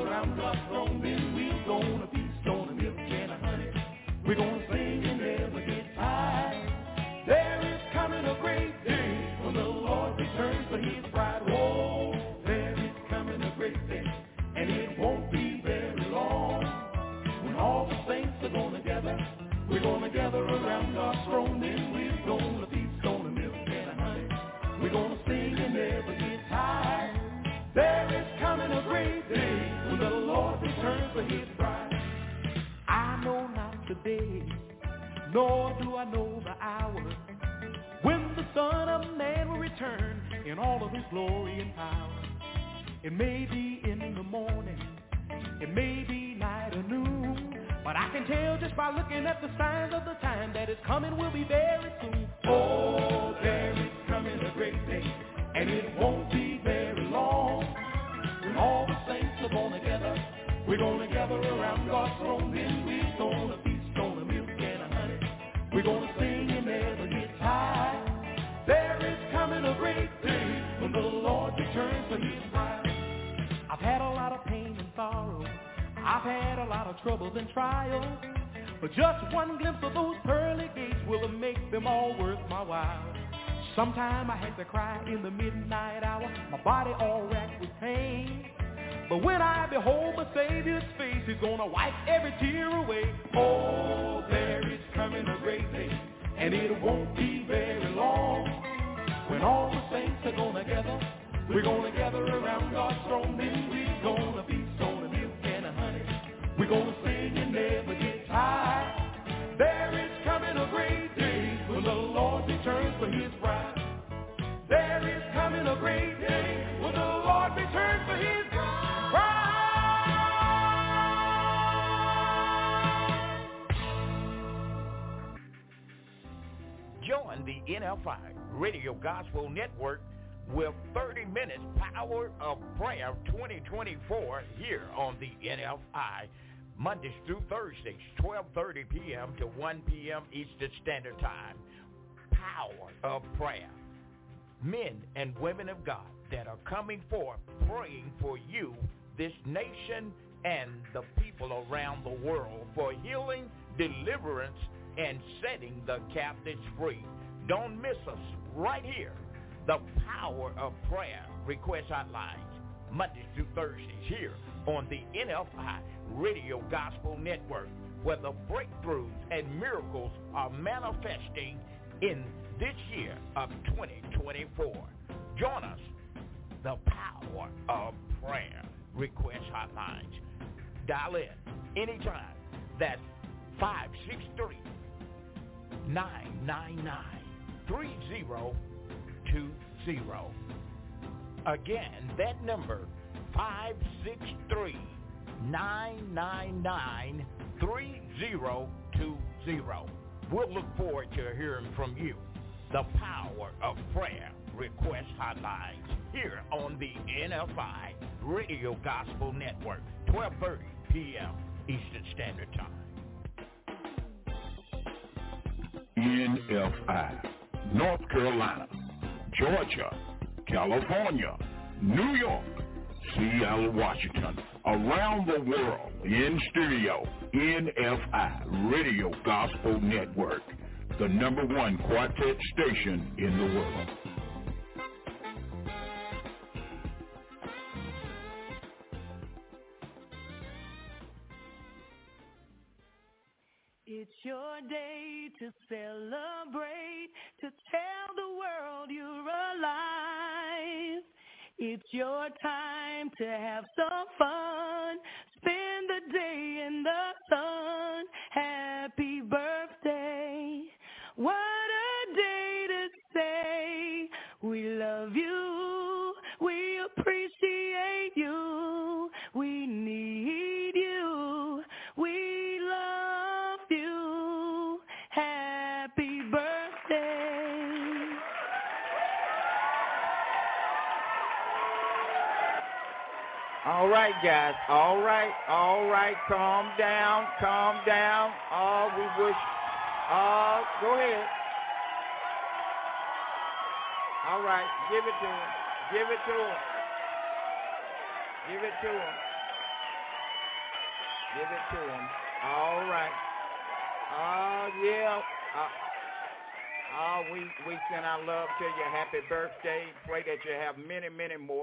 around God's throne, then we're gonna feast on the milk and the honey. We're gonna sing and never get tired. There is coming a great day when the Lord returns for his bride. Oh, there is coming a great day, and it won't be very long. When all the saints are gonna gather, we're gonna gather around God's throne, then we're gonna feast on the milk and the honey. We're gonna sing and never get tired. There is coming a great day when the Lord returns for his bride. I know not the day, nor do I know the hour, when the Son of Man will return in all of his glory and power. It may be in the morning, it may be night or noon, but I can tell just by looking at the signs of the time that it's coming will be very soon. Oh, there is coming a great day, and it won't be very long. When all the saints are gonna gather, we're gonna gather around God's throne, then we're gonna feast on the milk and the honey. We're gonna sing and never get tired. There is coming a great day when the Lord returns for his bride. I've had a lot of pain and sorrow, I've had a lot of troubles and trials, but just one glimpse of those pearly gates will make them all worth my while. Sometime I had to cry in the midnight hour, my body all racked with pain. But when I behold my Savior's face, he's gonna wipe every tear away. Oh, there is coming a great day, and it won't be very long. When all the saints are gonna gather, we're gonna gather around God's throne, then we're gonna feast on the milk and the honey. We're gonna sing and never get tired. There is coming a great day when the Lord returns for his bride. There is coming a great day when the Lord returns for his bride. Join the NFI Radio Gospel Network with 30 Minutes Power of Prayer 2024 here on the NFI, Mondays through Thursdays, 12:30 p.m. to 1 p.m. Eastern Standard Time. Power of Prayer. Men and women of God that are coming forth praying for you, this nation, and the people around the world for healing, deliverance, and setting the captives free. Don't miss us right here. The Power of Prayer request hotlines, Mondays through Thursdays here on the NFI Radio Gospel Network, where the breakthroughs and miracles are manifesting in this year of 2024. Join us, the Power of Prayer request hotlines. Dial in anytime. That's 563-999-3020. Again, that number, 563-999-3020. We'll look forward to hearing from you. The Power of Prayer request hotlines here on the NFI Radio Gospel Network, 12:30 p.m. Eastern Standard Time. NFI, North Carolina, Georgia, California, New York, Seattle, Washington, around the world, in stereo, NFI Radio Gospel Network, the #1 quartet station in the world. It's your day to celebrate, to tell the world you're alive. It's your time to have some fun, spend the day in the sun. Happy birthday, what a day to say we love you, we appreciate you, we need you, we love you. Happy birthday. All right, guys. All right. Calm down. Oh, we wish. Go ahead. All right. Give it to him. Give it to him. All right. Yeah. We send our love to you. Happy birthday. Pray that you have many, many more.